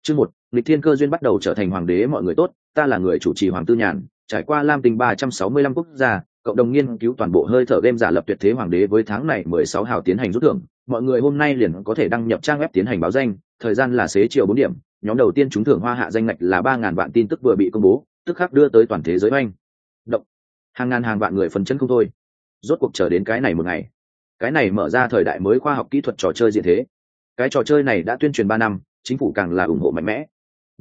Chương 1, Lịch Thiên Cơ duyên bắt đầu trở thành hoàng đế. Mọi người tốt, ta là người chủ trì Hoàng Tư Nhàn, trải qua Lam Tinh 365 quốc gia, cộng đồng nghiên cứu toàn bộ hơi thở game giả lập tuyệt thế hoàng đế với tháng này 16 hào tiến hành rút thưởng. Mọi người hôm nay liền có thể đăng nhập trang web tiến hành báo danh, thời gian là xế chiều 4 điểm. Nhóm đầu tiên trúng thưởng hoa hạ danh ngạch là 3000 vạn, tin tức vừa bị công bố, tức khắc đưa tới toàn thế giới oanh động. Hàng ngàn hàng vạn người phấn chấn không thôi. Rốt cuộc chờ đến cái này một ngày. Cái này mở ra thời đại mới khoa học kỹ thuật trò chơi diện thế. Cái trò chơi này đã tuyên truyền 3 năm, chính phủ càng là ủng hộ mạnh mẽ.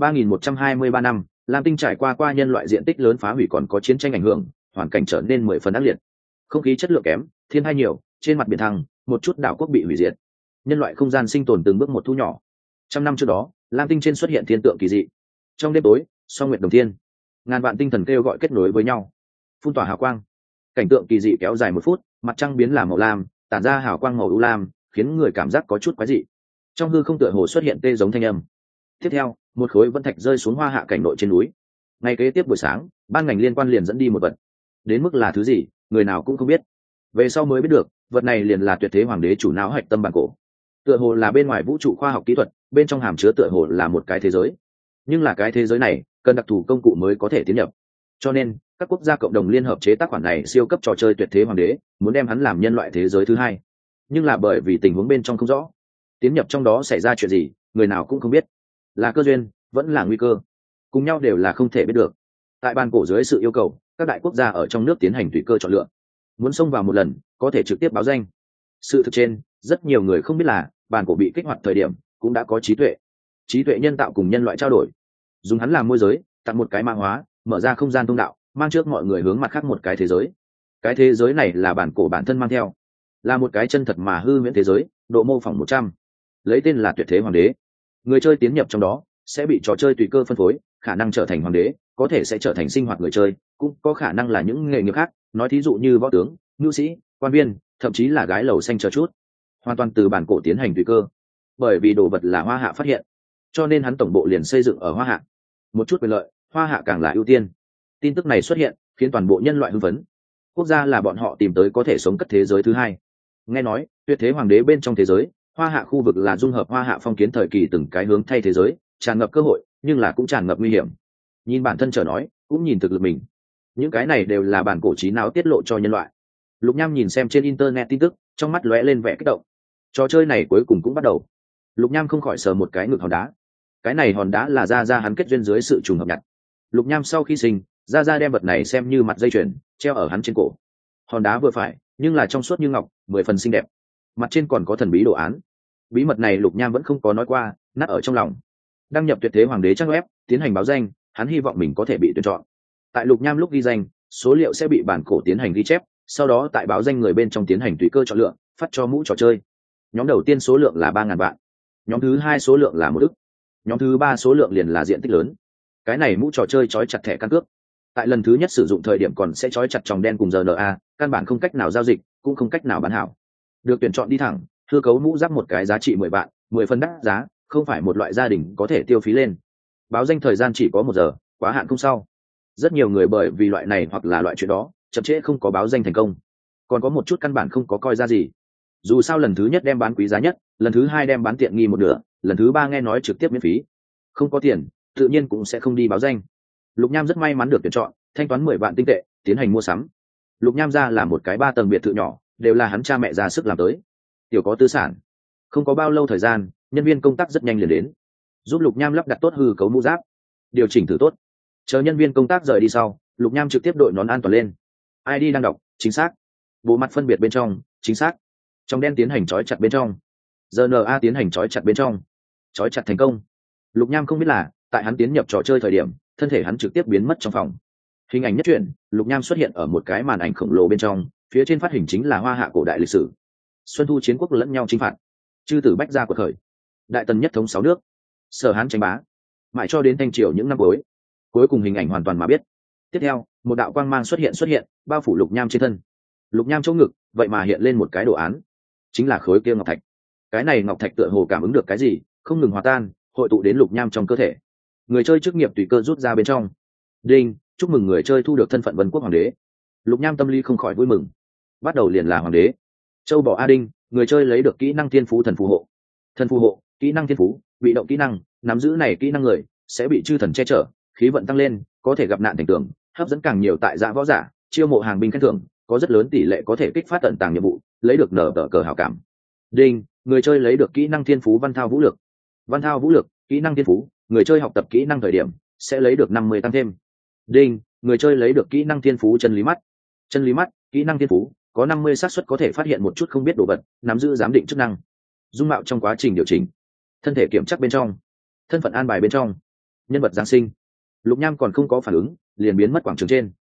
3123 năm, Lam Tinh trải qua nhân loại diện tích lớn phá hủy còn có chiến tranh ảnh hưởng, hoàn cảnh trở nên 10 phần ác liệt. Không khí chất lượng kém, thiên tai nhiều, trên mặt biển thăng, một chút đảo quốc bị hủy diệt. Nhân loại không gian sinh tồn từng bước một thu nhỏ. Trăm năm trước đó, Lam Tinh trên xuất hiện thiên tượng kỳ dị. Trong đêm tối, song nguyệt đồng thiên, ngàn vạn tinh thần kêu gọi kết nối với nhau, phun tỏa hào quang. Cảnh tượng kỳ dị kéo dài 1 phút, mặt trăng biến làm màu lam, tản ra hào quang màu u lam, khiến người cảm giác có chút quái dị. Trong hư không tựa hồ xuất hiện tê giống thanh âm. Tiếp theo, một khối vân thạch rơi xuống hoa hạ cảnh nội trên núi. Ngay kế tiếp buổi sáng, ban ngành liên quan liền dẫn đi một vật. Đến mức là thứ gì, người nào cũng không biết. Về sau mới biết được, vật này liền là tuyệt thế hoàng đế chủ não hạch tâm bản cổ. Tựa hồ là bên ngoài vũ trụ khoa học kỹ thuật, bên trong hàm chứa tựa hồ là một cái thế giới. Nhưng là cái thế giới này, cần đặc thù công cụ mới có thể tiến nhập. Cho nên, các quốc gia cộng đồng liên hợp chế tác khoản này siêu cấp trò chơi tuyệt thế hoàng đế, muốn đem hắn làm nhân loại thế giới thứ hai. Nhưng là bởi vì tình huống bên trong không rõ, tiến nhập trong đó xảy ra chuyện gì, người nào cũng không biết. Là cơ duyên, vẫn là nguy cơ, cùng nhau đều là không thể biết được. Tại ban cổ dưới sự yêu cầu, các đại quốc gia ở trong nước tiến hành tùy cơ chọn lựa, muốn xông vào một lần có thể trực tiếp báo danh. Sự thực trên, rất nhiều người không biết là bàn cổ bị kích hoạt thời điểm cũng đã có trí tuệ nhân tạo cùng nhân loại trao đổi, dùng hắn làm môi giới, tặng một cái mã hóa, mở ra không gian thông đạo, mang trước mọi người hướng mặt khác một cái thế giới. Cái thế giới này là bản cổ bản thân mang theo, là một cái chân thật mà hư huyễn thế giới, độ mô phỏng 100, lấy tên là tuyệt thế hoàng đế. Người chơi tiến nhập trong đó sẽ bị trò chơi tùy cơ phân phối, khả năng trở thành hoàng đế, có thể sẽ trở thành sinh hoạt người chơi, cũng có khả năng là những nghề nghiệp khác, nói thí dụ như võ tướng, nhu sĩ, quan viên, thậm chí là gái lầu xanh chờ chút, hoàn toàn từ bản cổ tiến hành tùy cơ. Bởi vì đồ vật là hoa hạ phát hiện, cho nên hắn tổng bộ liền xây dựng ở hoa hạ. Một chút quyền lợi, hoa hạ càng là ưu tiên. Tin tức này xuất hiện khiến toàn bộ nhân loại hưng phấn. Quốc gia là bọn họ tìm tới có thể sống cất thế giới thứ hai. Nghe nói tuyệt thế hoàng đế bên trong thế giới, hoa hạ khu vực là dung hợp hoa hạ phong kiến thời kỳ từng cái hướng thay thế giới, tràn ngập cơ hội nhưng là cũng tràn ngập nguy hiểm. Nhìn bản thân trở nói, cũng nhìn thực lực mình, những cái này đều là bản cổ trí não tiết lộ cho nhân loại. Lục Nham nhìn xem trên internet tin tức, trong mắt lóe lên vẻ kích động. Trò chơi này cuối cùng cũng bắt đầu. Lục Nham không khỏi sờ một cái ngực hòn đá. Cái này hòn đá là ra hắn kết duyên dưới sự trùng hợp nhặt. Lục Nham sau khi sinh, ra đem vật này xem như mặt dây chuyền, treo ở hắn trên cổ. Hòn đá vừa phải, nhưng là trong suốt như ngọc, 10 phần xinh đẹp. Mặt trên còn có thần bí đồ án. Bí mật này Lục Nham vẫn không có nói qua, nát ở trong lòng. Đăng nhập tuyệt thế hoàng đế trang web, tiến hành báo danh, hắn hy vọng mình có thể bị tuyển chọn. Tại Lục Nham lúc ghi danh, số liệu sẽ bị bản cổ tiến hành ghi chép, sau đó tại báo danh người bên trong tiến hành tùy cơ chọn lựa, phát cho mũ trò chơi. Nhóm đầu tiên số lượng là 3000 vạn, nhóm thứ hai số lượng là 1 ức, nhóm thứ ba số lượng liền là diện tích lớn. Cái này mũ trò chơi trói chặt thẻ căn cước. Tại lần thứ nhất sử dụng thời điểm còn sẽ trói chặt tròng đen cùng RNA, căn bản không cách nào giao dịch, cũng không cách nào bán hảo. Được tuyển chọn đi thẳng, hư cấu mũ giáp một cái giá trị 10 vạn, 10 phần đắt giá, không phải một loại gia đình có thể tiêu phí lên. Báo danh thời gian chỉ có 1 giờ, quá hạn không sau. Rất nhiều người bởi vì loại này hoặc là loại chuyện đó, chậm trễ không có báo danh thành công. Còn có một chút căn bản không có coi ra gì. Dù sao lần thứ nhất đem bán quý giá nhất, lần thứ hai đem bán tiện nghi một nửa, lần thứ ba nghe nói trực tiếp miễn phí. Không có tiền, tự nhiên cũng sẽ không đi báo danh. Lục Nham rất may mắn được tuyển chọn, thanh toán 10 vạn tinh tệ, tiến hành mua sắm. Lục Nham ra là một cái 3 tầng biệt thự nhỏ, đều là hắn cha mẹ ra sức làm tới. Tiểu có tư sản. Không có bao lâu thời gian, nhân viên công tác rất nhanh liền đến, giúp Lục Nham lắp đặt tốt hư cấu mũ giáp, điều chỉnh thử tốt. Chờ nhân viên công tác rời đi sau, Lục Nham trực tiếp đội nón an toàn lên. ID đang đọc, chính xác. Bộ mặt phân biệt bên trong, chính xác. Trong đen tiến hành trói chặt bên trong. RNA tiến hành trói chặt bên trong. Trói chặt thành công. Lục Nham không biết là, tại hắn tiến nhập trò chơi thời điểm, thân thể hắn trực tiếp biến mất trong phòng. Hình ảnh nhất truyện, Lục Nham xuất hiện ở một cái màn ảnh khổng lồ bên trong, phía trên phát hình chính là hoa hạ cổ đại lịch sử. Xuân thu chiến quốc lẫn nhau chinh phạt, chư tử bách gia quật khởi, đại tần nhất thống 6 nước, Sở Hán tranh bá, mãi cho đến Thanh Triều những năm cuối cùng hình ảnh hoàn toàn mà biết. Tiếp theo, một đạo quang mang xuất hiện, bao phủ Lục Nham trên thân. Lục Nham chỗ ngực, vậy mà hiện lên một cái đồ án, chính là khối kia ngọc thạch. Cái này ngọc thạch tựa hồ cảm ứng được cái gì, không ngừng hòa tan, hội tụ đến Lục Nham trong cơ thể. Người chơi chức nghiệp tùy cơ rút ra bên trong. Đinh, chúc mừng người chơi thu được thân phận Vân Quốc Hoàng đế. Lục Nham tâm lý không khỏi vui mừng. Bắt đầu liền là hoàng đế. Châu bỏ A Đinh, người chơi lấy được kỹ năng thiên phú thần phù hộ. Thần phù hộ, kỹ năng thiên phú, bị động kỹ năng, nắm giữ này kỹ năng người sẽ bị chư thần che chở, khí vận tăng lên, có thể gặp nạn thành tường, hấp dẫn càng nhiều tại dạ võ giả, chiêu mộ hàng binh khen thưởng, có rất lớn tỷ lệ có thể kích phát tận tàng nhiệm vụ, lấy được nở tờ cờ hảo cảm. Đinh, người chơi lấy được kỹ năng thiên phú văn thao vũ lực. Văn thao vũ lực, kỹ năng thiên phú, người chơi học tập kỹ năng thời điểm sẽ lấy được 50 tăng thêm. Đinh, người chơi lấy được kỹ năng thiên phú chân lý mắt. Chân lý mắt, kỹ năng thiên phú, có 50 xác suất có thể phát hiện một chút không biết đồ vật, nắm giữ giám định chức năng. Dung mạo trong quá trình điều chỉnh, thân thể kiểm chắc bên trong, thân phận an bài bên trong, nhân vật giáng sinh. Lục Nham còn không có phản ứng, liền biến mất quảng trường trên.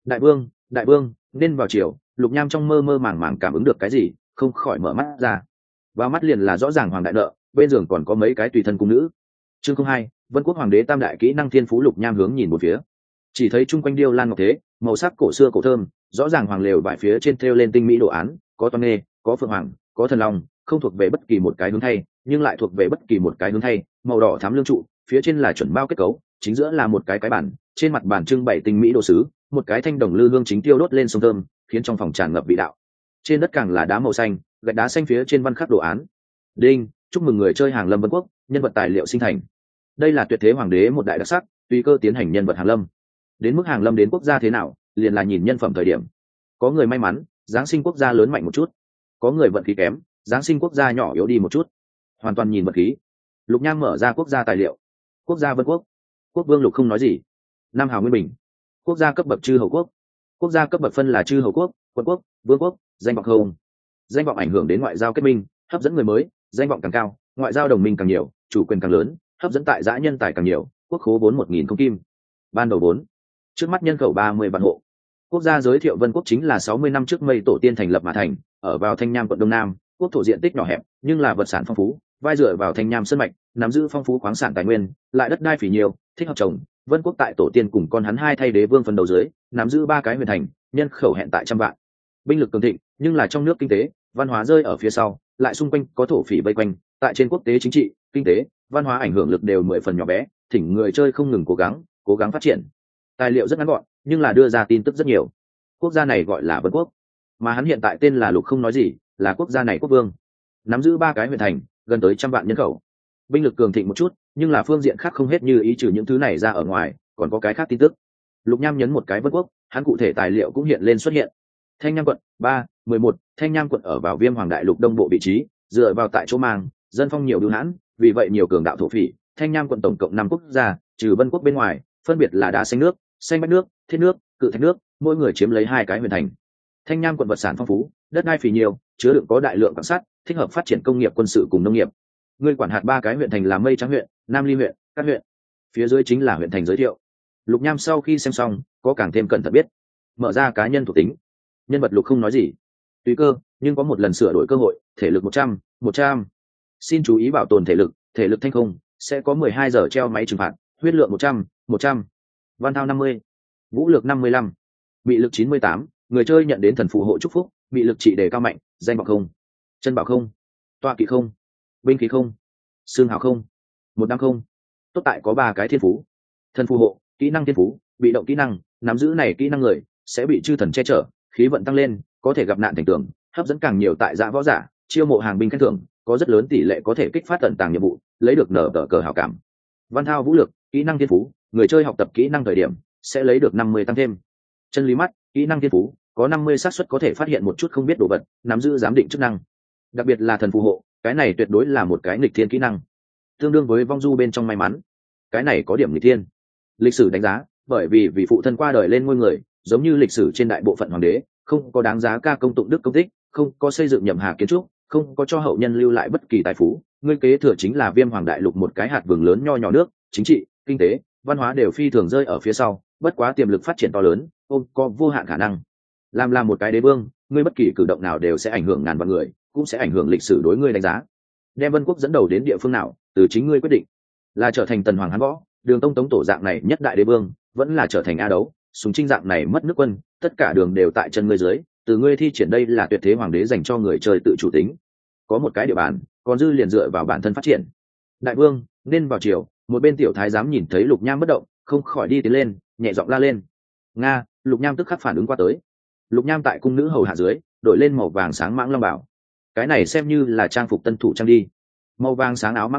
Đại vương, nên vào chiều. Lục Nham trong mơ mơ màng màng cảm ứng được cái gì, không khỏi mở mắt ra. Vào mắt liền là rõ ràng hoàng đại nợ, bên giường còn có mấy cái tùy thân cung nữ. Chương 02, Vân Quốc Hoàng đế tam đại kỹ năng thiên phú. Lục Nham hướng nhìn một phía, chỉ thấy chung quanh điêu lan ngọc thế, màu sắc cổ xưa cổ thơm, rõ ràng hoàng lều vải phía trên thêu lên tinh mỹ đồ án, có toan nghê, có phượng hoàng, có thần long, không thuộc về bất kỳ một cái hướng thay, nhưng lại thuộc về bất kỳ một cái hướng thay. Màu đỏ thắm lương trụ, phía trên là chuẩn bao kết cấu, chính giữa là một cái bản, trên mặt bản trưng bày tinh mỹ đồ sứ, một cái thanh đồng lư hương chính tiêu đốt lên sông thơm, khiến trong phòng tràn ngập vị đạo. Trên đất càng là đá màu xanh, gạch đá xanh phía trên văn khắc đồ án. Đinh, chúc mừng người chơi hàng lâm Vân Quốc, nhân vật tài liệu sinh thành. Đây là tuyệt thế hoàng đế một đại đặc sắc, tùy cơ tiến hành nhân vật hàng lâm. Đến mức hàng lâm đến quốc gia thế nào, liền là nhìn nhân phẩm thời điểm. Có người may mắn, giáng sinh quốc gia lớn mạnh một chút, có người vận khí kém, giáng sinh quốc gia nhỏ yếu đi một chút, hoàn toàn nhìn vận khí. Lục Nham mở ra quốc gia tài liệu. Quốc gia Vân Quốc, quốc vương Lục không nói gì. Nam hào nguyên bình. Quốc gia cấp bậc chư hầu quốc. Quốc gia cấp bậc phân là chư hầu quốc, quận quốc, vương quốc. Danh vọng không. Danh vọng ảnh hưởng đến ngoại giao kết minh, hấp dẫn người mới, danh vọng càng cao, ngoại giao đồng minh càng nhiều, chủ quyền càng lớn, hấp dẫn tại dã nhân tài càng nhiều. Quốc khố 4000 không kim. Ban đầu 4. Trước mắt nhân khẩu 30 vạn hộ. Quốc gia giới thiệu Vân Quốc chính là 60 năm trước mây tổ tiên thành lập mà thành, ở vào Thanh Nham quận Đông Nam. Quốc thổ diện tích nhỏ hẹp, nhưng là vật sản phong phú, vai dựa vào Thanh Nham sơn mạch, nắm giữ phong phú khoáng sản tài nguyên, lại đất đai phỉ nhiều, thích hợp trồng. Vân Quốc tại tổ tiên cùng con hắn hai thay đế vương phần đầu dưới, nắm giữ 3 cái huyền thành, nhân khẩu hẹn tại trăm vạn. Binh lực cường thịnh, nhưng là trong nước kinh tế, văn hóa rơi ở phía sau, lại xung quanh có thổ phỉ vây quanh, tại trên quốc tế chính trị, kinh tế, văn hóa ảnh hưởng lực đều 10 phần nhỏ bé, thỉnh người chơi không ngừng cố gắng phát triển. Tài liệu rất ngắn gọn, nhưng là đưa ra tin tức rất nhiều. Quốc gia này gọi là Vân Quốc, mà hắn hiện tại tên là Lục không nói gì, là quốc gia này quốc vương, nắm giữ 3 cái huyện thành, gần tới trăm vạn nhân khẩu. Binh lực cường thịnh một chút, nhưng là phương diện khác không hết như ý, trừ những thứ này ra ở ngoài, còn có cái khác tin tức. Lục Nham nhấn một cái Vân Quốc, hắn cụ thể tài liệu cũng hiện lên xuất hiện. Thanh Nham quận 3-11, Thanh Nham quận ở vào Viêm Hoàng Đại Lục đông bộ vị trí, dựa vào tại chỗ mang, dân phong nhiều đưu hãn, vì vậy nhiều cường đạo thổ phỉ. Thanh Nham quận tổng cộng 5 quốc gia, trừ Vân Quốc bên ngoài, phân biệt là đá xanh nước, xanh bách nước, thiết nước, cự thạch nước, mỗi người chiếm lấy 2 cái huyền thành. Thanh Nham quận vật sản phong phú, đất đai phì nhiều, chứa đựng có đại lượng quặng sắt, thích hợp phát triển công nghiệp quân sự cùng nông nghiệp. Ngươi quản hạt 3 cái huyện thành là Mây Trắng huyện, Nam Ly huyện, các huyện. Phía dưới chính là huyện thành giới thiệu. Lục Nham sau khi xem xong, có càng thêm cẩn thận biết. Mở ra cá nhân thuộc tính. Nhân vật Lục không nói gì. Tùy cơ, nhưng có một lần sửa đổi cơ hội, thể lực 100. Xin chú ý bảo tồn thể lực thanh không, sẽ có 12 giờ treo máy trừng phạt, huyết lượng 100. Văn thao 50, vũ lực 55, mị lực 98, người chơi nhận đến thần phù hộ chúc phúc, mị lực trị đề cao mạnh, danh vọng không, chân bảo không, toa kỵ không, binh khí không, xương hào không, một đăng không. Tốt tại có 3 cái thiên phú. Thần phù hộ, kỹ năng thiên phú, bị động kỹ năng, nắm giữ này kỹ năng người sẽ bị chư thần che chở, khí vận tăng lên, có thể gặp nạn thành tường, hấp dẫn càng nhiều tại dạ võ giả, chiêu mộ hàng binh khen thưởng, có rất lớn tỷ lệ có thể kích phát tận tàng nhiệm vụ, lấy được nở tờ cờ hảo cảm. Văn thao vũ lực, kỹ năng thiên phú, người chơi học tập kỹ năng thời điểm sẽ lấy được 50 tăng thêm. Chân lý mắt, kỹ năng thiên phú, có 50 xác suất có thể phát hiện một chút không biết đồ vật, nắm giữ giám định chức năng. Đặc biệt là thần phù hộ, cái này tuyệt đối là một cái nghịch thiên kỹ năng, tương đương với vong du bên trong may mắn. Cái này có điểm nghịch thiên. Lịch sử đánh giá, bởi vì phụ thân qua đời lên ngôi người, giống như lịch sử trên đại bộ phận hoàng đế, không có đáng giá ca công tụng đức công tích, không có xây dựng nhậm hà kiến trúc, không có cho hậu nhân lưu lại bất kỳ tài phú. Ngươi kế thừa chính là Viêm Hoàng Đại Lục một cái hạt vừng lớn nho nhỏ nước, chính trị, kinh tế, văn hóa đều phi thường rơi ở phía sau, bất quá tiềm lực phát triển to lớn, ôm có vô hạn khả năng. Làm một cái đế vương, ngươi bất kỳ cử động nào đều sẽ ảnh hưởng ngàn vạn người, cũng sẽ ảnh hưởng lịch sử đối ngươi đánh giá. Đem Vân Quốc dẫn đầu đến địa phương nào, từ chính ngươi quyết định. Là trở thành Tần Hoàng Hán Võ, Đường Tông Tống Tổ dạng này nhất đại đế vương, vẫn là trở thành A Đấu, Sùng Trinh dạng này mất nước quân, tất cả đường đều tại chân ngươi dưới. Từ ngươi thi triển, đây là tuyệt thế hoàng đế dành cho người chơi tự chủ tính. Có một cái địa bàn, còn dư liền dựa vào bản thân phát triển. Đại vương nên vào chiều. Một bên tiểu thái giám nhìn thấy Lục Nham bất động, không khỏi đi tiến lên, nhẹ giọng la lên. Nga. Lục Nham tức khắc phản ứng qua tới. Lục Nham tại cung nữ hầu hạ dưới, đội lên màu vàng sáng mãng long bảo. Cái này xem như là trang phục tân thủ trang đi. Màu vàng sáng áo mãng bảo,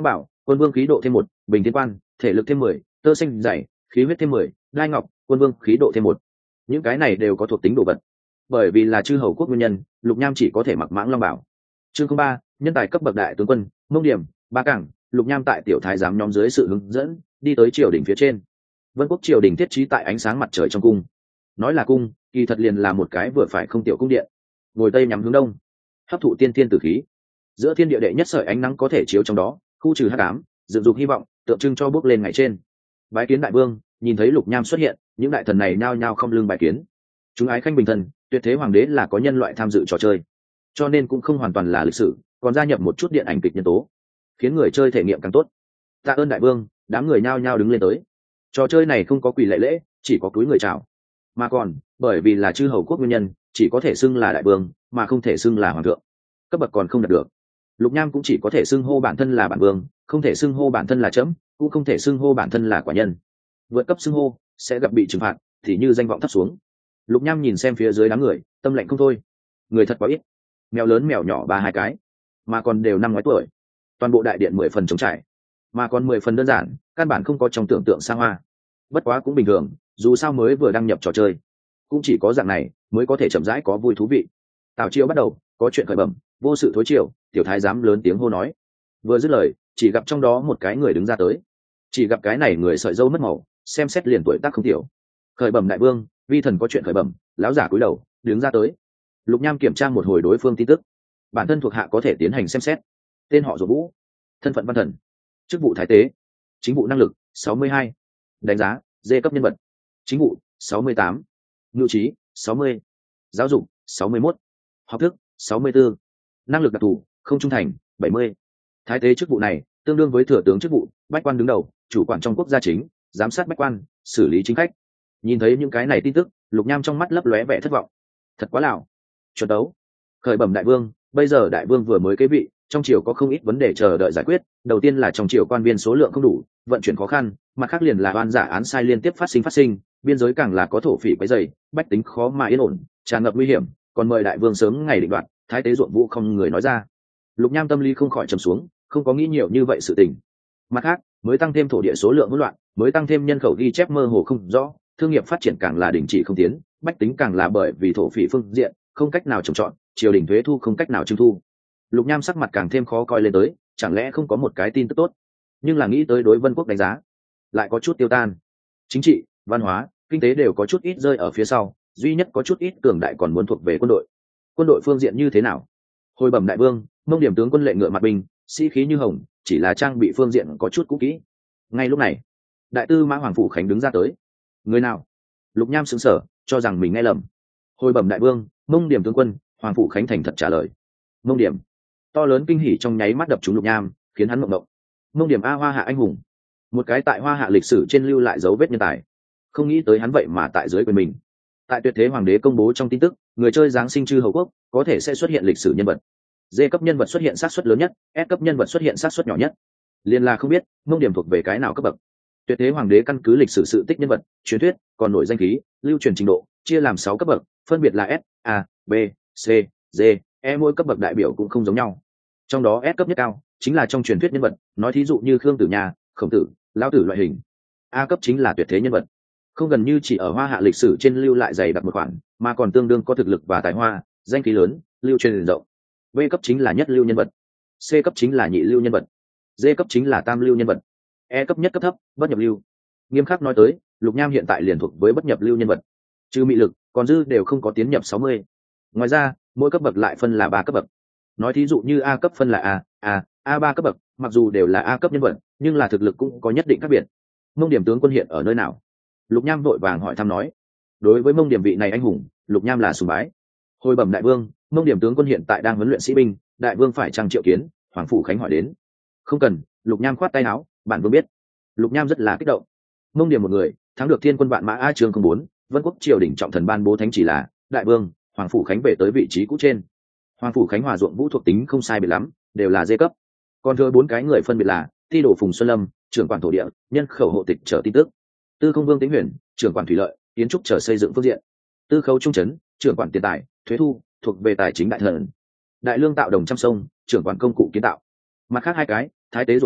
Quân vương khí độ thêm 1, bình thiên quan, thể lực thêm 10, tơ xanh dày, khí huyết thêm 10, đai ngọc, quân vương khí độ thêm 1. Những cái này đều có thuộc tính đồ vật. Bởi vì là chư hầu quốc nguyên nhân, Lục Nham chỉ có thể mặc mãng long bảo. Chương 03, nhân tài cấp bậc đại tướng quân, Mông Điểm, Ba Cảng, Lục Nham tại tiểu thái giám nhóm dưới sự hướng dẫn, đi tới triều đình phía trên. Vân quốc triều đình thiết trí tại ánh sáng mặt trời trong cung. Nói là cung, kỳ thật liền là một cái vừa phải không tiểu cung điện. Ngồi tây nhắm hướng đông, hấp thụ tiên thiên tử khí. Giữa thiên địa đệ nhất sợi ánh nắng có thể chiếu trong đó, khu trừ hắc ám, dựng dục hy vọng, tượng trưng cho bước lên ngày trên. Bái kiến đại vương, nhìn thấy Lục Nham xuất hiện, những đại thần này nhao nhao không lưng bái kiến. Chúng ái khanh bình thần, tuyệt thế hoàng đế là có nhân loại tham dự trò chơi, cho nên cũng không hoàn toàn là lịch sử, còn gia nhập một chút điện ảnh kịch nhân tố, khiến người chơi thể nghiệm càng tốt. Tạ ơn đại vương, đám người nhao nhao đứng lên tới. Trò chơi này không có quỳ lễ lễ, chỉ có cúi người chào. Mà còn, bởi vì là chư hầu quốc nguyên nhân, chỉ có thể xưng là đại vương, mà không thể xưng là hoàng thượng. Cấp bậc còn không đạt được. Lục Nham cũng chỉ có thể xưng hô bản thân là bản vương, không thể xưng hô bản thân là chấm, cũng không thể xưng hô bản thân là quả nhân. Vượt cấp xưng hô sẽ gặp bị trừng phạt, thì như danh vọng thấp xuống. Lục Nham nhìn xem phía dưới đám người, tâm lạnh không thôi. Người thật quá ít, mèo lớn mèo nhỏ 3-2 cái, mà còn đều năm ngoái tuổi. Toàn bộ đại điện 10 phần trống trải, mà còn 10 phần đơn giản, căn bản không có trong tưởng tượng xa hoa. Bất quá cũng bình thường, dù sao mới vừa đăng nhập trò chơi, cũng chỉ có dạng này mới có thể chậm rãi có vui thú vị. Tào Chiêu bắt đầu, có chuyện khởi bẩm, vô sự thối chiều, tiểu thái giám lớn tiếng hô nói. Vừa dứt lời, chỉ gặp trong đó một cái người đứng ra tới. Chỉ gặp cái này người sợi râu mất màu, xem xét liền tuổi tác không tiểu. Khởi bẩm đại vương, vi thần có chuyện khởi bẩm. Lão giả cúi đầu, đứng ra tới. Lục Nham kiểm tra một hồi đối phương tin tức. Bản thân thuộc hạ có thể tiến hành xem xét. Tên họ Dụ Vũ, thân phận văn thần, chức vụ thái tế, chính vụ năng lực 62, đánh giá D cấp nhân vật, chính vụ 68, ngự trí 60, giáo dục 61, học thức 64, năng lực đặc thù không trung thành 70. Thái tế chức vụ này tương đương với thừa tướng chức vụ, bách quan đứng đầu, chủ quản trong quốc gia chính, giám sát bách quan, xử lý chính khách. Nhìn thấy những cái này tin tức, Lục Nham trong mắt lấp lóe vẻ thất vọng. Thật quá lão. Chuẩn đấu. Khởi bẩm đại vương, bây giờ đại vương vừa mới kế vị, trong triều có không ít vấn đề chờ đợi giải quyết. Đầu tiên là trong triều quan viên số lượng không đủ, vận chuyển khó khăn, mặt khác liền là oan giả án sai liên tiếp phát sinh, biên giới càng là có thổ phỉ quấy rầy, bách tính khó mà yên ổn, tràn ngập nguy hiểm, còn mời đại vương sớm ngày định đoạt. Thái tế Ruộng Vũ không người nói ra. Lục Nham tâm lý không khỏi trầm xuống, không có nghĩ nhiều như vậy sự tình. Mặt khác, mới tăng thêm thổ địa số lượng hỗn loạn, mới tăng thêm nhân khẩu ghi chép mơ hồ không rõ, thương nghiệp phát triển càng là đình chỉ không tiến, bách tính càng là bởi vì thổ phỉ phương diện không cách nào trồng trọt, triều đình thuế thu không cách nào trưng thu. Lục Nham sắc mặt càng thêm khó coi lên tới, chẳng lẽ không có một cái tin tức tốt? Nhưng là nghĩ tới đối Vân quốc đánh giá, lại có chút tiêu tan. Chính trị, văn hóa, kinh tế đều có chút ít rơi ở phía sau, duy nhất có chút ít cường đại còn muốn thuộc về quân đội. Quân đội phương diện như thế nào? Hồi bẩm đại vương, Mông Điểm tướng quân lệ ngựa mặt binh, sĩ khí như hồng, chỉ là trang bị phương diện có chút cũ kỹ. Ngay lúc này, đại tư mã Hoàng Phủ Khánh đứng ra tới. Người nào? Lục Nham sững sờ, cho rằng mình nghe lầm. Hồi bẩm đại vương, Mông Điểm tướng quân. Hoàng Phủ Khánh thành thật trả lời. Mông Điểm. To lớn kinh hỉ trong nháy mắt đập trúng Lục Nham, khiến hắn mộng động. Mông Điểm a, Hoa Hạ anh hùng, một cái tại Hoa Hạ lịch sử trên lưu lại dấu vết nhân tài. Không nghĩ tới hắn vậy mà tại dưới quyền mình. Tại tuyệt thế hoàng đế công bố trong tin tức, người chơi giáng sinh chư hầu quốc có thể sẽ xuất hiện lịch sử nhân vật. D cấp nhân vật xuất hiện xác suất lớn nhất, S cấp nhân vật xuất hiện xác suất nhỏ nhất. Liên là không biết Mông Điểm thuộc về cái nào cấp bậc. Tuyệt thế hoàng đế căn cứ lịch sử sự tích nhân vật, truyền thuyết, còn nổi danh khí, lưu truyền trình độ, chia làm 6 cấp bậc, phân biệt là S, A, B, C, D, E, mỗi cấp bậc đại biểu cũng không giống nhau. Trong đó S cấp nhất cao chính là trong truyền thuyết nhân vật, nói thí dụ như Khương Tử Nha, Khổng Tử, Lão Tử loại hình. A cấp chính là tuyệt thế nhân vật, không gần như chỉ ở Hoa Hạ lịch sử trên lưu lại dày đặc một khoản, mà còn tương đương có thực lực và tài hoa, danh khí lớn, lưu truyền rộng. B cấp chính là nhất lưu nhân vật, C cấp chính là nhị lưu nhân vật, D cấp chính là tam lưu nhân vật, E cấp nhất cấp thấp, bất nhập lưu. Nghiêm khắc nói tới, Lục Nham hiện tại liền thuộc với bất nhập lưu nhân vật, trừ mị lực, còn dư đều không có tiến nhập 60. Ngoài ra, mỗi cấp bậc lại phân là 3 cấp bậc. Nói thí dụ như A cấp phân là A3 cấp bậc, mặc dù đều là A cấp nhân vật, nhưng là thực lực cũng có nhất định khác biệt. Mông Điểm tướng quân hiện ở nơi nào? Lục Nham vội vàng hỏi thăm nói. Đối với Mông Điểm vị này anh hùng, Lục Nham là sùng bái. Hồi bẩm đại vương, Mông Điểm tướng quân hiện tại đang huấn luyện sĩ binh, đại vương phải chăng triệu kiến? Hoàng Phủ Khánh hỏi đến. Không cần, Lục Nham khoát tay áo, bản vương biết. Lục Nham rất là kích động. Mông Điểm một người thắng được thiên quân vạn mã A chương 04, Vân quốc triều đình trọng thần ban bố thánh chỉ là đại vương, Hoàng Phủ Khánh về tới vị trí cũ trên. Hoàng Phủ Khánh Hòa Ruộng Vũ thuộc tính không sai biệt lắm, đều là dê cấp. Còn thừa 4 cái người phân biệt là Ti Đổ Phùng Xuân Lâm, trưởng quản thổ địa, nhân khẩu hộ tịch trở tin tức. Tư Không Vương Tĩnh Huyền, trưởng quản thủy lợi, kiến trúc trở xây dựng phương diện. Tư Khấu Trung Trấn, trưởng quản tiền tài, thuế thu, thuộc về tài chính đại thần. Đại Lương Tạo Đồng trăm sông, trưởng quản công cụ kiến tạo. Mặt khác 2 cái, Thái tế Ruộng Vũ,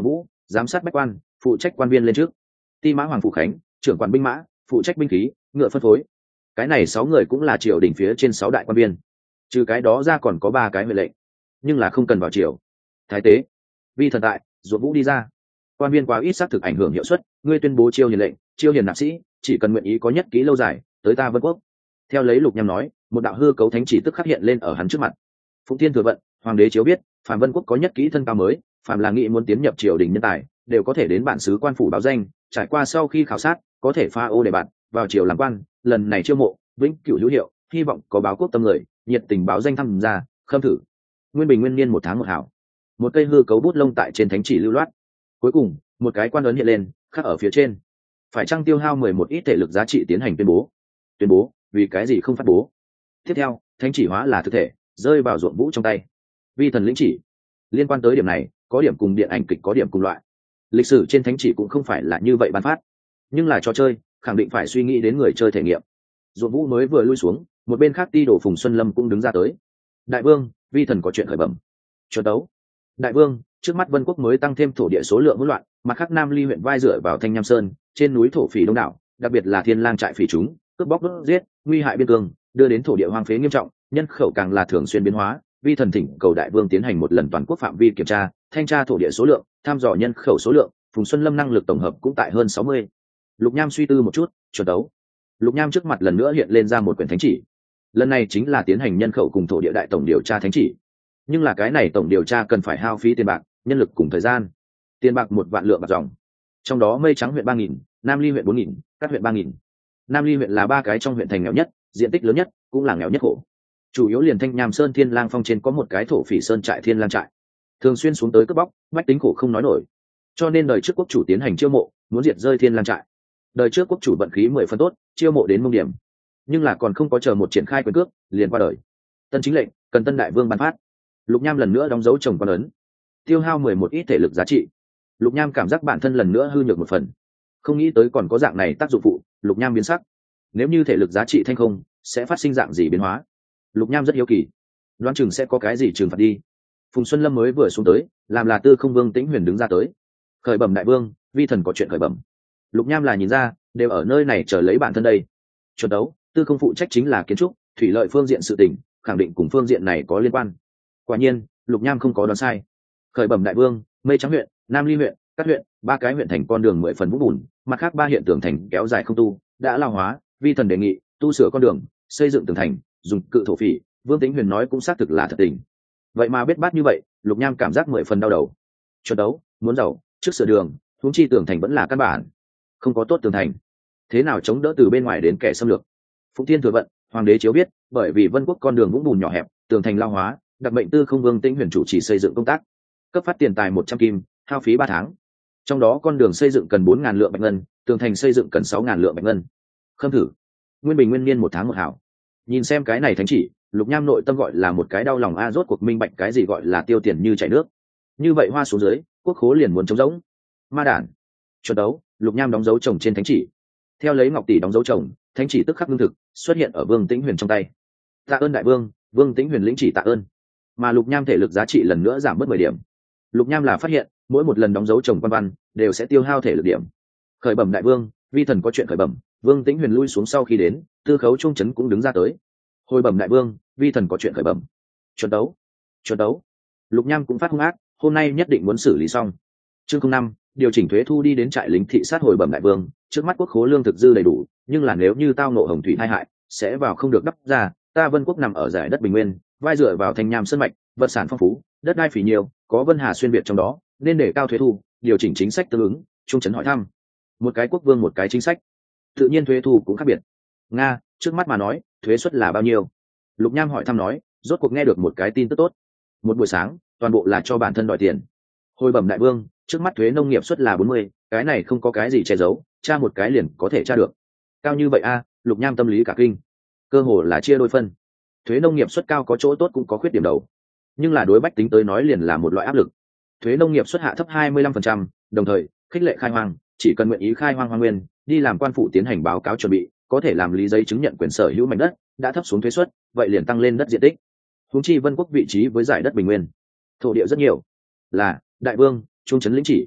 giám sát bách quan, phụ trách quan viên lên trước. Ti mã Hoàng Phủ Khánh, trưởng quản binh mã, phụ trách binh khí, ngựa phân phối. Cái này 6 người cũng là triều đình phía trên 6 đại quan viên. Trừ cái đó ra còn có 3 cái huệ lệnh, nhưng là không cần vào triều. Thái tế, vi thần tại, ruột vũ đi ra. Quan viên quá ít xác thực ảnh hưởng hiệu suất, ngươi tuyên bố chiêu hiền lệnh, chiêu hiền nạp sĩ, chỉ cần nguyện ý có nhất ký lâu dài, tới ta Vân Quốc. Theo lấy Lục Nham nói, một đạo hư cấu thánh chỉ tức khắc hiện lên ở hắn trước mặt. Phụng Thiên thừa vận, hoàng đế chiếu biết, phàm Vân Quốc có nhất ký thân cao mới, phàm là nghị muốn tiến nhập triều đình nhân tài, đều có thể đến bản xứ quan phủ báo danh, trải qua sau khi khảo sát, có thể pha ô để bạn vào triều làm quan, lần này chiêu mộ, vĩnh cửu hữu hiệu, hy vọng có báo quốc tâm người, nhiệt tình báo danh tham gia, khâm thử. Nguyên Bình Nguyên Niên 1 tháng 1 hảo. Một cây hư cấu bút lông tại trên thánh chỉ lưu loát. Cuối cùng, một cái quan ấn hiện lên, khắc ở phía trên. Phải chăng tiêu hao 11 ít thể lực giá trị tiến hành tuyên bố? Tuyên bố, vì cái gì không phát bố? Tiếp theo, thánh chỉ hóa là thực thể, rơi vào ruộng vũ trong tay. Vi thần lĩnh chỉ. Liên quan tới điểm này, có điểm cùng điện ảnh kịch có điểm cùng loại. Lịch sử trên thánh chỉ cũng không phải là như vậy ban phát, nhưng là trò chơi, khẳng định phải suy nghĩ đến người chơi thể nghiệm. Ruộng vũ mới vừa lui xuống, một bên khác ti đổ Phùng Xuân Lâm cũng đứng ra tới. Đại vương, vi thần có chuyện khởi bẩm. Chuẩn tấu. Đại vương, trước mắt Vân Quốc mới tăng thêm thổ địa số lượng hỗn loạn, mặt khác Nam Ly huyện vai dựa vào Thanh Nham Sơn, trên núi thổ phỉ đông đảo, đặc biệt là Thiên Lang trại phỉ chúng, cướp bóc đốt giết, nguy hại biên cương, đưa đến thổ địa hoang phế nghiêm trọng, nhân khẩu càng là thường xuyên biến hóa. Vi thần thỉnh cầu đại vương tiến hành một lần toàn quốc phạm vi kiểm tra, thanh tra thổ địa số lượng, thăm dò nhân khẩu số lượng. Phùng Xuân Lâm năng lực tổng hợp cũng tại hơn 60. Lục Nham suy tư một chút, chuẩn tấu. Lục Nham trước mặt lần nữa hiện lên ra một quyển thánh chỉ. Lần này chính là tiến hành nhân khẩu cùng thổ địa đại tổng điều tra thánh chỉ. Nhưng là cái này tổng điều tra cần phải hao phí tiền bạc, nhân lực cùng thời gian. Tiền bạc 1 vạn lượng bạc dòng. Trong đó Mây Trắng huyện 3.000, Nam Ly huyện 4.000, các huyện 3.000. Nam Ly huyện là 3 cái trong huyện thành nghèo nhất, diện tích lớn nhất, cũng là nghèo nhất khổ. Chủ yếu liền Thanh Nham Sơn Thiên Lang Phong trên có một cái thổ phỉ sơn trại Thiên Lang trại, thường xuyên xuống tới cướp bóc, bách tính khổ không nói nổi. Cho nên đời trước quốc chủ tiến hành chiêu mộ, muốn diệt rơi Thiên Lang trại. Đời trước quốc chủ vận khí 10 phân tốt, chiêu mộ đến mông điểm, nhưng là còn không có chờ một triển khai quyền cước, liền qua đời. Tân chính lệnh, cần tân đại vương ban phát. Lục Nham lần nữa đóng dấu chồng quan ấn, tiêu hao 11 ít thể lực giá trị. Lục Nham cảm giác bản thân lần nữa hư nhược một phần, không nghĩ tới còn có dạng này tác dụng phụ. Lục Nham biến sắc, nếu như thể lực giá trị thanh không, sẽ phát sinh dạng gì biến hóa? Lục Nham rất hiếu kỳ, đoán chừng sẽ có cái gì trừng phạt đi. Phùng Xuân Lâm mới vừa xuống tới, làm là Tư Không Vương Tĩnh Huyền đứng ra tới. Khởi bẩm đại vương, vi thần có chuyện khởi bẩm. Lục Nham là nhìn ra, đều ở nơi này chờ lấy bản thân đây. Chuẩn đấu, Tư Không phụ trách chính là kiến trúc, thủy lợi phương diện sự tình, khẳng định cùng phương diện này có liên quan. Quả nhiên, Lục Nham không có đoán sai. Khởi bẩm đại vương, Mây Trắng huyện, Nam Ly huyện, các huyện, 3 cái huyện thành con đường 10 phần vũng bùn, mặt khác 3 hiện tường thành kéo dài không tu, đã lao hóa, vi thần đề nghị tu sửa con đường, xây dựng tường thành, dùng cự thổ phỉ. Vương Tĩnh Huyền nói cũng xác thực là thật tình. Vậy mà biết bát như vậy, Lục Nham cảm giác 10 phần đau đầu. Chuẩn đấu, muốn giàu, trước sửa đường, huống chi tường thành vẫn là căn bản. Không có tốt tường thành, thế nào chống đỡ từ bên ngoài đến kẻ xâm lược? Phụng Thiên thừa vận, hoàng đế chiếu biết, bởi vì Vân Quốc con đường vũng bùn nhỏ hẹp, tường thành lao hóa, đặc mệnh Tư Không Vương Tĩnh Huyền chủ trì xây dựng công tác, cấp phát tiền tài 100 kim, hao phí 3 tháng. Trong đó con đường xây dựng cần 4.000 lượng bạch ngân, tường thành xây dựng cần 6.000 lượng bạch ngân. Khâm thử. Nguyên Bình Nguyên Niên 1 tháng 1 hảo. Nhìn xem cái này thánh chỉ, Lục Nham nội tâm gọi là một cái đau lòng a, rốt cuộc minh bạch cái gì gọi là tiêu tiền như chảy nước. Như vậy hoa xuống dưới, quốc khố liền muốn trống rỗng. Ma đản. Chuẩn đấu, Lục Nham đóng dấu chồng trên thánh chỉ. Theo lấy ngọc tỷ đóng dấu chồng, thánh chỉ tức khắc lương thực xuất hiện ở Vương Tĩnh Huyền trong tay. Tạ ơn đại vương, Vương Tĩnh Huyền lĩnh chỉ tạ ơn. Mà Lục Nham thể lực giá trị lần nữa giảm bớt 10 điểm. Lục Nham là phát hiện, mỗi một lần đóng dấu chồng quan văn đều sẽ tiêu hao thể lực điểm. Khởi bẩm đại vương, vi thần có chuyện khởi bẩm. Vương Tĩnh Huyền lui xuống sau khi đến, Tư Khấu Trung Trấn cũng đứng ra tới. Hồi bẩm đại vương, vi thần có chuyện khởi bẩm. Chuẩn đấu, chuẩn đấu. Lục Nham cũng phát hung ác, hôm nay nhất định muốn xử lý xong. Chương 05, điều chỉnh thuế thu đi đến trại lính thị sát. Hồi bẩm đại vương, trước mắt quốc khố lương thực dư đầy đủ, nhưng là nếu như tao nộ hồng thủy tai hại, sẽ vào không được đắp ra. Ta Vân Quốc nằm ở giải đất bình nguyên, vai dựa vào Thanh Nham sơn mạch, vật sản phong phú, đất đai phỉ nhiều, có Vân Hà xuyên việt trong đó, nên để cao thuế thu, điều chỉnh chính sách tương ứng. Trung Trấn hỏi thăm. Một cái quốc vương một cái chính sách, tự nhiên thuế thu cũng khác biệt. Nga, trước mắt mà nói, thuế suất là bao nhiêu? Lục Nham hỏi thăm nói, rốt cuộc nghe được một cái tin tức tốt. Một buổi sáng, toàn bộ là cho bản thân đòi tiền. Hồi bẩm đại vương, trước mắt thuế nông nghiệp suất là 40, cái này không có cái gì che giấu, tra một cái liền có thể tra được. Cao như vậy a? Lục Nham tâm lý cả kinh. Cơ hồ là chia đôi phân. Thuế nông nghiệp suất cao có chỗ tốt cũng có khuyết điểm đầu, nhưng là đối bách tính tới nói liền là một loại áp lực. Thuế nông nghiệp suất hạ thấp 25%, đồng thời khích lệ khai hoang, chỉ cần nguyện ý khai hoang hoang nguyên, đi làm quan phụ tiến hành báo cáo chuẩn bị, có thể làm lý giấy chứng nhận quyền sở hữu mảnh đất, đã thấp xuống thuế suất, vậy liền tăng lên đất diện tích. Huống chi Vân Quốc vị trí với giải đất bình nguyên, thổ địa rất nhiều. Là đại vương, Trung Trấn lĩnh chỉ.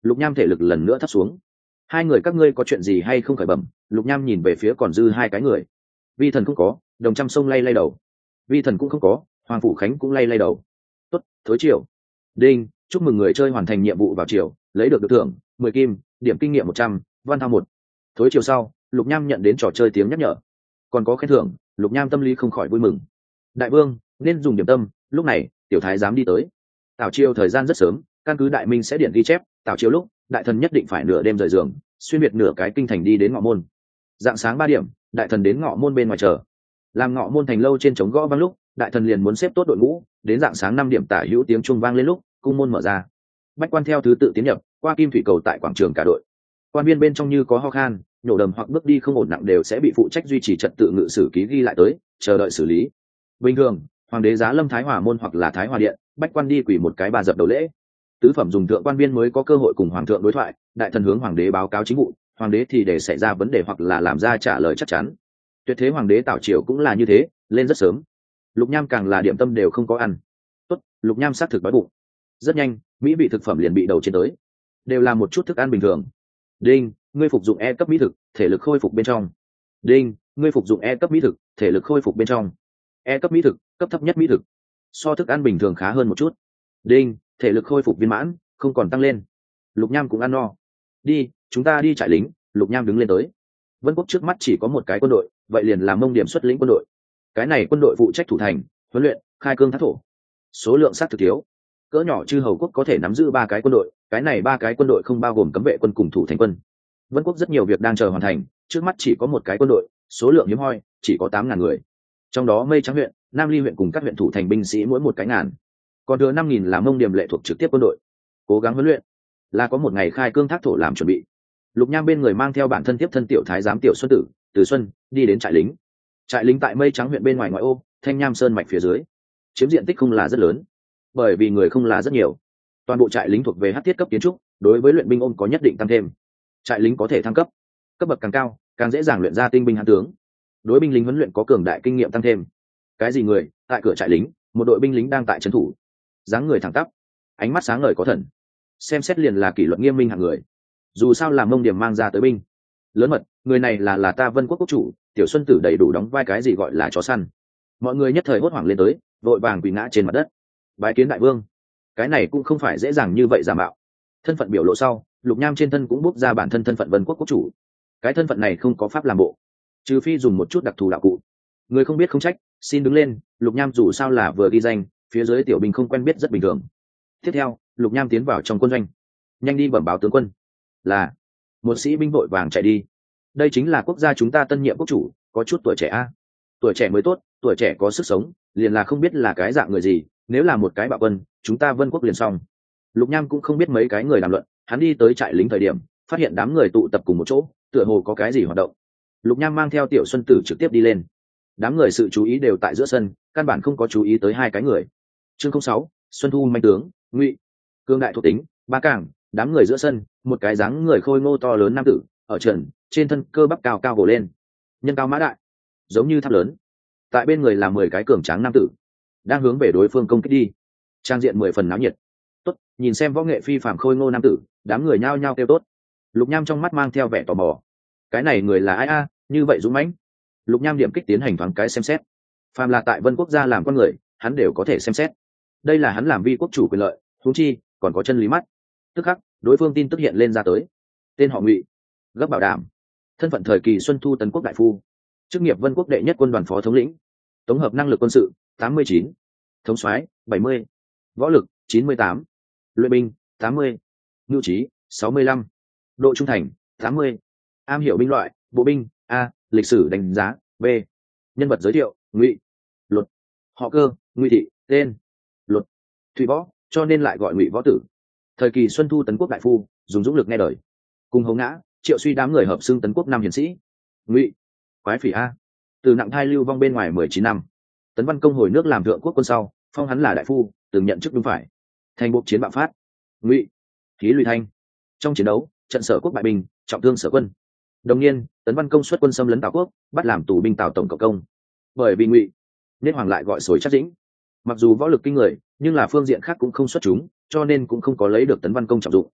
Lục Nham thể lực lần nữa thấp xuống. Hai người các ngươi có chuyện gì hay không khởi bẩm? Lục Nham nhìn về phía còn dư hai cái người. Vi Thần cũng có, Đồng Trăm Sông lay lay đầu. Vi Thần cũng không có, Hoàng Phủ Khánh cũng lay lay đầu. Tốt, thối chiều. Đinh, chúc mừng người chơi hoàn thành nhiệm vụ vào chiều, lấy được thưởng 10 kim, điểm kinh nghiệm 100, văn thao 1. Thối chiều sau, Lục Nham nhận đến trò chơi tiếng nhắc nhở. Còn có khen thưởng, Lục Nham tâm lý không khỏi vui mừng. Đại vương, nên dùng điểm tâm. Lúc này, tiểu thái giám đi tới. Tảo chiều thời gian rất sớm, căn cứ đại minh sẽ điện ghi chép, tảo chiều lúc, đại thần nhất định phải nửa đêm rời giường, xuyên biệt nửa cái kinh thành đi đến ngọ môn. Dạng sáng 3 điểm, đại thần đến ngọ môn bên ngoài chờ. Làm ngọ môn thành lâu trên trống gõ vang lúc, đại thần liền muốn xếp tốt đội ngũ, đến dạng sáng 5 điểm tả hữu tiếng chuông vang lên lúc, cung môn mở ra. Bách quan theo thứ tự tiến nhập, qua kim thủy cầu tại quảng trường cả đội. Quan viên bên trong như có ho khan, nhổ đầm hoặc bước đi không ổn nặng đều sẽ bị phụ trách duy trì trật tự ngự sử ký ghi lại tới, chờ đợi xử lý. Bình thường, hoàng đế giá lâm thái hòa môn hoặc là thái hòa điện, bách quan đi quỳ một cái ba dập đầu lễ. Tứ phẩm dùng thượng quan viên mới có cơ hội cùng hoàng thượng đối thoại, đại thần hướng hoàng đế báo cáo chính vụ, hoàng đế thì để xảy ra vấn đề hoặc là làm ra trả lời chắc chắn. Tuyệt thế hoàng đế tảo triều cũng là như thế, lên rất sớm. Lục Nham càng là điểm tâm đều không có ăn. Tốt, Lục Nham xác thực đói bụng. Rất nhanh, mỹ vị thực phẩm liền bị đầu trên tới, đều là một chút thức ăn bình thường. Đinh, ngươi phục dụng E cấp mỹ thực, thể lực khôi phục bên trong. Đinh, ngươi phục dụng E cấp mỹ thực, thể lực khôi phục bên trong. E cấp mỹ thực, cấp thấp nhất mỹ thực, so thức ăn bình thường khá hơn một chút. Đinh, thể lực khôi phục viên mãn, không còn tăng lên. Lục Nham cũng ăn no. Đi, chúng ta đi trại lính. Lục Nham đứng lên tới. Vân quốc trước mắt chỉ có một cái quân đội, vậy liền làm Mông Điểm xuất lĩnh quân đội. Cái này quân đội phụ trách thủ thành, huấn luyện, khai cương thác thổ. Số lượng sát thực thiếu, cỡ nhỏ chư hầu quốc có thể nắm giữ 3 cái quân đội, cái này 3 cái quân đội không bao gồm cấm vệ quân cùng thủ thành quân. Vân quốc rất nhiều việc đang chờ hoàn thành, trước mắt chỉ có một cái quân đội, số lượng hiếm hoi, chỉ có 8.000 người. Trong đó Mây Trắng huyện, Nam Ly huyện cùng các huyện thủ thành binh sĩ mỗi một cái ngàn, còn thừa 5.000 là Mông Điểm lệ thuộc trực tiếp quân đội. Cố gắng huấn luyện, là có một ngày khai cương thác thổ làm chuẩn bị. Lục Nham bên người mang theo bản thân tiếp thân tiểu thái giám Tiểu Xuân Tử, Từ Xuân, đi đến trại lính. Trại lính tại Mây Trắng huyện bên ngoài ngoại ô, Thanh Nham Sơn mạch phía dưới, chiếm diện tích không là rất lớn, bởi vì người không là rất nhiều. Toàn bộ trại lính thuộc về hắc thiết cấp kiến trúc, đối với luyện binh ôn có nhất định tăng thêm. Trại lính có thể thăng cấp, cấp bậc càng cao, càng dễ dàng luyện ra tinh binh hãn tướng. Đối binh lính huấn luyện có cường đại kinh nghiệm tăng thêm. Cái gì người? Tại cửa trại lính, một đội binh lính đang tại trấn thủ, dáng người thẳng tắp, ánh mắt sáng ngời có thần, xem xét liền là kỷ luật nghiêm minh hạng người. Dù sao làm Mông Điểm mang ra tới binh lớn mật, người này là ta Vân quốc quốc chủ. Tiểu Xuân Tử đầy đủ đóng vai cái gì gọi là chó săn. Mọi người nhất thời hốt hoảng lên tới, vội vàng quỳ ngã trên mặt đất. Bái kiến đại vương. Cái này cũng không phải dễ dàng như vậy giả mạo. Thân phận biểu lộ sau, Lục Nham trên thân cũng bốc ra bản thân thân phận Vân quốc quốc chủ. Cái thân phận này không có pháp làm bộ, trừ phi dùng một chút đặc thù đạo cụ. Người không biết không trách, xin đứng lên. Lục Nham dù sao là vừa ghi danh, phía dưới tiểu binh không quen biết rất bình thường. Tiếp theo, Lục Nham tiến vào trong quân doanh. Nhanh đi bẩm báo tướng quân. Là. Một sĩ binh vội vàng chạy đi. Đây chính là quốc gia chúng ta tân nhiệm quốc chủ, có chút tuổi trẻ a. Tuổi trẻ mới tốt, tuổi trẻ có sức sống, liền là không biết là cái dạng người gì, nếu là một cái bạo quân, chúng ta Vân quốc liền xong. Lục Nham cũng không biết mấy cái người đàm luận, hắn đi tới trại lính thời điểm, phát hiện đám người tụ tập cùng một chỗ, tựa hồ có cái gì hoạt động. Lục Nham mang theo Tiểu Xuân Tử trực tiếp đi lên. Đám người sự chú ý đều tại giữa sân, căn bản không có chú ý tới hai cái người. Chương 06, Xuân Thu manh tướng, Ngụy. Cương đại thuộc tính, ba càng, đám người giữa sân, một cái dáng người khôi ngô to lớn nam tử, ở trần, trên thân cơ bắp cao cao gồ lên, nhân cao mã đại, giống như tháp lớn. Tại bên người là 10 cái cường tráng nam tử, đang hướng về đối phương công kích đi. Trang diện 10 phần náo nhiệt. Tốt, nhìn xem võ nghệ phi phàm khôi ngô nam tử, đám người nhao nhao kêu tốt. Lục Nham trong mắt mang theo vẻ tò mò. Cái này người là ai a, như vậy dũng mãnh? Lục Nham điểm kích tiến hành thoáng cái xem xét. Phàm là tại Vân quốc gia làm con người, hắn đều có thể xem xét. Đây là hắn làm vi quốc chủ quyền lợi, huống chi còn có chân lý mắt. Tức khắc, đối phương tin tức hiện lên ra tới. Tên họ Ngụy, gấp bảo đảm, thân phận thời kỳ Xuân Thu tấn quốc đại phu, chức nghiệp Vân quốc đệ nhất quân đoàn phó thống lĩnh, tổng hợp năng lực quân sự 89, thống soái 70, võ lực 98, luyện binh 80, ngưu trí 65, độ trung thành 80, am hiểu binh loại bộ binh A, lịch sử đánh giá B. Nhân vật giới thiệu Ngụy, Luật, họ Cơ, Ngụy thị, tên Luật, Thụy võ, cho nên lại gọi Ngụy võ tử. Thời kỳ Xuân Thu tấn quốc đại phu, dùng dũng lực nghe đời, cùng Hầu Ngã, Triệu Suy đám người hợp xưng tấn quốc năm hiển sĩ. Ngụy, quái phỉ a, từ nặng thai lưu vong bên ngoài 19 năm. Tấn Văn Công hồi nước làm thượng quốc quân sau, phong hắn là đại phu, từng nhận chức đúng phải. Thành bộ chiến bạo phát. Ngụy, khí lùi thanh. Trong chiến đấu, trận Sở quốc bại binh, trọng thương Sở quân. Đồng niên, Tấn Văn Công xuất quân xâm lấn Tào quốc, bắt làm tù binh Tào tổng cộng công. Bởi vì Ngụy, nên hoàng lại gọi Sồi Chắc Dĩnh. Mặc dù võ lực kinh người, nhưng là phương diện khác cũng không xuất chúng, cho nên cũng không có lấy được Tấn Văn Công trọng dụng.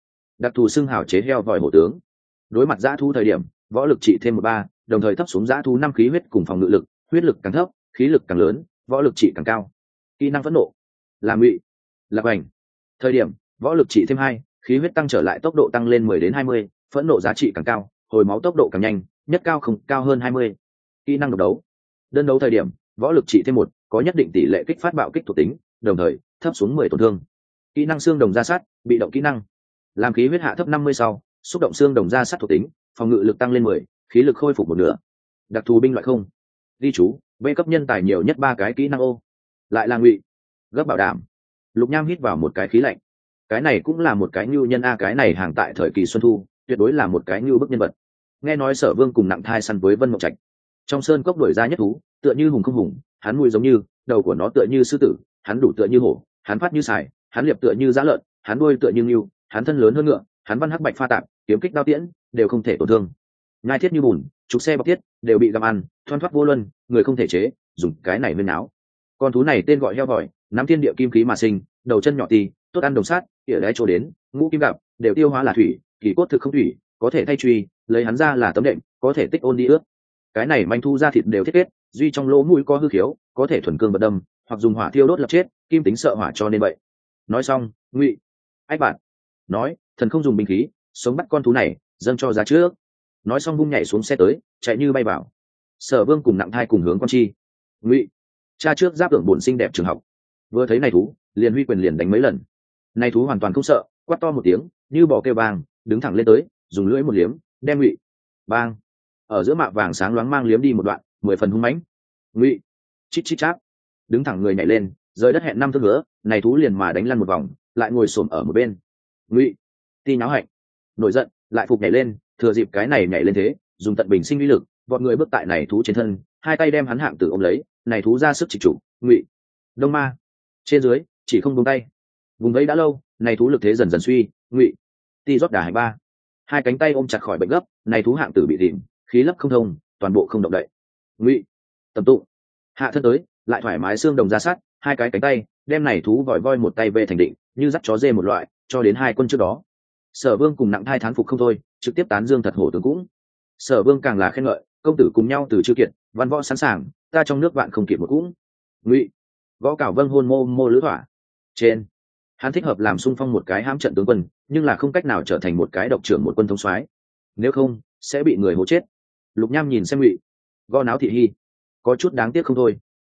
đặc thù xưng hào chế heo vòi hổ tướng. Đối mặt dã thú thời điểm, võ lực trị thêm 13, đồng thời thấp xuống dã thú 5 khí huyết cùng phòng ngự lực, huyết lực càng thấp, khí lực càng lớn, võ lực trị càng cao. Kỹ năng phẫn nộ, làm ngụy, lập ảnh. Thời điểm, võ lực trị thêm 2, khí huyết tăng trở lại, tốc độ tăng lên 10 đến 20, phẫn nộ giá trị càng cao, hồi máu tốc độ càng nhanh, nhất cao không cao hơn 20. Kỹ năng độc đấu, đơn đấu thời điểm, võ lực trị thêm 1, có nhất định tỷ lệ kích phát bạo kích thuộc tính, đồng thời thấp xuống 10 tổn thương. Kỹ năng xương đồng ra sát, bị động kỹ năng, làm khí huyết hạ thấp 50 sau, xúc động xương đồng ra sát thuộc tính, phòng ngự lực tăng lên 10, khí lực khôi phục một nửa. Đặc thù binh loại không. Ghi chú, B cấp nhân tài nhiều nhất 3 cái kỹ năng ô. Lại là ngụy, gấp bảo đảm. Lục Nham hít vào một cái khí lạnh. Cái này cũng là một cái nhu nhân a, cái này hàng tại thời kỳ xuân thu, tuyệt đối là một cái nhu bức nhân vật. Nghe nói Sở Vương cùng Nặng Thai săn với Vân Mộng Trạch. Trong sơn cốc đuổi ra nhất thú, tựa như hùng không hùng, hắn mùi giống như, đầu của nó tựa như sư tử, hắn đủ tựa như hổ, hắn phát như sải, hắn liệp tựa như dã lợn, hắn đuôi tựa như ngưu, hắn thân lớn hơn ngựa, hắn văn hắc bạch pha tạp, kiếm kích đao tiễn đều không thể tổn thương. Ngai thiết như bùn, trục xe bọc thiết đều bị găm ăn, thoăn thoắt vô luân, người không thể chế, dùng cái này nguyên áo. Con thú này tên gọi heo vòi, nắm thiên địa kim khí mà sinh, đầu chân nhỏ tì, tốt ăn đồng sát, địa đáy chỗ đến, ngũ kim gặp, đều tiêu hóa là thủy, kỳ cốt thực không thủy, có thể thay truy, lấy hắn ra là tấm đệm, có thể tích ôn đi ướt. Cái này manh thu ra thịt đều thiết kết, duy trong lỗ mũi có hư khiếu, có thể thuần cương vật đâm, hoặc dùng hỏa thiêu đốt lập chết, kim tính sợ hỏa cho nên vậy. Nói xong, ngụy, ách bạn, nói, thần không dùng binh khí, sống bắt con thú này, dâng cho giá trước. Nói xong vung nhảy xuống xe tới, chạy như bay vào. Sở Vương cùng Nặng Thai cùng hướng con chi. Ngụy, cha trước giáp tưởng bổn xinh đẹp trường học. Vừa thấy này thú, liền huy quyền liền đánh mấy lần. Này thú hoàn toàn không sợ, quát to một tiếng, như bò kêu vàng, đứng thẳng lên tới, dùng lưỡi một liếm, đem Ngụy, bang, ở giữa mạ vàng sáng loáng mang liếm đi một đoạn, 10 phần hung mãnh. Ngụy, chít chít chát, đứng thẳng người nhảy lên, rời đất hẹn 5 thước nữa, này thú liền mà đánh lăn một vòng, lại ngồi xổm ở một bên. Ngụy, ti nháo hạnh, nổi giận, lại phục nhảy lên, thừa dịp cái này nhảy lên thế, dùng tận bình sinh uy lực, vọt người bước tại này thú trên thân, hai tay đem hắn hạng tử ôm lấy, này thú ra sức chỉ chủ. Ngụy, đông ma, trên dưới chỉ không buông tay. Vùng đấy đã lâu, này thú lực thế dần dần suy. Ngụy, ti rót đà hành ba, hai cánh tay ôm chặt khỏi bệnh gấp, này thú hạng tử bị tìm, khí lấp không thông, toàn bộ không động đậy. Ngụy, tầm tụ, hạ thân tới, lại thoải mái xương đồng ra sát, hai cái cánh tay đem này thú vòi voi một tay về thành định, như dắt chó dê một loại, cho đến hai quân trước đó. Sở Vương cùng Nặng Thai thán phục không thôi, trực tiếp tán dương thật hổ tướng cũng. Sở Vương càng là khen ngợi, công tử cùng nhau từ chư kiện, văn võ sẵn sàng, ta trong nước vạn không kịp một cũng. Ngụy, gõ cào vâng hôn mô mô lữ thỏa. Trên, hắn thích hợp làm xung phong một cái hãm trận tướng quân, nhưng là không cách nào trở thành một cái độc trưởng một quân thống soái, nếu không sẽ bị người hố chết. Lục Nham nhìn xem Ngụy, gõ náo thị hy, có chút đáng tiếc không thôi.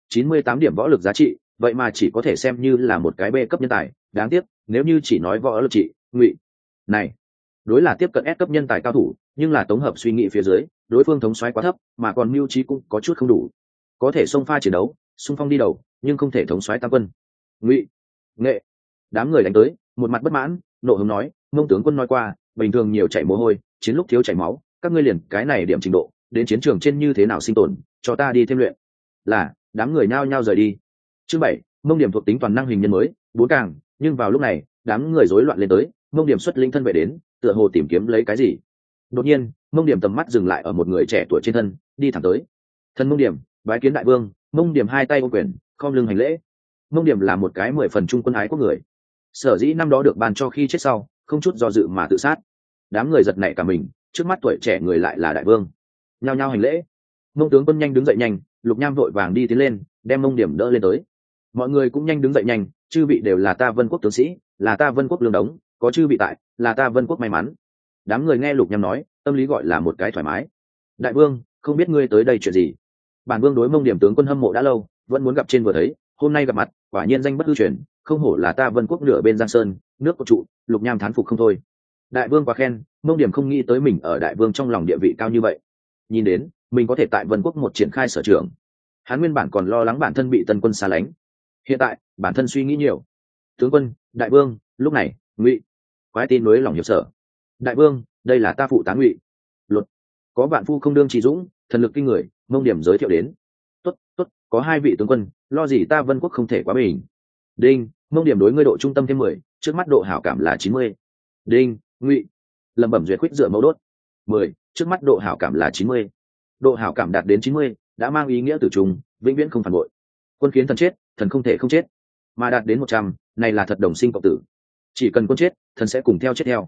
98 điểm võ lực giá trị, vậy mà chỉ có thể xem như là một cái B cấp nhân tài, đáng tiếc, nếu như chỉ nói võ lực trị, Ngụy này đối là tiếp cận S cấp nhân tài cao thủ, nhưng là tổng hợp suy nghĩ phía dưới, đối phương thống soái quá thấp, mà còn mưu trí cũng có chút không đủ. Có thể xông pha chiến đấu, xung phong đi đầu, nhưng không thể thống soái tam quân. Ngụy, nghệ, đám người đánh tới, một mặt bất mãn, nộ hống nói, Mông tướng quân nói qua, bình thường nhiều chảy mồ hôi, chiến lúc thiếu chảy máu, các ngươi liền cái này điểm trình độ, đến chiến trường trên như thế nào sinh tồn, cho ta đi thêm luyện. Là, đám người nhao nhao rời đi. Chương 7, Mông điểm thuộc tính toàn năng hình nhân mới, 4 càng, nhưng vào lúc này, đám người rối loạn lên tới, Mông điểm xuất linh thân vệ đến, tựa hồ tìm kiếm lấy cái gì. Đột nhiên, Mông điểm tầm mắt dừng lại ở một người trẻ tuổi trên thân, đi thẳng tới. Thân Mông điểm, bái kiến đại vương. Mông điểm hai tay ôm quyền, khom lưng hành lễ. Mông điểm là một cái 10 phần trung quân ái quốc người, sở dĩ năm đó được ban cho khi chết sau, không chút do dự mà tự sát. Đám người giật nảy cả mình, trước mắt tuổi trẻ người lại là đại vương, nhao nhao hành lễ. Mông tướng quân nhanh đứng dậy nhanh. Lục Nham vội vàng đi tiến lên, đem Mông điểm đỡ lên tới. Mọi người cũng nhanh đứng dậy nhanh, chư vị đều là ta Vân quốc tướng sĩ, là ta Vân quốc lương đống, có chư vị tại, là ta Vân quốc may mắn. Đám người nghe Lục Nham nói, tâm lý gọi là một cái thoải mái. Đại vương, không biết ngươi tới đây chuyện gì? Bản vương đối Mông điểm tướng quân hâm mộ đã lâu, vẫn muốn gặp trên vừa thấy, hôm nay gặp mặt, quả nhiên danh bất hư truyền, không hổ là ta Vân quốc nửa bên Giang Sơn, nước của trụ. Lục Nham thán phục không thôi. Đại vương quá khen, Mông điểm không nghĩ tới mình ở đại vương trong lòng địa vị cao như vậy. Nhìn đến, mình có thể tại Vân quốc một triển khai sở trường. Hắn nguyên bản còn lo lắng bản thân bị tân quân xa lánh, hiện tại bản thân suy nghĩ nhiều. Tướng quân, đại vương. Lúc này, Ngụy quái tin nối lòng hiệp sở. Đại vương, đây là ta phụ tá Ngụy Luật, có vạn phu không đương trí dũng, thần lực kinh người. Mông điểm giới thiệu đến. Tốt, tốt, có hai vị tướng quân, lo gì ta Vân quốc không thể quá bình. Đinh, Mông điểm đối ngươi độ trung tâm thêm 10, trước mắt độ hảo cảm là 90. Đinh, Ngụy lẩm bẩm duyệt khuyết dựa mẫu đốt. 10, trước mắt độ hảo cảm là 90. Độ hảo cảm đạt đến 90, đã mang ý nghĩa tử trùng, vĩnh viễn không phản bội. Quân khiến thần chết, thần không thể không chết. Mà đạt đến 100, này là thật đồng sinh cộng tử. Chỉ cần quân chết, thần sẽ cùng theo chết theo.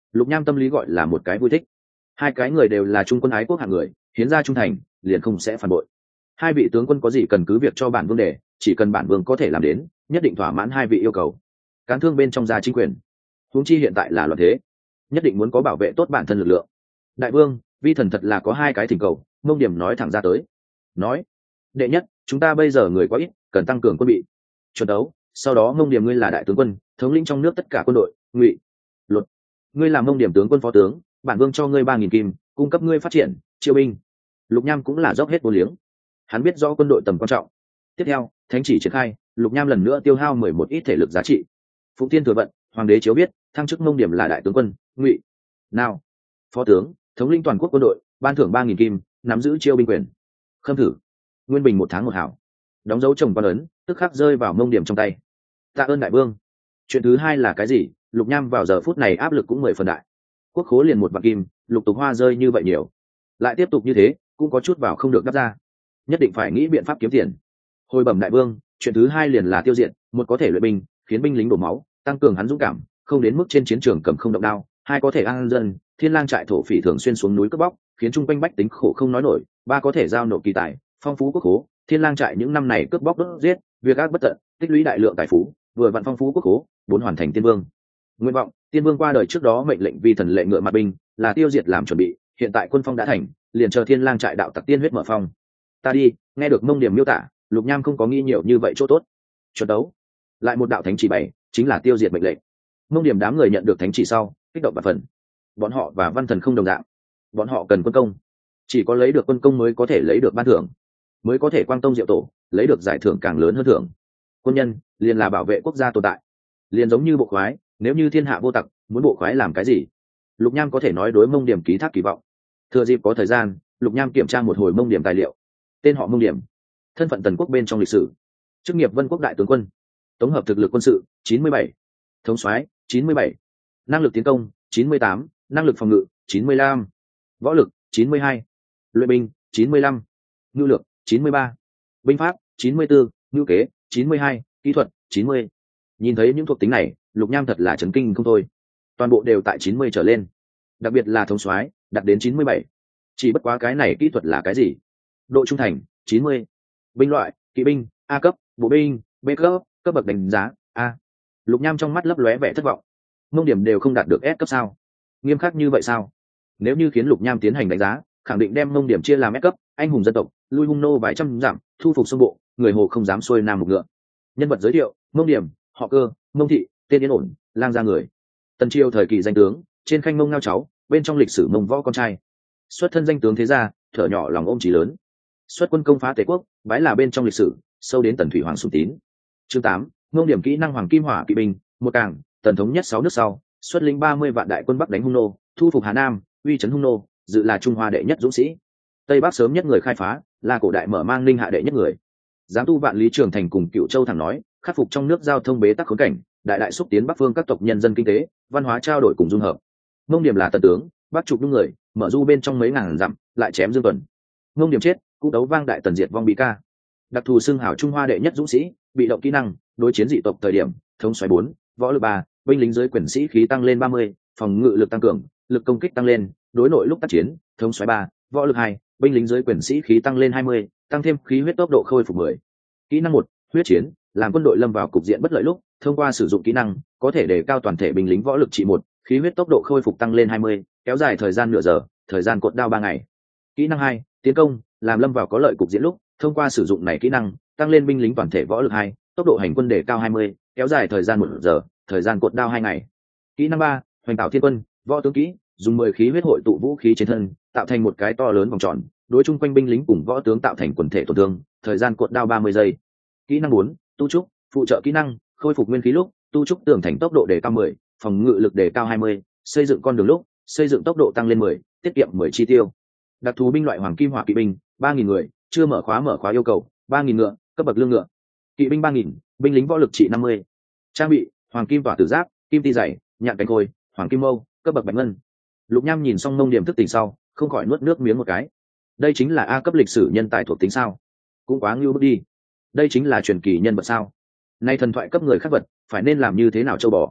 Lục Nham tâm lý gọi là một cái vui thích. Hai cái người đều là trung quân ái quốc hạng người, hiến ra trung thành, liền không sẽ phản bội. Hai vị tướng quân có gì cần cứ việc cho bản vương để, chỉ cần bản vương có thể làm đến, nhất định thỏa mãn hai vị yêu cầu. Cán thương bên trong gia chính quyền, huống chi hiện tại là loạn thế, nhất định muốn có bảo vệ tốt bản thân lực lượng. Đại vương, vi thần thật là có hai cái thỉnh cầu. Mông Điểm nói thẳng ra tới. Nói, đệ nhất, chúng ta bây giờ người quá ít, cần tăng cường quân bị chuẩn đấu. Sau đó Mông Điểm ngươi là đại tướng quân, thống lĩnh trong nước tất cả quân đội. Ngụy Luật, ngươi làm Mông Điểm tướng quân phó tướng, bản vương cho ngươi 3.000 kim, cung cấp ngươi phát triển chiêu binh. Lục Nham cũng là dốc hết vô liếng, hắn biết rõ quân đội tầm quan trọng. Tiếp theo, thánh chỉ triển khai, Lục Nham lần nữa tiêu hao 11 ít thể lực giá trị. Phụng Tiên thừa vận, hoàng đế chiếu biết, thăng chức Mông Điểm là đại tướng quân. Ngụy nào phó tướng, thống lĩnh toàn quốc quân đội, ban thưởng 3.000 kim, nắm giữ chiêu binh quyền. Khâm thử, nguyên bình 1 tháng 1 hảo. Đóng dấu chồng quan ấn, tức khắc rơi vào Mông Điểm trong tay. Tạ ơn đại vương. Chuyện thứ hai là cái gì? Lục Nham vào giờ phút này áp lực cũng 10 phần đại. Quốc khố liền 1 vạn kim, Lục Tục Hoa rơi như vậy nhiều, lại tiếp tục như thế cũng có chút vào không được đắp ra, nhất định phải nghĩ biện pháp kiếm tiền. Hồi bẩm đại vương, chuyện thứ hai liền là tiêu diệt, một có thể luyện binh, khiến binh lính đổ máu, tăng cường hắn dũng cảm, không đến mức trên chiến trường cầm không động đao. Hai có thể an dân, Thiên Lang trại thổ phỉ thường xuyên xuống núi cướp bóc, khiến trung quanh bách tính khổ không nói nổi. Ba có thể giao nộp kỳ tài, phong phú quốc khố. Thiên Lang trại những năm này cướp bóc đốt giết, việc ác bất tận, tích lũy đại lượng tài phú, vừa vặn phong phú quốc khố. 4 hoàn thành tiên vương nguyện vọng. Tiên vương qua đời trước đó mệnh lệnh vi thần lệ ngựa mặt binh, là tiêu diệt làm chuẩn bị, hiện tại quân phong đã thành, liền chờ Thiên Lang trại đạo tặc tiên huyết mở phong. Ta đi. Nghe được Mông Điểm miêu tả, Lục Nham không có nghi nhiều như vậy chỗ tốt. Chuẩn đấu, lại một đạo thánh chỉ bày, chính là tiêu diệt mệnh lệnh. Mông Điểm đám người nhận được thánh chỉ sau, kích động và phần. Bọn họ và văn thần không đồng dạng, bọn họ cần quân công, chỉ có lấy được quân công mới có thể lấy được ban thưởng, mới có thể quang tông diệu tổ, lấy được giải thưởng càng lớn hơn thưởng. Quân nhân liền là bảo vệ quốc gia tồn tại, liền giống như bộ khoái, nếu như thiên hạ vô tặc, muốn bộ khoái làm cái gì? Lục Nham có thể nói đối Mông Điểm ký thác kỳ vọng. Thừa dịp có thời gian, Lục Nham kiểm tra một hồi Mông Điểm tài liệu. Tên họ Mông Điểm, thân phận tần quốc bên trong lịch sử, chức nghiệp Vân Quốc đại tướng quân, tổng hợp thực lực quân sự 97, thống soái 97, năng lực tiến công 98, năng lực phòng ngự 95, võ lực 92, luyện binh 95, ngữ lược 93, binh pháp 94, ngữ kế 92, kỹ thuật 90. Nhìn thấy những thuộc tính này, Lục Nham thật là chấn kinh không thôi. Toàn bộ đều tại 90 trở lên, đặc biệt là thống soái đạt đến 97. Chỉ bất quá cái này kỹ thuật là cái gì? Độ trung thành 90, binh loại kỵ binh A cấp, bộ binh B cấp, cấp bậc đánh giá A. Lục Nham trong mắt lấp lóe vẻ thất vọng. Mông Điểm đều không đạt được S cấp sao? Nghiêm khắc như vậy sao? Nếu như khiến Lục Nham tiến hành đánh giá, khẳng định đem Mông Điểm chia làm S cấp, anh hùng dân tộc, lui hung nô vài trăm dặm, thu phục sông bộ, người hồ không dám xuôi nam một ngựa. Nhân vật giới thiệu: Mông Điểm, họ Cơ, Mông Thị, tên yên ổn, lang gia người. Tần triều thời kỳ danh tướng, trên khanh Mông ngao cháu, bên trong lịch sử Mông võ con trai. Xuất thân danh tướng thế gia, thở nhỏ lòng ôm chí lớn. Xuất quân công phá Tề quốc, bái là bên trong lịch sử, sâu đến Tần thủy hoàng sùng tín. Chương 8, Mông Điểm kỹ năng hoàng kim hỏa kỵ binh, một càng, Tần thống nhất 6 nước sau, xuất lĩnh 30 vạn đại quân bắc đánh hung nô, thu phục Hà Nam, uy trấn hung nô, dự là Trung Hoa đệ nhất dũng sĩ. Tây Bắc sớm nhất người khai phá, là cổ đại mở mang Ninh hạ đệ nhất người. Giám tu vạn lý trường thành cùng Cựu Châu thẳng nói, khắc phục trong nước giao thông bế tắc khốn cảnh, đại đại xúc tiến Bắc phương các tộc nhân dân kinh tế, văn hóa trao đổi cùng dung hợp. Mông Điểm là tần tướng, Bắc trục nhung người, mở du bên trong mấy ngàn dặm, lại chém Dương Tuần. Mông Điểm chết, cũng đấu vang đại tần diệt vong bị ca. Đặc thù xưng hảo Trung Hoa đệ nhất dũng sĩ, bị động kỹ năng, đối chiến dị tộc thời điểm, thống soái 4, võ lực 3, binh lính dưới quyền sĩ khí tăng lên 30, phòng ngự lực tăng cường, lực công kích tăng lên, đối nội lúc tác chiến, thống soái 3, võ lực 2, binh lính dưới quyền sĩ khí tăng lên 20, tăng thêm khí huyết tốc độ khôi phục 10. Kỹ năng 1, huyết chiến, làm quân đội lâm vào cục diện bất lợi lúc, thông qua sử dụng kỹ năng, có thể đề cao toàn thể binh lính võ lực trị 1, khí huyết tốc độ khôi phục tăng lên 20, kéo dài thời gian nửa giờ, thời gian cột đao 3 ngày. Kỹ năng 2, tiến công, làm lâm vào có lợi cục diện lúc, thông qua sử dụng này kỹ năng, tăng lên binh lính toàn thể võ lực 2, tốc độ hành quân đề cao 20, kéo dài thời gian 1 giờ, thời gian cột đao 2 ngày. Kỹ năng 3, hoành tạo thiên quân, võ tướng kỹ, dùng 10 khí huyết hội tụ vũ khí trên thân, tạo thành một cái to lớn vòng tròn, đối chung quanh binh lính cùng võ tướng tạo thành quần thể tổn thương, thời gian cột đao 30 giây. Kỹ năng 4, tu trúc, phụ trợ kỹ năng, khôi phục nguyên khí lúc, tu trúc tường thành tốc độ đề cao 10, phòng ngự lực đề cao 20, xây dựng con đường lúc, xây dựng tốc độ tăng lên 10, tiết kiệm 10 chi tiêu. Đặc thù binh loại hoàng kim hỏa kỵ binh, 3000 người, chưa mở khóa yêu cầu, 3000 ngựa, cấp bậc lương ngựa. Kỵ binh 3000, binh lính võ lực trị 50. Trang bị: hoàng kim tỏa tử giáp, kim ti dày, nhạn cánh khôi, hoàng kim mâu, cấp bậc bạch ngân. Lục Nham nhìn xong Mông Điểm thức tỉnh sau, không khỏi nuốt nước miếng một cái. Đây chính là A cấp lịch sử nhân tài thuộc tính sao? Cũng quá ngưu bức đi. Đây chính là truyền kỳ nhân vật sao? Nay thần thoại cấp người khác vật, phải nên làm như thế nào châu bò?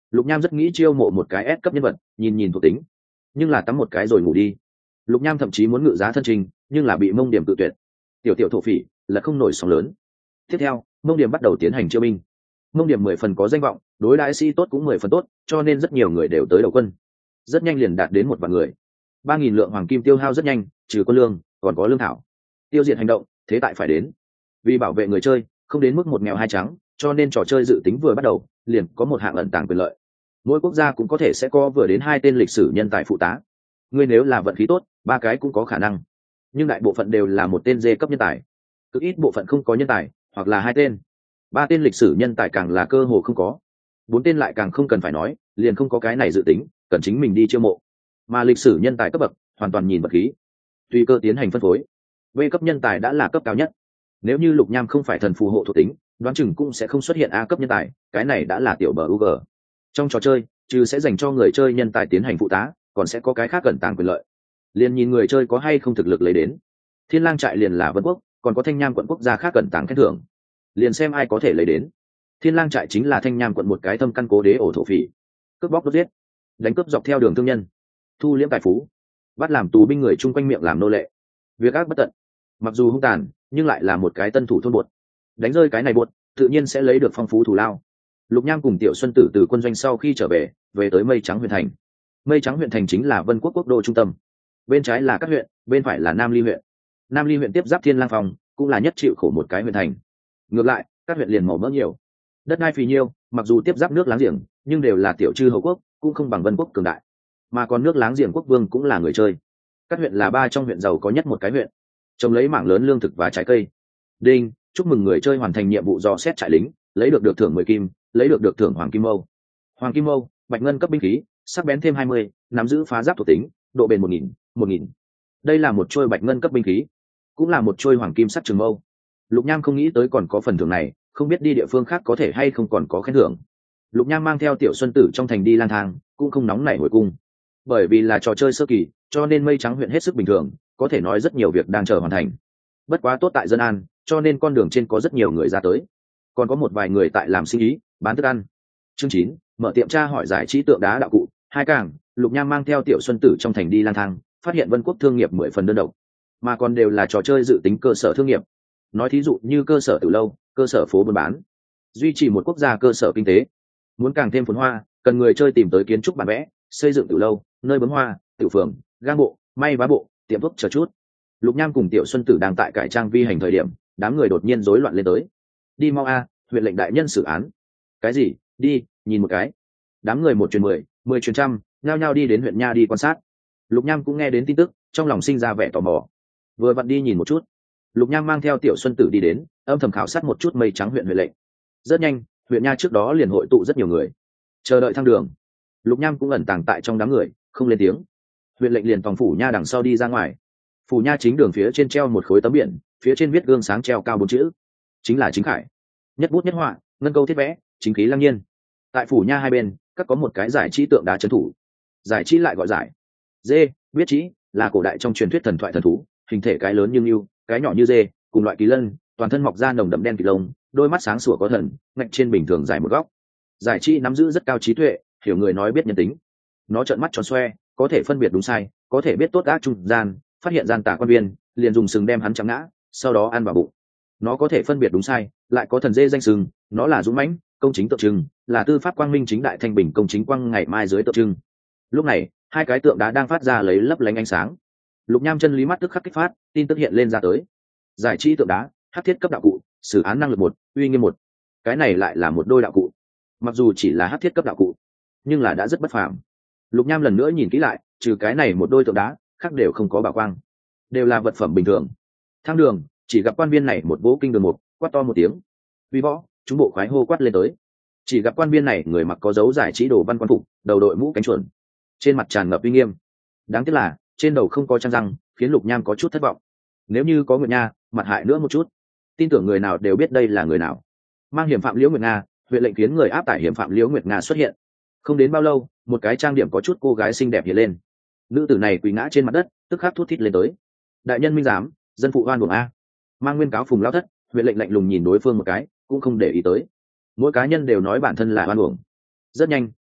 Lục Nham rất nghĩ chiêu mộ một cái S cấp nhân vật, nhìn nhìn thuộc tính, nhưng là tắm một cái rồi ngủ đi. Lục Nham thậm chí muốn ngự giá thân trình, nhưng là bị Mông Điểm tự tuyệt. Tiểu tiểu thổ phỉ là không nổi sóng lớn. Tiếp theo, Mông Điểm bắt đầu tiến hành chiêu binh. Mông Điểm 10 phần có danh vọng, đối đãi sĩ tốt cũng 10 phần tốt, cho nên rất nhiều người đều tới đầu quân. Rất nhanh liền đạt đến 1 vạn người. 3.000 lượng hoàng kim tiêu hao rất nhanh, trừ quân lương, còn có lương thảo. Tiêu diệt hành động, thế tại phải đến. Vì bảo vệ người chơi, không đến mức một nghèo hai trắng, cho nên trò chơi dự tính vừa bắt đầu, liền có một hạng ẩn tàng quyền lợi. Mỗi quốc gia cũng có thể sẽ có vừa đến 2 tên lịch sử nhân tài phụ tá. Ngươi nếu là vận khí tốt, 3 cái cũng có khả năng. Nhưng đại bộ phận đều là một tên D cấp nhân tài. Cực ít bộ phận không có nhân tài, hoặc là 2 tên. 3 tên lịch sử nhân tài càng là cơ hồ không có. 4 tên lại càng không cần phải nói, liền không có cái này dự tính, cần chính mình đi chiêu mộ. Mà lịch sử nhân tài cấp bậc, hoàn toàn nhìn vật khí. Tùy cơ tiến hành phân phối. B cấp nhân tài đã là cấp cao nhất. Nếu như Lục Nham không phải thần phù hộ thuộc tính, đoán chừng cũng sẽ không xuất hiện A cấp nhân tài, cái này đã là tiểu bờ UG. Trong trò chơi, trừ sẽ dành cho người chơi nhân tài tiến hành phụ tá, còn sẽ có cái khác cẩn tàng quyền lợi. Liền nhìn người chơi có hay không thực lực lấy đến. Thiên Lang trại liền là Vân Quốc, còn có Thanh Nham quận quốc gia khác cẩn tàng khen thưởng. Liền xem ai có thể lấy đến. Thiên Lang trại chính là Thanh Nham quận một cái thâm căn cố đế ổ thổ phỉ. Cướp bóc đốt giết, đánh cướp dọc theo đường thương nhân, thu liễm tài phú, bắt làm tù binh người chung quanh miệng làm nô lệ. Việc ác bất tận. Mặc dù hung tàn, nhưng lại là một cái tân thủ thôn buột. Đánh rơi cái này buột, tự nhiên sẽ lấy được phong phú thù lao. Lục Nham cùng Tiểu Xuân Tử từ quân doanh sau khi trở về, về tới Mây Trắng huyện thành. Mây Trắng huyện thành chính là Vân Quốc quốc đô trung tâm. Bên trái là các huyện, bên phải là Nam Ly huyện. Nam Ly huyện tiếp giáp Thiên Lang Phong, cũng là nhất chịu khổ một cái huyện thành. Ngược lại, các huyện liền màu mỡ nhiều. Đất đai phì nhiêu, mặc dù tiếp giáp nước láng giềng, nhưng đều là tiểu chư hầu quốc, cũng không bằng Vân Quốc cường đại. Mà còn nước láng giềng quốc vương cũng là người chơi. Các huyện là 3 trong huyện giàu có nhất một cái huyện, trồng lấy mảng lớn lương thực và trái cây. Đinh, chúc mừng người chơi hoàn thành nhiệm vụ dò xét trại lính, lấy được thưởng 10 kim, lấy được thưởng hoàng kim mâu. Hoàng kim mâu, bạch ngân cấp binh khí, sắc bén thêm 20, nắm giữ phá giáp thuộc tính, độ bền 1000. Đây là một trôi bạch ngân cấp binh khí, cũng là một trôi hoàng kim sắc trường mâu. Lục Nham không nghĩ tới còn có phần thưởng này, không biết đi địa phương khác có thể hay không còn có khen thưởng. Lục Nham mang theo Tiểu Xuân Tử trong thành đi lang thang, cũng không nóng nảy hồi cung. Bởi vì là trò chơi sơ kỳ, cho nên Mây Trắng huyện hết sức bình thường, có thể nói rất nhiều việc đang chờ hoàn thành. Bất quá tốt tại dân an, cho nên con đường trên có rất nhiều người ra tới. Còn có một vài người tại làm sinh ý, bán thức ăn. Chương 9, mở tiệm tra hỏi giải trí tượng đá đạo cụ. Hai càng, Lục Nham mang theo Tiểu Xuân Tử trong thành đi lang thang, phát hiện Vân Quốc thương nghiệp 10 phần đơn độc, mà còn đều là trò chơi dự tính cơ sở thương nghiệp. Nói thí dụ như cơ sở từ lâu, cơ sở phố buôn bán, duy trì một quốc gia cơ sở kinh tế. Muốn càng thêm phồn hoa, cần người chơi tìm tới kiến trúc bản vẽ, xây dựng từ lâu, nơi bấm hoa, tiểu phường, gang bộ, may vá bộ, tiệm thuốc chờ chút. Lục Nham cùng Tiểu Xuân Tử đang tại cải trang vi hành thời điểm, đám người đột nhiên rối loạn lên tới. Đi mau a, huyện lệnh đại nhân xử án. Cái gì? Đi, nhìn một cái. Đám người 1 truyền 10, 10 truyền trăm, nhao nhao đi đến huyện nha đi quan sát. Lục Nham cũng nghe đến tin tức, trong lòng sinh ra vẻ tò mò. Vừa vặn đi nhìn một chút. Lục Nham mang theo Tiểu Xuân Tử đi đến, âm thầm khảo sát một chút Mây Trắng huyện huyện lệnh. Rất nhanh, huyện nha trước đó liền hội tụ rất nhiều người, chờ đợi thăng đường. Lục Nham cũng ẩn tàng tại trong đám người, không lên tiếng. Huyện lệnh liền phòng phủ nha đằng sau đi ra ngoài. Phủ nha chính đường phía trên treo một khối tấm biển, phía trên viết gương sáng treo cao 4 chữ, chính là Chính Khải. Nhất bút nhất họa, ngân câu thiết vẽ, chính khí lăng nhiên. Tại phủ nha hai bên, các có một cái giải trí tượng đá trấn thủ. Giải trí lại gọi giải. Dê, biết trí, là cổ đại trong truyền thuyết thần thoại thần thú, hình thể cái lớn như ngưu, cái nhỏ như dê, cùng loại kỳ lân, toàn thân mọc ra nồng đậm đen kịt lông, đôi mắt sáng sủa có thần, ngạch trên bình thường dài một góc. Giải trí nắm giữ rất cao trí tuệ, hiểu người nói biết nhân tính. Nó trợn mắt tròn xoe, có thể phân biệt đúng sai, có thể biết tốt ác trung gian, phát hiện gian tà quan viên, liền dùng sừng đem hắn chém ngã, sau đó ăn vào bụng. Nó có thể phân biệt đúng sai, lại có thần dê danh sừng, nó là dũng mãnh, công chính tượng trưng, là tư pháp quang minh chính đại thanh bình công chính quang ngày mai dưới tượng trưng. Lúc này, hai cái tượng đá đang phát ra lấy lấp lánh ánh sáng. Lục Nham chân lý mắt tức khắc kích phát, tin tức hiện lên ra tới. Giải trí tượng đá, hắc thiết cấp đạo cụ, xử án năng lực 1, uy nghiêm 1. Cái này lại là một đôi đạo cụ. Mặc dù chỉ là hắc thiết cấp đạo cụ, nhưng là đã rất bất phàm. Lục Nham lần nữa nhìn kỹ lại, trừ cái này một đôi tượng đá, khác đều không có bảo quang, đều là vật phẩm bình thường. Thang đường, chỉ gặp quan viên này một vỗ kinh đường một, quát to một tiếng. Uy võ, chúng bộ khoái hô quát lên tới. Chỉ gặp quan viên này người mặc có dấu giải trí đồ văn quan phục, đầu đội mũ cánh chuồn, trên mặt tràn ngập uy nghiêm. Đáng tiếc là trên đầu không có trang răng, khiến Lục Nham có chút thất vọng. Nếu như có Nguyệt Nha, mặt hại nữa một chút, tin tưởng người nào đều biết đây là người nào. Mang hiểm phạm Liễu Nguyệt Nga, huyện lệnh khiến người áp tải hiểm phạm Liễu Nguyệt Nga xuất hiện. Không đến bao lâu, một cái trang điểm có chút cô gái xinh đẹp hiện lên. Nữ tử này quỳ ngã trên mặt đất, tức khắc thút thít lên tới. Đại nhân minh giám, dân phụ oan uổng a. Mang nguyên cáo phùng lao thất, huyện lệnh lạnh lùng nhìn đối phương một cái, cũng không để ý tới. Mỗi cá nhân đều nói bản thân là oan uổng. Rất nhanh,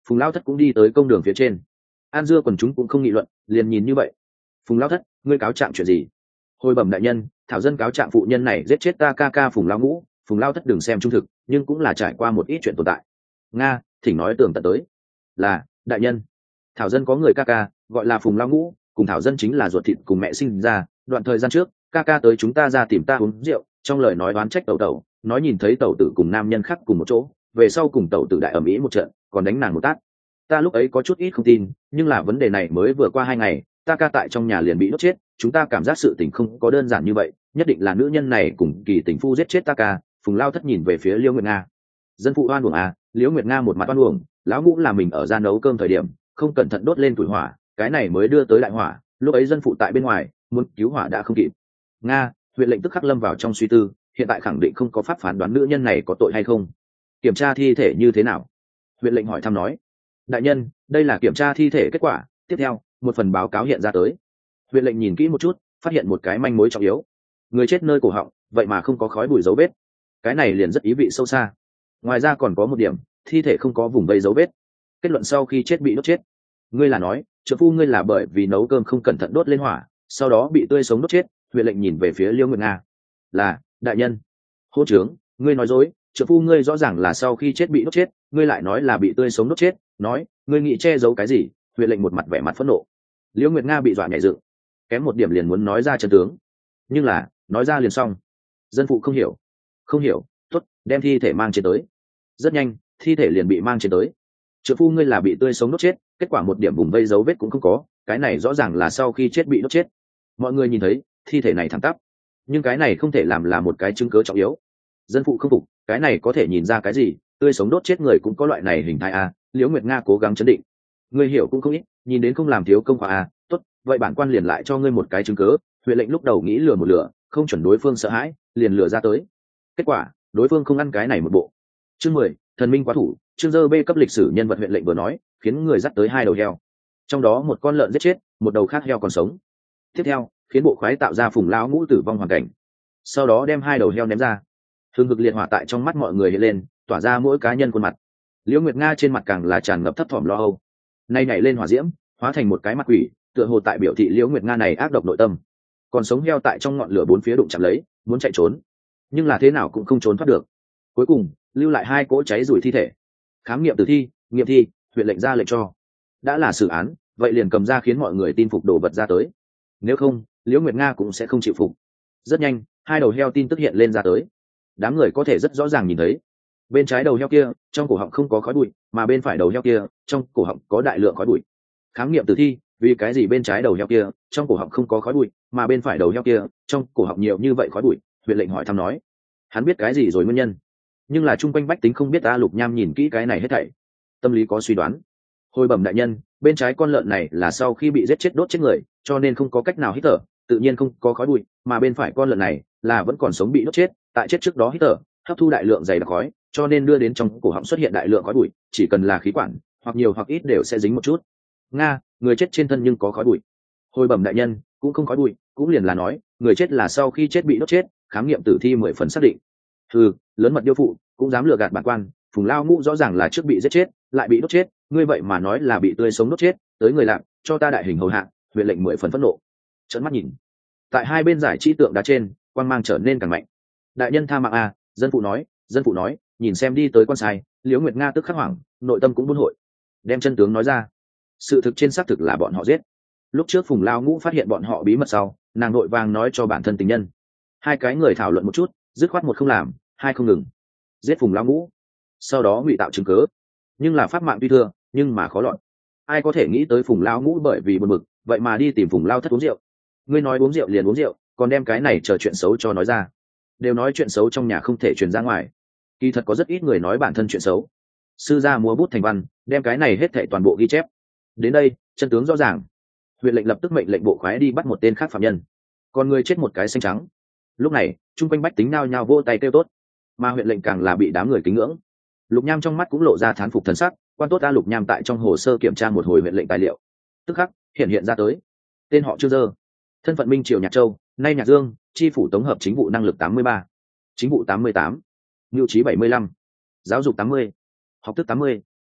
Phùng Lao Thất cũng đi tới công đường phía trên. An dưa quần chúng cũng không nghị luận, liền nhìn như vậy. Phùng Lao Thất, ngươi cáo trạng chuyện gì? Hồi bẩm đại nhân, thảo dân cáo trạng phụ nhân này giết chết ta ca ca Phùng Lao Ngũ. Phùng Lao Thất đừng xem trung thực, nhưng cũng là trải qua một ít chuyện tồn tại. Nga, thỉnh nói tường tận tới. Là đại nhân, thảo dân có người ca ca gọi là Phùng Lao Ngũ, cùng thảo dân chính là ruột thịt cùng mẹ sinh ra. Đoạn thời gian trước ca ca tới chúng ta ra tìm ta uống rượu, trong lời nói oán trách tẩu tẩu, nói nhìn thấy tẩu tử cùng nam nhân khác cùng một chỗ, về sau cùng tẩu tử đại ầm ĩ một trận, còn đánh nàng một tát. Ta lúc ấy có chút ít không tin, nhưng là vấn đề này mới vừa qua 2 ngày, ta ca tại trong nhà liền bị đốt chết. Chúng ta cảm giác sự tình không có đơn giản như vậy, nhất định là nữ nhân này cùng kỳ tình phu giết chết ta ca. Phùng Lao Thất nhìn về phía Liễu Nguyệt Nga. Dân phụ oan uổng à? Liễu Nguyệt Nga một mặt oan uổng, lão Ngũ là mình ở ra nấu cơm thời điểm không cẩn thận đốt lên tuổi hỏa, cái này mới đưa tới đại hỏa. Lúc ấy dân phụ tại bên ngoài muốn cứu hỏa đã không kịp. Nga, huyện lệnh tức khắc lâm vào trong suy tư, hiện tại khẳng định không có pháp phán đoán nữ nhân này có tội hay không. Kiểm tra thi thể như thế nào? Huyện lệnh hỏi thăm nói. Đại nhân, đây là kiểm tra thi thể kết quả, tiếp theo một phần báo cáo hiện ra tới. Huyện lệnh nhìn kỹ một chút, phát hiện một cái manh mối trọng yếu. Người chết nơi cổ họng vậy mà không có khói bụi dấu vết, cái này liền rất ý vị sâu xa. Ngoài ra còn có một điểm, thi thể không có vùng vây dấu vết, kết luận sau khi chết bị đốt chết. Ngươi là nói trợ phu ngươi là bởi vì nấu cơm không cẩn thận đốt lên hỏa, sau đó bị tươi sống đốt chết? Huyện lệnh nhìn về phía Liễu Nguyệt Nga. Là đại nhân. Hô trưởng, ngươi nói dối, trợ phu ngươi rõ ràng là sau khi chết bị đốt chết, ngươi lại nói là bị tươi sống đốt chết, nói ngươi nghĩ che giấu cái gì? Huyện lệnh một mặt vẻ mặt phẫn nộ. Liễu Nguyệt Nga bị dọa nhảy dựng, kém một điểm liền muốn nói ra chân tướng, nhưng là nói ra liền xong. Dân phụ không hiểu. Không hiểu, tốt, đem thi thể mang trên tới. Rất nhanh thi thể liền bị mang trên tới. Trợ phu ngươi là bị tươi sống đốt chết, kết quả một điểm vùng vây dấu vết cũng không có, cái này rõ ràng là sau khi chết bị đốt chết. Mọi người nhìn thấy thi thể này thẳng tắp, nhưng cái này không thể làm là một cái chứng cớ trọng yếu. Dân phụ không phục, cái này có thể nhìn ra cái gì? Tươi sống đốt chết người cũng có loại này hình thái à? Liễu Nguyệt Nga cố gắng chấn định. Ngươi hiểu cũng không ít, nhìn đến không làm thiếu công khóa à? Tốt, vậy bản quan liền lại cho ngươi một cái chứng cớ. Huyện lệnh lúc đầu nghĩ lừa một lừa, không chuẩn đối phương sợ hãi, liền lừa ra tới. Kết quả đối phương không ăn cái này một bộ. Chương 10, thần minh quá thủ. Chương dơ B cấp lịch sử nhân vật huyện lệnh vừa nói, khiến người dắt tới 2 đầu heo, trong đó một con lợn giết chết, một đầu khác heo còn sống. Tiếp theo khiến bộ khoái tạo ra Phùng Lão Ngũ tử vong hoàn cảnh, sau đó đem 2 đầu heo ném ra. Hương hực liệt hỏa tại trong mắt mọi người hiện lên, tỏa ra mỗi cá nhân khuôn mặt. Liễu Nguyệt Nga trên mặt càng là tràn ngập thấp thỏm lo âu, nay nhảy lên hỏa diễm, hóa thành một cái mặt quỷ, tựa hồ tại biểu thị Liễu Nguyệt Nga này ác độc nội tâm. Còn sống heo tại trong ngọn lửa 4 phía đụng chạm lấy, muốn chạy trốn, nhưng là thế nào cũng không trốn thoát được. Cuối cùng lưu lại 2 cỗ cháy rủi thi thể. Khám nghiệm tử thi, nghiệm thi, huyện lệnh ra lệnh cho. Đã là xử án, vậy liền cầm ra khiến mọi người tin phục đồ vật ra tới. Nếu không, Liễu Nguyệt Nga cũng sẽ không chịu phục. Rất nhanh 2 đầu heo tin tức hiện lên ra tới. Đám người có thể rất rõ ràng nhìn thấy, bên trái đầu heo kia trong cổ họng không có khói bụi, mà bên phải đầu heo kia trong cổ họng có đại lượng khói bụi. Khám nghiệm tử thi, vì cái gì bên trái đầu heo kia trong cổ họng không có khói bụi, mà bên phải đầu heo kia trong cổ họng nhiều như vậy khói bụi? Huyện lệnh hỏi thăm nói. Hắn biết cái gì rồi nguyên nhân, nhưng là chung quanh bách tính không biết. Ta Lục Nham nhìn kỹ cái này hết thảy, tâm lý có suy đoán. Hồi bẩm đại nhân, bên trái con lợn này là sau khi bị giết chết đốt chết người, cho nên không có cách nào hít thở, tự nhiên không có khói bụi, mà bên phải con lợn này là vẫn còn sống bị đốt chết, tại chết trước đó hít thở, hấp thu đại lượng dày đặc khói, cho nên đưa đến trong cổ họng xuất hiện đại lượng khói bụi. Chỉ cần là khí quản, hoặc nhiều hoặc ít đều sẽ dính một chút. Nga, người chết trên thân nhưng có khói bụi. Hồi bẩm đại nhân, cũng không khói bụi, cũng liền là nói người chết là sau khi chết bị đốt chết, khám nghiệm tử thi 10 phần xác định. Lớn mật điêu phụ, cũng dám lừa gạt bản quan. Phùng Lao Ngũ rõ ràng là trước bị giết chết, lại bị đốt chết, ngươi vậy mà nói là bị tươi sống đốt chết, tới người lạm, cho ta đại hình hầu hạ. Huyện lệnh 10 phần phẫn nộ, trợn mắt nhìn. Tại 2 bên giải trí tượng đá trên, quang mang trở nên càng mạnh. Đại nhân tha mạng a, dân phụ nói, nhìn xem đi tới quan sai. Liễu Nguyệt Nga tức khắc hoảng, nội tâm cũng buôn hội, đem chân tướng nói ra. Sự thực trên xác thực là bọn họ giết. Lúc trước Phùng Lao Ngũ phát hiện bọn họ bí mật sau, nàng nội vàng nói cho bản thân tình nhân. 2 cái người thảo luận một chút, dứt khoát một không làm, 2 không ngừng, giết Phùng Lao Ngũ, sau đó ngụy tạo chứng cớ. Nhưng là pháp mạng tuy thưa, nhưng mà khó lọt. Ai có thể nghĩ tới Phùng Lao Ngũ bởi vì buồn bực, vậy mà đi tìm Phùng Lao Thất uống rượu. Ngươi nói uống rượu liền uống rượu, còn đem cái này chờ chuyện xấu cho nói ra. Đều nói chuyện xấu trong nhà không thể truyền ra ngoài, kỳ thật có rất ít người nói bản thân chuyện xấu. Sư gia múa bút thành văn, đem cái này hết thảy toàn bộ ghi chép. Đến đây chân tướng rõ ràng. Huyện lệnh lập tức mệnh lệnh bộ khoái đi bắt một tên khác phạm nhân, còn người chết một cái xanh trắng. Lúc này chung quanh bách tính nao nhao vỗ tay kêu tốt, mà huyện lệnh càng là bị đám người kính ngưỡng. Lục Nham trong mắt cũng lộ ra thán phục thần sắc. Quan tốt ta Lục Nham tại trong hồ sơ kiểm tra một hồi huyện lệnh tài liệu, tức khắc hiện ra tới tên họ Trương Dơ, thân phận Minh Triều Nhạc Châu, nay Nhạc Dương, chi phủ tổng hợp chính vụ năng lực 83, chính vụ 88, ngưu trí 75, giáo dục 80, học thức 80,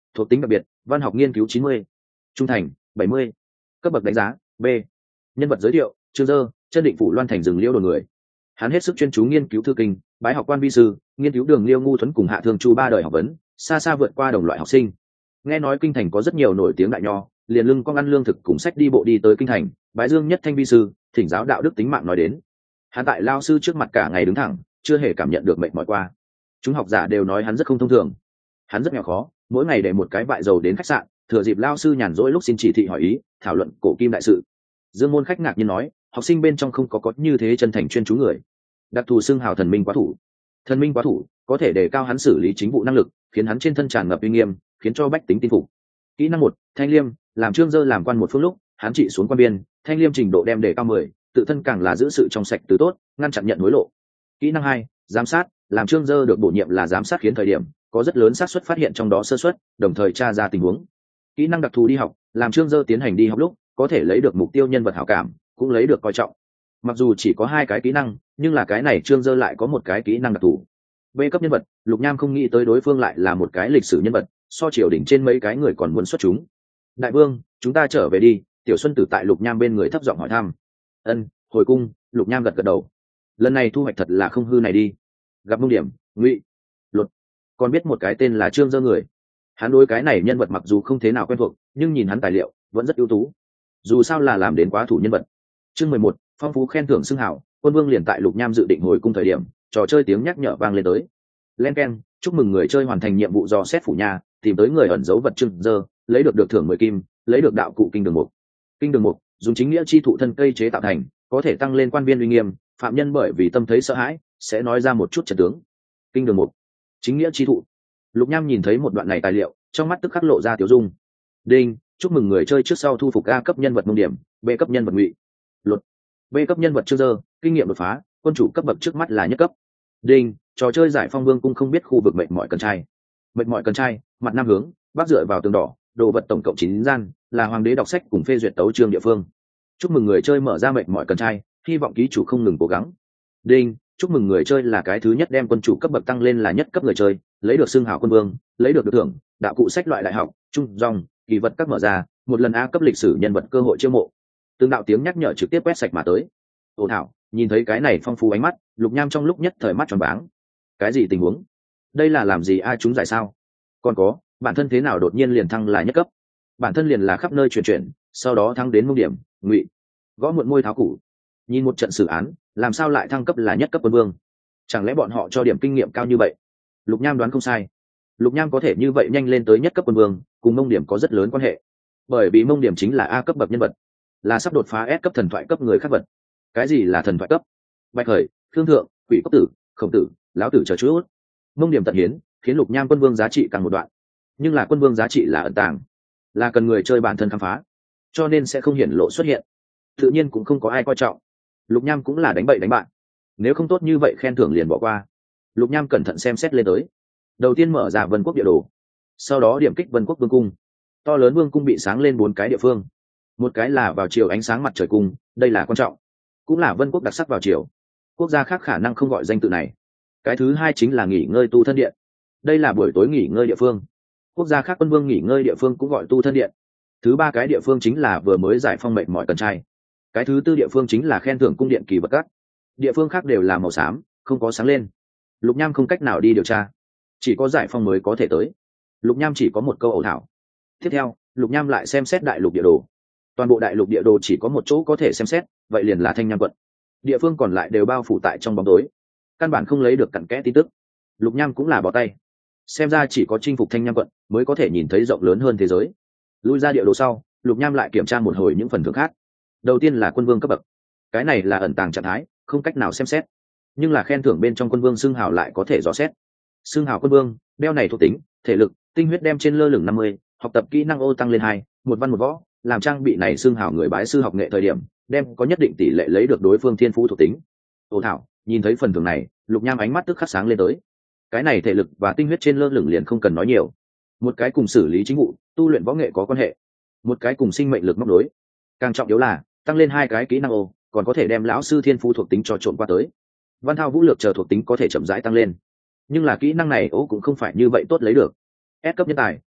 thuộc tính đặc biệt, văn học nghiên cứu 90, trung thành 70, cấp bậc đánh giá B. Nhân vật giới thiệu: Trương Dơ, chân định phủ Loan thành rừng liễu đồn người. Hắn hết sức chuyên chú nghiên cứu thư kinh, bái học quan vi sư, nghiên cứu Đường Liêu Ngu Thuấn cùng Hạ Thương Chu ba đời học vấn, xa xa vượt qua đồng loại học sinh. Nghe nói kinh thành có rất nhiều nổi tiếng đại nho, liền lưng con ăn lương thực cùng sách đi bộ đi tới kinh thành, bái dương nhất thanh vi sư, thỉnh giáo đạo đức tính mạng nói đến. Hắn tại lao sư trước mặt cả ngày đứng thẳng, chưa hề cảm nhận được mệt mỏi qua. Chúng học giả đều nói hắn rất không thông thường. Hắn rất nghèo khó, mỗi ngày để một cái bại dầu đến khách sạn, thừa dịp lao sư nhàn rỗi lúc xin chỉ thị hỏi ý, thảo luận cổ kim đại sự. Dương môn khách ngạc nhiên nói, học sinh bên trong không có như thế chân thành chuyên chú người. Đặc thù xưng hào thần minh quá thủ. Thần minh quá thủ có thể đề cao hắn xử lý chính vụ năng lực, khiến hắn trên thân tràn ngập uy nghiêm, khiến cho bách tính tin phục. Kỹ năng 1, Thanh Liêm, làm Trương Dơ làm quan một phương lúc, hắn trị xuống quan biên, Thanh Liêm trình độ đem đề cao 10, tự thân càng là giữ sự trong sạch từ tốt, ngăn chặn nhận hối lộ. Kỹ năng 2, giám sát, làm Trương Dơ được bổ nhiệm là giám sát khiến thời điểm có rất lớn xác suất phát hiện trong đó sơ suất, đồng thời tra ra tình huống. Kỹ năng đặc thù đi học, làm Trương Dơ tiến hành đi học lúc có thể lấy được mục tiêu nhân vật hảo cảm, cũng lấy được coi trọng. Mặc dù chỉ có 2 cái kỹ năng, nhưng là cái này Trương Dơ lại có một cái kỹ năng đặc thù. B cấp nhân vật, Lục Nham không nghĩ tới đối phương lại là một cái lịch sử nhân vật, so triều đỉnh trên mấy cái người còn muốn xuất chúng. Đại vương, chúng ta trở về đi. Tiểu Xuân Tử tại Lục Nham bên người thấp giọng hỏi thăm. Ân, hồi cung. Lục Nham gật gật đầu. Lần này thu hoạch thật là không hư này đi. Gặp Mông Điểm, Ngụy, Luật, còn biết một cái tên là Trương Dơ người. Hắn đối cái này nhân vật mặc dù không thế nào quen thuộc, nhưng nhìn hắn tài liệu vẫn rất ưu tú. Dù sao là làm đến quá thủ nhân vật. Chương 11, phong phú khen thưởng xưng hào. Quân vương liền tại Lục Nham dự định hồi cung thời điểm, trò chơi tiếng nhắc nhở vang lên tới. Len keng, chúc mừng người chơi hoàn thành nhiệm vụ do xét phủ nhà, tìm tới người ẩn giấu vật Trương Dơ, lấy được thưởng 10 kim, lấy được đạo cụ kinh đường mục. Kinh đường mục dùng chính nghĩa chi thụ thân cây chế tạo thành, có thể tăng lên quan viên uy nghiêm, phạm nhân bởi vì tâm thấy sợ hãi sẽ nói ra một chút trận tướng. Kinh đường mục, chính nghĩa chi thụ. Lục Nham nhìn thấy một đoạn này tài liệu, trong mắt tức khắc lộ ra tiểu dung. Đinh, chúc mừng người chơi trước sau thu phục A cấp nhân vật Mông Điểm, B cấp nhân vật Ngụy, Luật, B cấp nhân vật Trương Dơ, kinh nghiệm đột phá, quân chủ cấp bậc trước mắt là nhất cấp. Đinh, trò chơi giải phong vương cung không biết khu vực mệt mỏi cần trai. Mệt mỏi cần trai, mặt nam hướng, bắc dựa vào tường đỏ, đồ vật tổng cộng 9 gian, là hoàng đế đọc sách cùng phê duyệt tấu chương địa phương. Chúc mừng người chơi mở ra mệt mỏi cần trai, hy vọng ký chủ không ngừng cố gắng. Đinh, chúc mừng người chơi là cái thứ nhất đem quân chủ cấp bậc tăng lên là nhất cấp người chơi, lấy được xưng hào quân vương, lấy được thưởng, đạo cụ sách loại đại học, trung dòng, kỳ vật các mở ra, một lần A cấp lịch sử nhân vật cơ hội chiêu mộ. Từng đạo tiếng nhắc nhở trực tiếp quét sạch mà tới. Ồ thảo, nhìn thấy cái này phong phú ánh mắt, Lục Nham trong lúc nhất thời mắt tròn váng. Cái gì tình huống? Đây là làm gì, ai chúng giải sao? Còn có, bản thân thế nào đột nhiên liền thăng là nhất cấp? Bản thân liền là khắp nơi chuyển, sau đó thăng đến Mông Điểm, Ngụy. Gõ muộn môi tháo củ. Nhìn một trận xử án, làm sao lại thăng cấp là nhất cấp quân vương? Chẳng lẽ bọn họ cho điểm kinh nghiệm cao như vậy? Lục Nham đoán không sai. Lục Nham có thể như vậy nhanh lên tới nhất cấp quân vương, cùng Mông Điểm có rất lớn quan hệ. Bởi vì Mông Điểm chính là A cấp bậc nhân vật, là sắp đột phá S cấp thần thoại cấp người khác vật. Cái gì là thần thoại cấp? Bạch Khởi, Thương Thượng, Quỷ Cốc Tử, Khổng Tử, Lão Tử chờ chút. Mông Điểm tận hiến, khiến Lục Nham quân vương giá trị càng một đoạn. Nhưng là quân vương giá trị là ẩn tàng, là cần người chơi bản thân khám phá, cho nên sẽ không hiển lộ xuất hiện. Tự nhiên cũng không có ai coi trọng. Lục Nham cũng là đánh bậy đánh bạn. Nếu không tốt như vậy khen thưởng liền bỏ qua. Lục Nham cẩn thận xem xét lên tới. Đầu tiên mở ra Vân Quốc địa đồ, sau đó điểm kích Vân Quốc vương cung. To lớn vương cung bị sáng lên 4 cái địa phương. Một cái là vào chiều ánh sáng mặt trời cung, đây là quan trọng, cũng là Vân Quốc đặc sắc vào chiều. Quốc gia khác khả năng không gọi danh tự này. Cái thứ hai chính là nghỉ ngơi tu thân điện, đây là buổi tối nghỉ ngơi địa phương. Quốc gia khác quân vương nghỉ ngơi địa phương cũng gọi tu thân điện. Thứ ba cái địa phương chính là vừa mới giải phong mệt mỏi cần trai. Cái thứ tư địa phương chính là khen thưởng cung điện kỳ vật các. Địa phương khác đều là màu xám, không có sáng lên. Lục Nham không cách nào đi điều tra, chỉ có giải phong mới có thể tới. Lục Nham chỉ có một câu ẩu thảo. Tiếp theo, Lục Nham lại xem xét đại lục địa đồ. Toàn bộ đại lục địa đồ chỉ có một chỗ có thể xem xét, vậy liền là Thanh Nham quận. Địa phương còn lại đều bao phủ tại trong bóng tối, căn bản không lấy được cặn kẽ tin tức. Lục Nham cũng là bỏ tay. Xem ra chỉ có chinh phục Thanh Nham quận mới có thể nhìn thấy rộng lớn hơn thế giới. Lui ra địa đồ sau, Lục Nham lại kiểm tra một hồi những phần thưởng khác. Đầu tiên là quân vương cấp bậc, cái này là ẩn tàng trạng thái, không cách nào xem xét. Nhưng là khen thưởng bên trong quân vương xưng hào lại có thể dò xét. Xưng hào quân vương, đeo này thuộc tính, thể lực, tinh huyết đem trên lơ lửng 50, học tập kỹ năng ô tăng lên 2, một văn một võ, làm trang bị này xưng hào người bái sư học nghệ thời điểm, đem có nhất định tỷ lệ lấy được đối phương thiên phú thuộc tính. Ô thảo, nhìn thấy phần thưởng này, Lục Nham ánh mắt tức khắc sáng lên tới. Cái này thể lực và tinh huyết trên lơ lửng liền không cần nói nhiều. Một cái cùng xử lý chính vụ, tu luyện võ nghệ có quan hệ, một cái cùng sinh mệnh lực móc nối. Càng trọng yếu là tăng lên 2 cái kỹ năng ô, còn có thể đem lão sư thiên phú thuộc tính cho trộn qua tới. Văn thao vũ lược chờ thuộc tính có thể chậm rãi tăng lên, nhưng là kỹ năng này ô cũng không phải như vậy tốt lấy được. S cấp nhân tài,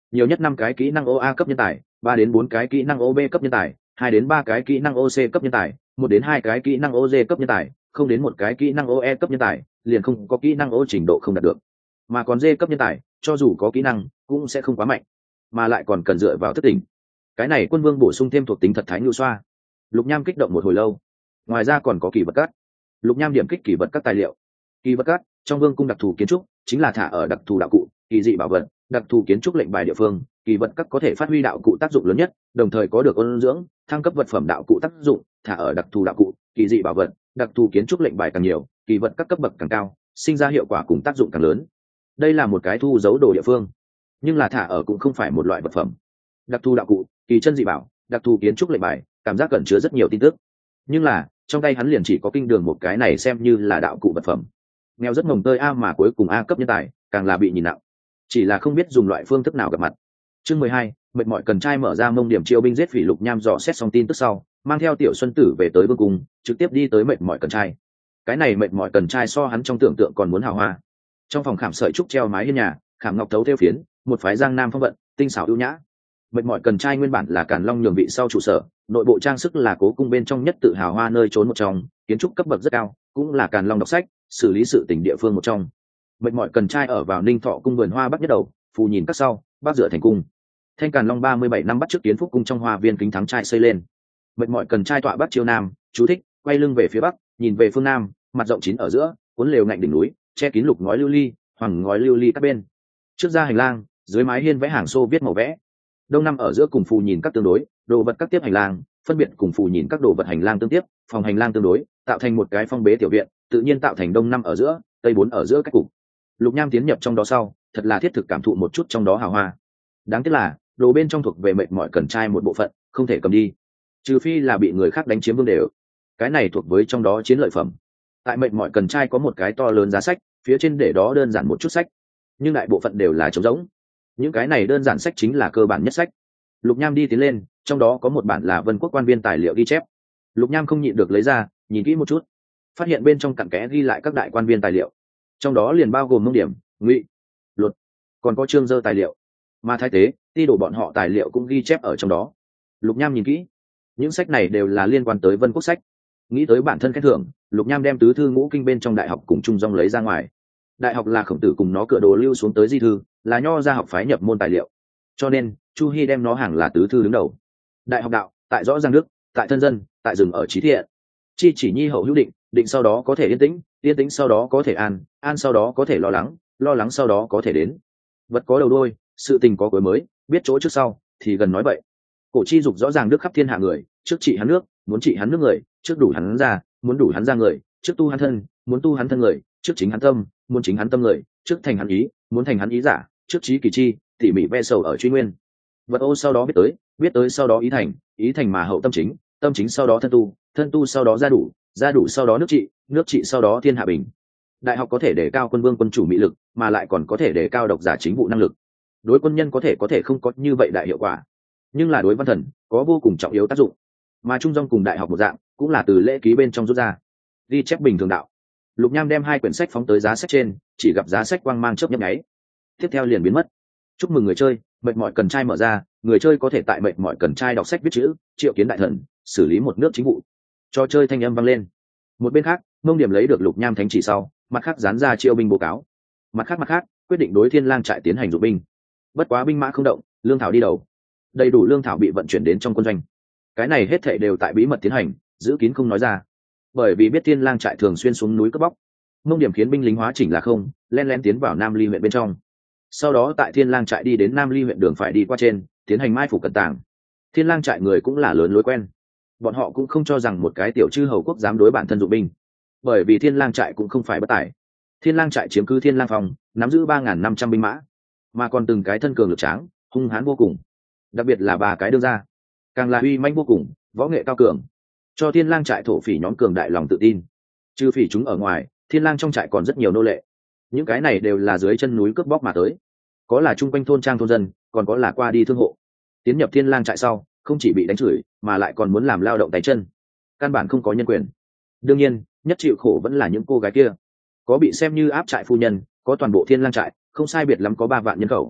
nhiều nhất 5 cái kỹ năng OA cấp nhân tài, 3 đến 4 cái kỹ năng OB cấp nhân tài, 2 đến 3 cái kỹ năng OC cấp nhân tài, 1 đến 2 cái kỹ năng OG cấp nhân tài, không đến 1 cái kỹ năng OE cấp nhân tài, liền không có kỹ năng O trình độ không đạt được. Mà còn D cấp nhân tài, cho dù có kỹ năng, cũng sẽ không quá mạnh, mà lại còn cần dựa vào thức tỉnh. Cái này quân vương bổ sung thêm thuộc tính thật thái nhu xoa. Lục Nham kích động một hồi lâu. Ngoài ra còn có kỳ vật cát. Lục Nham điểm kích kỳ vật các tài liệu. Kỳ vật cát trong vương cung đặc thù kiến trúc, chính là thả ở đặc thù đạo cụ, kỳ dị bảo vật, đặc thù kiến trúc lệnh bài địa phương, kỳ vật các có thể phát huy đạo cụ tác dụng lớn nhất, đồng thời có được ôn dưỡng, thăng cấp vật phẩm đạo cụ tác dụng, thả ở đặc thù đạo cụ, kỳ dị bảo vật, đặc thù kiến trúc lệnh bài càng nhiều, kỳ vật các cấp bậc càng cao, sinh ra hiệu quả cùng tác dụng càng lớn. Đây là một cái thu giấu đồ địa phương, nhưng là thả ở cũng không phải một loại vật phẩm. Đặc thù đạo cụ, kỳ chân dị bảo, đặc thù kiến trúc lệnh bài, cảm giác cẩn chứa rất nhiều tin tức. Nhưng là trong tay hắn liền chỉ có kinh đường một cái này xem như là đạo cụ vật phẩm. Nghèo rất mồng tơi A mà cuối cùng A cấp nhân tài, càng là bị nhìn nặng. Chỉ là không biết dùng loại phương thức nào gặp mặt. Chương 12, mệt mỏi cần trai mở ra mông điểm chiêu binh giết phỉ. Lục Nham dò xét xong tin tức sau, mang theo Tiểu Xuân Tử về tới vương cung, trực tiếp đi tới mệt mỏi cần trai. Cái này mệt mỏi cần trai so hắn trong tưởng tượng còn muốn hào hoa. Trong phòng khảm sợi trúc treo mái hiên nhà, khảm ngọc thấu theo phiến, một phái giang nam phong vận, tinh xảo ưu nhã. Mệt mỏi cần trai nguyên bản là Càn Long nhường vị sau trụ sở, nội bộ trang sức là cố cung bên trong nhất tự hào hoa nơi trốn một trong, kiến trúc cấp bậc rất cao, cũng là Càn Long đọc sách, xử lý sự tình địa phương một trong. Mệt mỏi cần trai ở vào Ninh Thọ cung vườn hoa bắc nhất đầu, phù nhìn các sau, bắc dựa thành cung. Thanh Càn Long 37 năm bắt trước Kiến Phúc cung trong hoa viên kính thắng trai xây lên. Mệt mỏi cần trai tọa bắc chiêu nam, chú thích, quay lưng về phía bắc, nhìn về phương nam, mặt rộng chín ở giữa, cuốn lều ngạnh đỉnh núi, che kín lục ngói lưu ly, hoàng ngói lưu ly các bên. Trước ra hành lang, dưới mái hiên vẽ hàng xô viết màu vẽ. Đông năm ở giữa cùng phù nhìn các tương đối, đồ vật các tiếp hành lang, phân biệt cùng phù nhìn các đồ vật hành lang tương tiếp, phòng hành lang tương đối, tạo thành một cái phong bế tiểu viện, tự nhiên tạo thành đông năm ở giữa, tây bốn ở giữa cách cục. Lục Nham tiến nhập trong đó sau, thật là thiết thực cảm thụ một chút trong đó hào hoa. Đáng tiếc là, đồ bên trong thuộc về mệt mỏi cần trai một bộ phận, không thể cầm đi, trừ phi là bị người khác đánh chiếm vương đều. Cái này thuộc với trong đó chiến lợi phẩm. Tại mệt mỏi cần trai có một cái to lớn giá sách, phía trên để đó đơn giản một chút sách, nhưng đại bộ phận đều là trống rỗng. Những cái này đơn giản sách chính là cơ bản nhất sách. Lục Nham đi tiến lên, trong đó có một bản là Vân Quốc quan viên tài liệu ghi chép. Lục Nham không nhịn được lấy ra, nhìn kỹ một chút, phát hiện bên trong cặn kẽ ghi lại các đại quan viên tài liệu, trong đó liền bao gồm Mông Điểm, Ngụy, Luật, còn có Trương Dơ tài liệu, mà Thái Tế, Ti Đổ bọn họ tài liệu cũng ghi chép ở trong đó. Lục Nham nhìn kỹ, những sách này đều là liên quan tới Vân Quốc sách. Nghĩ tới bản thân khen thưởng, Lục Nham đem tứ thư ngũ kinh bên trong đại học cùng Trung Dong lấy ra ngoài. Đại học là Khổng Tử cùng nó cửa đồ lưu xuống tới di thư, là nho gia học phái nhập môn tài liệu, cho nên Chu Hi đem nó hàng là tứ thư đứng đầu. Đại học đạo, tại rõ ràng đức, tại thân dân, tại dừng ở trí thiện. Chi chỉ nhi hậu hữu định, định sau đó có thể yên tĩnh, yên tĩnh sau đó có thể an, an sau đó có thể lo lắng, lo lắng sau đó có thể đến. Vật có đầu đuôi, sự tình có cuối mới, biết chỗ trước sau, thì gần nói vậy. Cổ chi dục rõ ràng đức khắp thiên hạ người, trước trị hắn nước, muốn trị hắn nước người, trước đủ hắn ra, muốn đủ hắn ra người, trước tu hắn thân, muốn tu hắn thân người, trước chính hắn tâm, muốn chính hắn tâm người, trước thành hắn ý, muốn thành hắn ý giả, trước trí kỳ chi, tỉ mỉ ve sầu ở truy nguyên. Vật ô sau đó biết tới sau đó ý thành mà hậu tâm chính, tâm chính sau đó thân tu sau đó gia đủ sau đó nước trị sau đó thiên hạ bình. Đại học có thể đề cao quân vương quân chủ mỹ lực, mà lại còn có thể đề cao độc giả chính vụ năng lực. Đối quân nhân có thể không có như vậy đại hiệu quả, nhưng là đối văn thần có vô cùng trọng yếu tác dụng. Mà Trung Dong cùng đại học một dạng, cũng là từ lễ ký bên trong rút ra, ghi chép bình thường đạo. Lục Nham đem hai quyển sách phóng tới giá sách trên, chỉ gặp giá sách quang mang chớp nhấp nháy, tiếp theo liền biến mất. Chúc mừng người chơi, mệt mỏi cần trai mở ra, người chơi có thể tại mệt mỏi cần trai đọc sách viết chữ, triệu kiến đại thần, xử lý một nước chính vụ. Trò chơi thanh âm vang lên. Một bên khác, Mông Điểm lấy được Lục Nham thánh chỉ sau, mặt khác dán ra triệu binh báo cáo. Mặt khác quyết định đối Thiên Lang trại tiến hành dụng binh. Bất quá binh mã không động, lương thảo đi đầu. Đầy đủ lương thảo bị vận chuyển đến trong quân doanh. Cái này hết thảy đều tại bí mật tiến hành, giữ kín không nói ra. Bởi vì biết Thiên Lang trại thường xuyên xuống núi cướp bóc, Mông Điểm khiến binh lính hóa chỉnh là không, len lén tiến vào Nam Ly huyện bên trong. Sau đó tại Thiên Lang trại đi đến Nam Ly huyện đường phải đi qua trên, tiến hành mai phục cẩn tàng. Thiên Lang trại người cũng là lớn lối quen, bọn họ cũng không cho rằng một cái tiểu chư hầu quốc dám đối bản thân dụng binh, bởi vì Thiên Lang trại cũng không phải bất tài. Thiên Lang trại chiếm cứ Thiên Lang phòng, nắm giữ 3.500 binh mã, mà còn từng cái thân cường lực tráng, hung hãn vô cùng. Đặc biệt là ba cái đương gia, càng là uy manh vô cùng, võ nghệ cao cường, cho Thiên Lang trại thổ phỉ nhóm cường đại lòng tự tin. Trừ phỉ chúng ở ngoài, Thiên Lang trong trại còn rất nhiều nô lệ. Những cái này đều là dưới chân núi cướp bóc mà tới, có là chung quanh thôn trang thôn dân, còn có là qua đi thương hộ. Tiến nhập Thiên Lang trại sau, không chỉ bị đánh chửi, mà lại còn muốn làm lao động tay chân, căn bản không có nhân quyền. Đương nhiên, nhất chịu khổ vẫn là những cô gái kia, có bị xem như áp trại phu nhân, có toàn bộ Thiên Lang trại, không sai biệt lắm có 3 vạn nhân khẩu.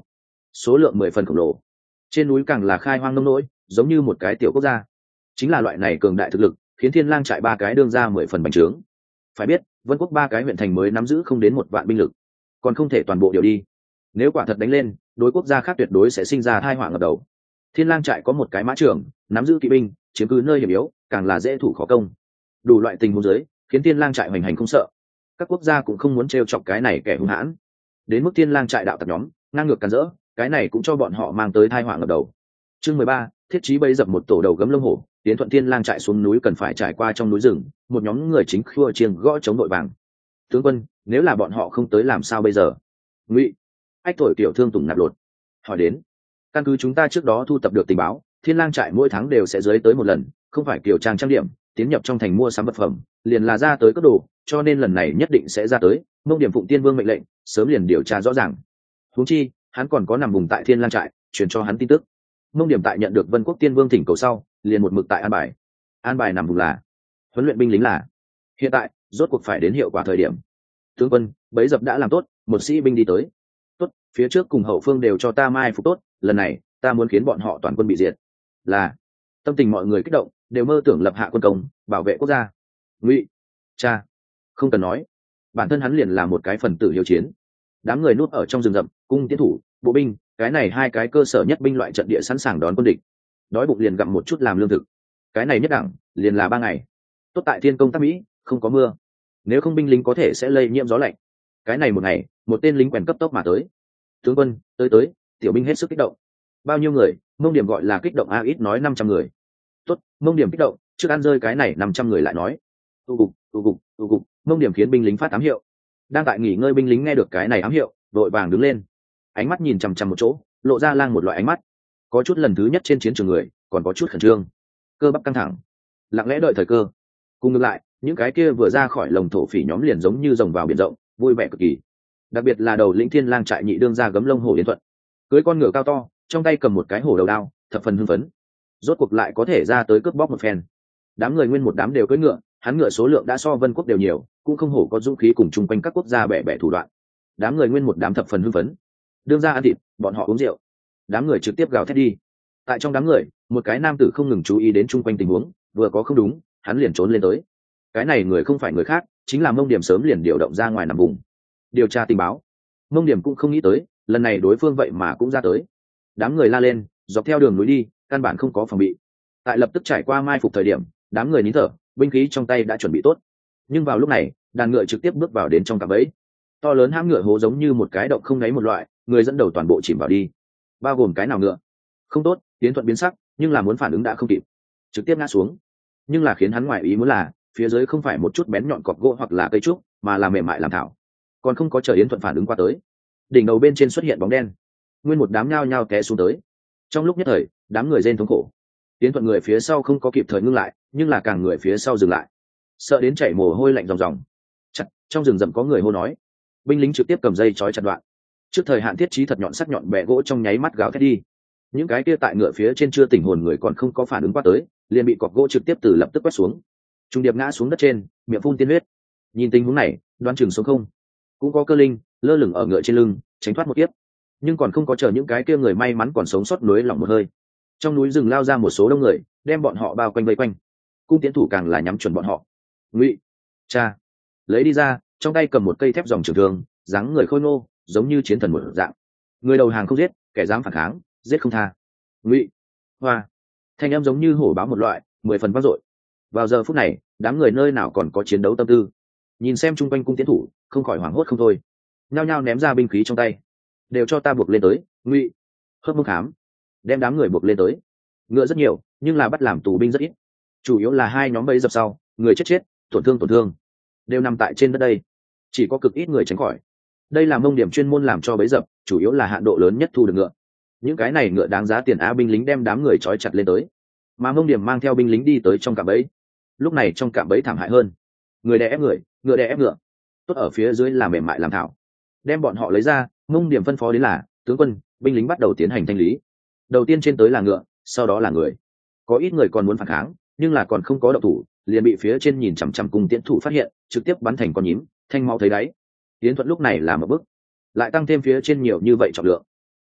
số lượng 10 phần khổng lồ. Trên núi càng là khai hoang nông nỗi, giống như một cái tiểu quốc gia. Chính là loại này cường đại thực lực, khiến Thiên Lang trại ba cái đương ra 10 phần bành trướng. Phải biết, Vân Quốc ba cái huyện thành mới nắm giữ không đến 1 vạn binh lực, còn không thể toàn bộ điều đi. Nếu quả thật đánh lên, đối quốc gia khác tuyệt đối sẽ sinh ra tai họa ngập đầu. Thiên Lang trại có một cái mã trưởng, nắm giữ kỵ binh, chiếm cứ nơi hiểm yếu, càng là dễ thủ khó công. Đủ loại tình huống dưới, khiến Thiên Lang trại hoành hành không sợ. Các quốc gia cũng không muốn trêu chọc cái này kẻ hung hãn. Đến mức Thiên Lang trại đạo tặc nhóm, ngang ngược càn rỡ, cái này cũng cho bọn họ mang tới tai họa ngập đầu. Chương 13, thiết trí bấy dập một tổ đầu gấm lông hổ, tiến thuận Thiên Lang trại xuống núi cần phải trải qua trong núi rừng, một nhóm người chính khua chiêng gõ chống đội vàng. Tướng quân, nếu là bọn họ không tới làm sao bây giờ? Ngụy, ách thổi tiểu thương tùng nạp lột. Hỏi đến, căn cứ chúng ta trước đó thu tập được tình báo, Thiên Lang trại mỗi tháng đều sẽ dưới tới một lần, không phải kiểu trang điểm, tiến nhập trong thành mua sắm vật phẩm, liền là ra tới cất đồ, cho nên lần này nhất định sẽ ra tới. Mông Điểm phụng Tiên Vương mệnh lệnh, sớm liền điều tra rõ ràng. Huống chi, hắn còn có nằm vùng tại Thiên Lang trại, truyền cho hắn tin tức. Mông Điểm tại nhận được Vân Quốc Tiên Vương thỉnh cầu sau, liền một mực tại an bài. An bài nằm vùng là huấn luyện binh lính là. Hiện tại, rốt cuộc phải đến hiệu quả thời điểm. Tướng quân, bấy dập đã làm tốt, một sĩ binh đi tới. Tốt, phía trước cùng hậu phương đều cho ta mai phục tốt, lần này, ta muốn khiến bọn họ toàn quân bị diệt. Là. Tâm tình mọi người kích động, đều mơ tưởng lập hạ quân công, bảo vệ quốc gia. Ngụy, cha, không cần nói, bản thân hắn liền là một cái phần tử hiếu chiến. Đám người núp ở trong rừng rậm, cung tiến thủ, bộ binh, cái này hai cái cơ sở nhất binh loại trận địa sẵn sàng đón quân địch. Đói bụng liền gặm một chút làm lương thực. Cái này nhất đẳng, liền là 3 ngày. Tốt tại thiên công tác mỹ, không có mưa. Nếu không binh lính có thể sẽ lây nhiễm gió lạnh. Cái này một ngày, một tên lính quèn cấp tốc mà tới. Tướng quân, tới, tiểu binh hết sức kích động. Bao nhiêu người? Mông Điểm gọi là kích động a, ít nói 500 người. Tốt, Mông Điểm kích động, trước ăn rơi cái này 500 người lại nói. Tu cục, Mông Điểm khiến binh lính phát ám hiệu. Đang tại nghỉ ngơi binh lính nghe được cái này ám hiệu, vội vàng đứng lên. Ánh mắt nhìn chằm chằm một chỗ, lộ ra lang một loại ánh mắt. Có chút lần thứ nhất trên chiến trường người, còn có chút khẩn trương. Cơ bắp căng thẳng, lặng lẽ đợi thời cơ. Cùng ngược lại, những cái kia vừa ra khỏi lồng thổ phỉ nhóm liền giống như rồng vào biển rộng, vui vẻ cực kỳ. Đặc biệt là đầu lĩnh Thiên Lang trại nhị đương ra gấm lông hổ Yến Thuận, cưỡi con ngựa cao to, trong tay cầm một cái hổ đầu đao, thập phần hưng phấn. Rốt cuộc lại có thể ra tới cướp bóc một phen. Đám người nguyên một đám đều cưỡi ngựa, hắn ngựa số lượng đã so Vân Quốc đều nhiều, cũng không hổ có dũng khí cùng chung quanh các quốc gia bẻ bẻ thủ đoạn. Đám người nguyên một đám thập phần hưng phấn. Đương ra ăn thịt, bọn họ uống rượu. Đám người trực tiếp gào thét đi. Tại trong đám người, một cái nam tử không ngừng chú ý đến chung quanh tình huống, vừa có không đúng, hắn liền trốn lên tới. Cái này người không phải người khác, chính là Mông Điểm sớm liền điều động ra ngoài nằm vùng điều tra tình báo. Mông Điểm cũng không nghĩ tới, lần này đối phương vậy mà cũng ra tới. Đám người la lên, dọc theo đường núi đi, căn bản không có phòng bị. Tại lập tức trải qua mai phục thời điểm, đám người nín thở, binh khí trong tay đã chuẩn bị tốt. Nhưng vào lúc này, đàn ngựa trực tiếp bước vào đến trong cạm bẫy. To lớn hãm ngựa hố giống như một cái động không đáy một loại, người dẫn đầu toàn bộ chìm vào đi. Bao gồm cái nào ngựa? Không tốt, Tiến Thuận biến sắc, nhưng là muốn phản ứng đã không kịp, trực tiếp ngã xuống. Nhưng là khiến hắn ngoại ý muốn là, phía dưới không phải một chút bén nhọn cọc gỗ hoặc là cây trúc, mà là mềm mại làm thảo. Còn không có chờ Yến Thuận phản ứng qua tới, đỉnh đầu bên trên xuất hiện bóng đen, nguyên một đám nhao nhao té xuống tới. Trong lúc nhất thời, đám người rên thống khổ. Yến Thuận người phía sau không có kịp thời ngưng lại, nhưng là càng người phía sau dừng lại, sợ đến chảy mồ hôi lạnh ròng ròng. Chặt, trong rừng rậm có người hô nói. Binh lính trực tiếp cầm dây trói chặt đoạn. Trước thời hạn thiết trí thật nhọn sắc nhọn bẻ gỗ trong nháy mắt gào thét đi. Những cái kia tại ngựa phía trên chưa tỉnh hồn người còn không có phản ứng qua tới, liền bị cọc gỗ trực tiếp từ lập tức quét xuống. Trung điệp ngã xuống đất trên, miệng phun tiên huyết. Nhìn tình huống này, đoán chừng sống không. Cũng có cơ linh lơ lửng ở ngựa trên lưng, tránh thoát một kiếp. Nhưng còn không có chờ những cái kia người may mắn còn sống sót nối lỏng một hơi. Trong núi rừng lao ra một số đông người, đem bọn họ bao quanh vây quanh. Cung tiến thủ càng là nhắm chuẩn bọn họ. Ngụy, cha, lấy đi ra, trong tay cầm một cây thép dòng trường thương, dáng người khôi ngô, giống như chiến thần một dạng. Người đầu hàng không giết, kẻ dám phản kháng, giết không tha. Ngụy, hoa, thanh âm giống như hổ báo một loại, 10 phần vang dội. Vào giờ phút này, đám người nơi nào còn có chiến đấu tâm tư. Nhìn xem chung quanh cung tiến thủ, không khỏi hoảng hốt không thôi. Nhao nhao ném ra binh khí trong tay. Đều cho ta buộc lên tới. Ngụy, hớp mông khám, đem đám người buộc lên tới. Ngựa rất nhiều, nhưng là bắt làm tù binh rất ít. Chủ yếu là hai nhóm bẫy dập sau, người chết, tổn thương, đều nằm tại trên đất đây. Chỉ có cực ít người tránh khỏi. Đây là Mông Điểm chuyên môn làm cho bẫy dập, chủ yếu là hạn độ lớn nhất thu được ngựa. Những cái này ngựa đáng giá tiền á, binh lính đem đám người trói chặt lên tới. Mà Mông Điểm mang theo binh lính đi tới trong cạm bẫy. Lúc này trong cạm bẫy thảm hại hơn. Người đè ép người, ngựa đè ép ngựa. Tốt ở phía dưới là mềm mại làm thảo. Đem bọn họ lấy ra, Mông Điểm phân phó đến là, tướng quân, binh lính bắt đầu tiến hành thanh lý. Đầu tiên trên tới là ngựa, sau đó là người. Có ít người còn muốn phản kháng, nhưng là còn không có động thủ, liền bị phía trên nhìn chằm chằm cùng tiến thủ phát hiện, trực tiếp bắn thành con nhím, thanh máu thấy đáy. Tiến Thuận lúc này là một bước, lại tăng thêm phía trên nhiều như vậy trọng lượng.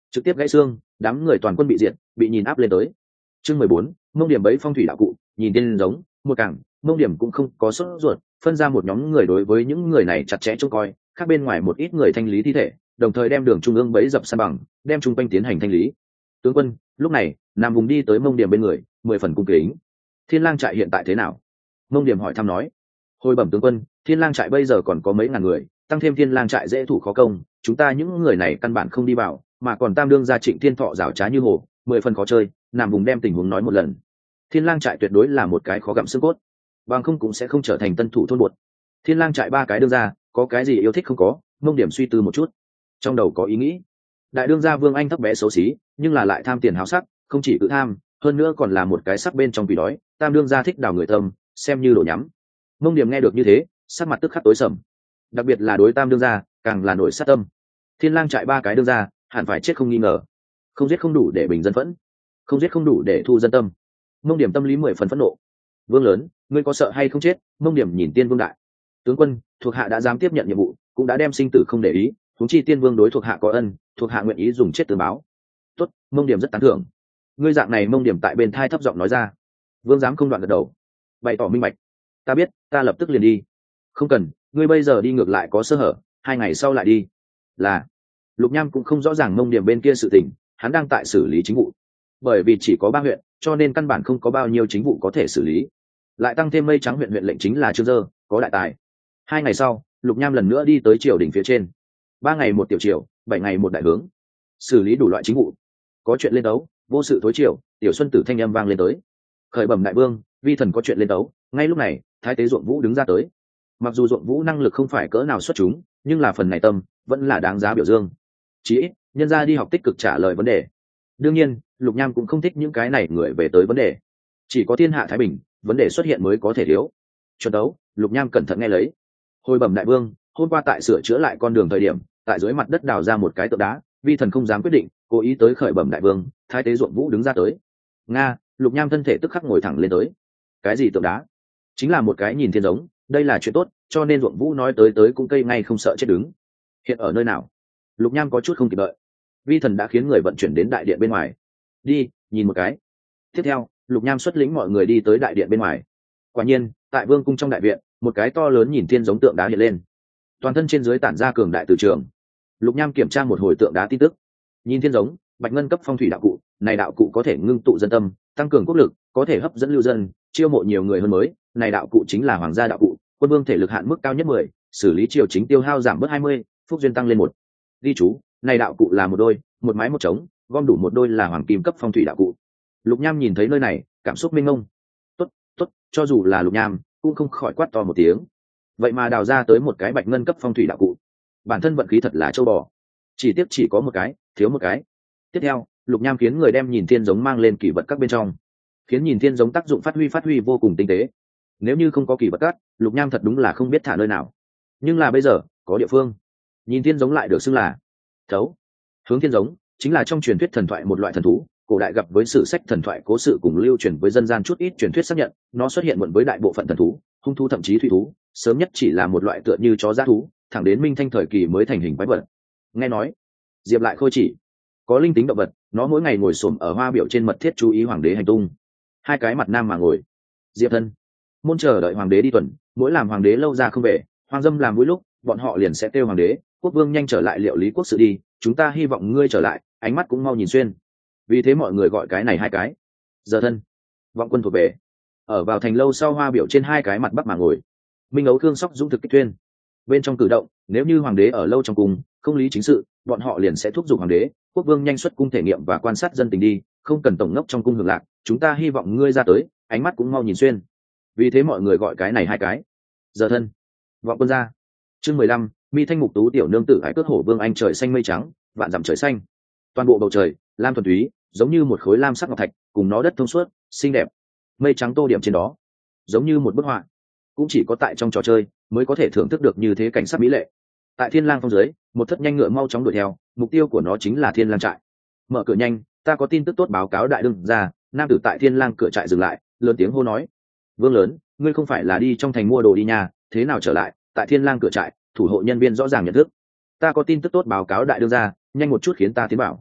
trực tiếp gãy xương, đám người toàn quân bị diệt, bị nhìn áp lên tới. Chương 14, mông điểm bấy phong thủy đạo cụ, nhìn tên giống, một cảng, mông điểm cũng không có sốt ruột, phân ra một nhóm người đối với những người này chặt chẽ trông coi, khác bên ngoài một ít người thanh lý thi thể, đồng thời đem đường trung ương bấy dập san bằng, đem trung quanh tiến hành thanh lý. Tướng quân, lúc này, Nam Vùng đi tới mông điểm bên người, 10 phần cung kính. Thiên Lang trại hiện tại thế nào? Mông điểm hỏi thăm nói. Hồi bẩm tướng quân, Thiên Lang trại bây giờ còn có mấy ngàn người, tăng thêm Thiên Lang trại dễ thủ khó công, chúng ta những người này căn bản không đi vào, mà còn Tam đương gia Trịnh Thiên Thọ rào trá như hồ, 10 phần khó chơi. Nam Vùng đem tình huống nói một lần. Thiên Lang trại tuyệt đối là một cái khó gặm xương cốt, bằng không cũng sẽ không trở thành tân thủ thôn buột. Thiên Lang trại ba cái đương gia, có cái gì yêu thích không có? Mông điểm suy tư một chút, trong đầu có ý nghĩ. Đại đương gia Vương Anh thấp bé xấu xí, nhưng là lại tham tiền háo sắc, không chỉ tự tham, hơn nữa còn là một cái sắc bên trong quỷ đói. Tam đương gia thích đào người tâm, xem như đồ nhắm. Mông điểm nghe được như thế, sắc mặt tức khắc tối sầm, đặc biệt là đối Tam đương gia, càng là nổi sát tâm. Thiên Lang trại ba cái đương gia, hẳn phải chết không nghi ngờ. Không giết không đủ để bình dân phẫn, không giết không đủ để thu dân tâm. Mông điểm tâm lý 10 phần phẫn nộ. Vương lớn, ngươi có sợ hay không chết? Mông điểm nhìn Tiên Vương đại tướng quân, thuộc hạ đã dám tiếp nhận nhiệm vụ, cũng đã đem sinh tử không để ý, huống chi Tiên Vương đối thuộc hạ có ân, thuộc hạ nguyện ý dùng chết tương báo. Tốt, Mông điểm rất tán thưởng. Ngươi dạng này, Mông điểm tại bên thai thấp giọng nói ra. Vương dám không đoạn gật đầu, bày tỏ minh bạch. Ta biết, ta lập tức liền đi. Không cần, ngươi bây giờ đi ngược lại có sơ hở, 2 ngày sau lại đi. Là. Lục Nham cũng không rõ ràng Mông điểm bên kia sự tình, hắn đang tại xử lý chính vụ. Bởi vì chỉ có 3 huyện, cho nên căn bản không có bao nhiêu chính vụ có thể xử lý. Lại tăng thêm Mây Trắng huyện huyện lệnh chính là Trương Dơ, có đại tài. 2 ngày sau, Lục Nham lần nữa đi tới triều đình phía trên. 3 ngày một tiểu triều, 7 ngày một đại hướng, xử lý đủ loại chính vụ. Có chuyện lên đấu, vô sự tối triều, tiểu xuân tử thanh âm vang lên tới. Khởi bẩm đại vương, vi thần có chuyện lên đấu. Ngay lúc này, thái tế Ruộng Vũ đứng ra tới. Mặc dù Ruộng Vũ năng lực không phải cỡ nào xuất chúng, nhưng là phần này tâm vẫn là đáng giá biểu dương. Chỉ ít, nhân gia đi học tích cực trả lời vấn đề. Đương nhiên, Lục Nham cũng không thích những cái này người về tới vấn đề. Chỉ có thiên hạ thái bình, vấn đề xuất hiện mới có thể thiếu. Chuẩn đấu, Lục Nham cẩn thận nghe lấy. Hồi bẩm đại vương, hôm qua tại sửa chữa lại con đường thời điểm, tại dưới mặt đất đào ra một cái tượng đá, vi thần không dám quyết định, cố ý tới khởi bẩm đại vương. Thái tế Ruộng Vũ đứng ra tới. Nga, Lục Nham thân thể tức khắc ngồi thẳng lên tới. Cái gì tượng đá? Chính là một cái nhìn thiên giống, đây là chuyện tốt, cho nên Ruộng Vũ nói tới cũng cây ngay không sợ chết đứng. Hiện ở nơi nào? Lục Nham có chút không kịp đợi. Vi thần đã khiến người vận chuyển đến đại điện bên ngoài. Đi, nhìn một cái. Tiếp theo, Lục Nham xuất lĩnh mọi người đi tới đại điện bên ngoài. Quả nhiên, tại vương cung trong đại viện, một cái to lớn nhìn thiên giống tượng đá hiện lên, toàn thân trên dưới tản ra cường đại từ trường. Lục Nham kiểm tra một hồi tượng đá tin tức. Nhìn thiên giống, bạch ngân cấp phong thủy đạo cụ, này đạo cụ có thể ngưng tụ dân tâm, tăng cường quốc lực, có thể hấp dẫn lưu dân, chiêu mộ nhiều người hơn mới. Này đạo cụ chính là hoàng gia đạo cụ, quân vương thể lực hạn mức cao nhất 10, xử lý triều chính tiêu hao giảm bớt 20, phúc duyên tăng lên 1. Ghi chú, này đạo cụ là một đôi, một mái một trống, gom đủ một đôi là hoàng kim cấp phong thủy đạo cụ. Lục Nham nhìn thấy nơi này, cảm xúc minh mông. Tốt, cho dù là Lục Nham cũng không khỏi quát to một tiếng. Vậy mà đào ra tới một cái bạch ngân cấp phong thủy đạo cụ, bản thân vận khí thật là châu bò. Chỉ tiếc chỉ có một cái, thiếu một cái. Tiếp theo, Lục Nham khiến người đem nhìn thiên giống mang lên kỷ vật các bên trong, khiến nhìn thiên giống tác dụng phát huy vô cùng tinh tế. Nếu như không có kỷ vật cát, Lục Nham thật đúng là không biết thả nơi nào. Nhưng là bây giờ có địa phương, nhìn thiên giống lại được xưng là thấu hướng thiên giống, chính là trong truyền thuyết thần thoại một loại thần thú. Cổ đại gặp với sử sách thần thoại cố sự cùng lưu truyền với dân gian chút ít truyền thuyết xác nhận nó xuất hiện muộn với đại bộ phận thần thú, hung thú thậm chí thủy thú, sớm nhất chỉ là một loại tựa như chó dã thú, thẳng đến Minh Thanh thời kỳ mới thành hình quái vật. Nghe nói Diệp lại khôi chỉ có linh tính động vật, nó mỗi ngày ngồi xổm ở hoa biểu trên mật thiết chú ý hoàng đế hành tung. 2 cái mặt nam mà ngồi. Diệp thân môn chờ đợi hoàng đế đi tuần, mỗi làm hoàng đế lâu ra không về, hoàng dâm làm mỗi lúc bọn họ liền sẽ kêu hoàng đế, quốc vương nhanh trở lại liệu lý quốc sự đi, chúng ta hy vọng ngươi trở lại, ánh mắt cũng mau nhìn xuyên. Vì thế mọi người gọi cái này 2 cái. Giờ thân vọng quân thuộc về. Ở vào thành lâu sau hoa biểu trên 2 cái mặt bắc mà ngồi. Minh ấu thương sóc dũng thực kích tuyên. Bên trong cử động, nếu như hoàng đế ở lâu trong cung không lý chính sự, bọn họ liền sẽ thúc giục hoàng đế, quốc vương nhanh xuất cung thể nghiệm và quan sát dân tình đi, không cần tổng ngốc trong cung hưởng lạc, chúng ta hy vọng ngươi ra tới, ánh mắt cũng mau nhìn xuyên. Vì thế mọi người gọi cái này 2 cái. Giờ thân vọng quân ra. Chương 15, mi thanh mục tú tiểu nương tử hải cước hổ vương anh, trời xanh mây trắng, vạn dặm trời xanh. Toàn bộ bầu trời lam thuần túy, giống như một khối lam sắc ngọc thạch, cùng nó đất thông suốt xinh đẹp, mây trắng tô điểm trên đó, giống như một bức họa. Cũng chỉ có tại trong trò chơi mới có thể thưởng thức được như thế cảnh sắc mỹ lệ. Tại Thiên Lang phong dưới, một thất nhanh ngựa mau chóng đuổi theo, mục tiêu của nó chính là Thiên Lang trại. Mở cửa nhanh, ta có tin tức tốt báo cáo đại đương ra. Nam tử tại Thiên Lang cửa trại dừng lại, lớn tiếng hô nói: Vương lớn, ngươi không phải là đi trong thành mua đồ đi nhà, thế nào trở lại? Tại Thiên Lang cửa trại, thủ hộ nhân viên rõ ràng nhận thức. Ta có tin tức tốt báo cáo đại đương ra, nhanh một chút khiến ta tiến bảo.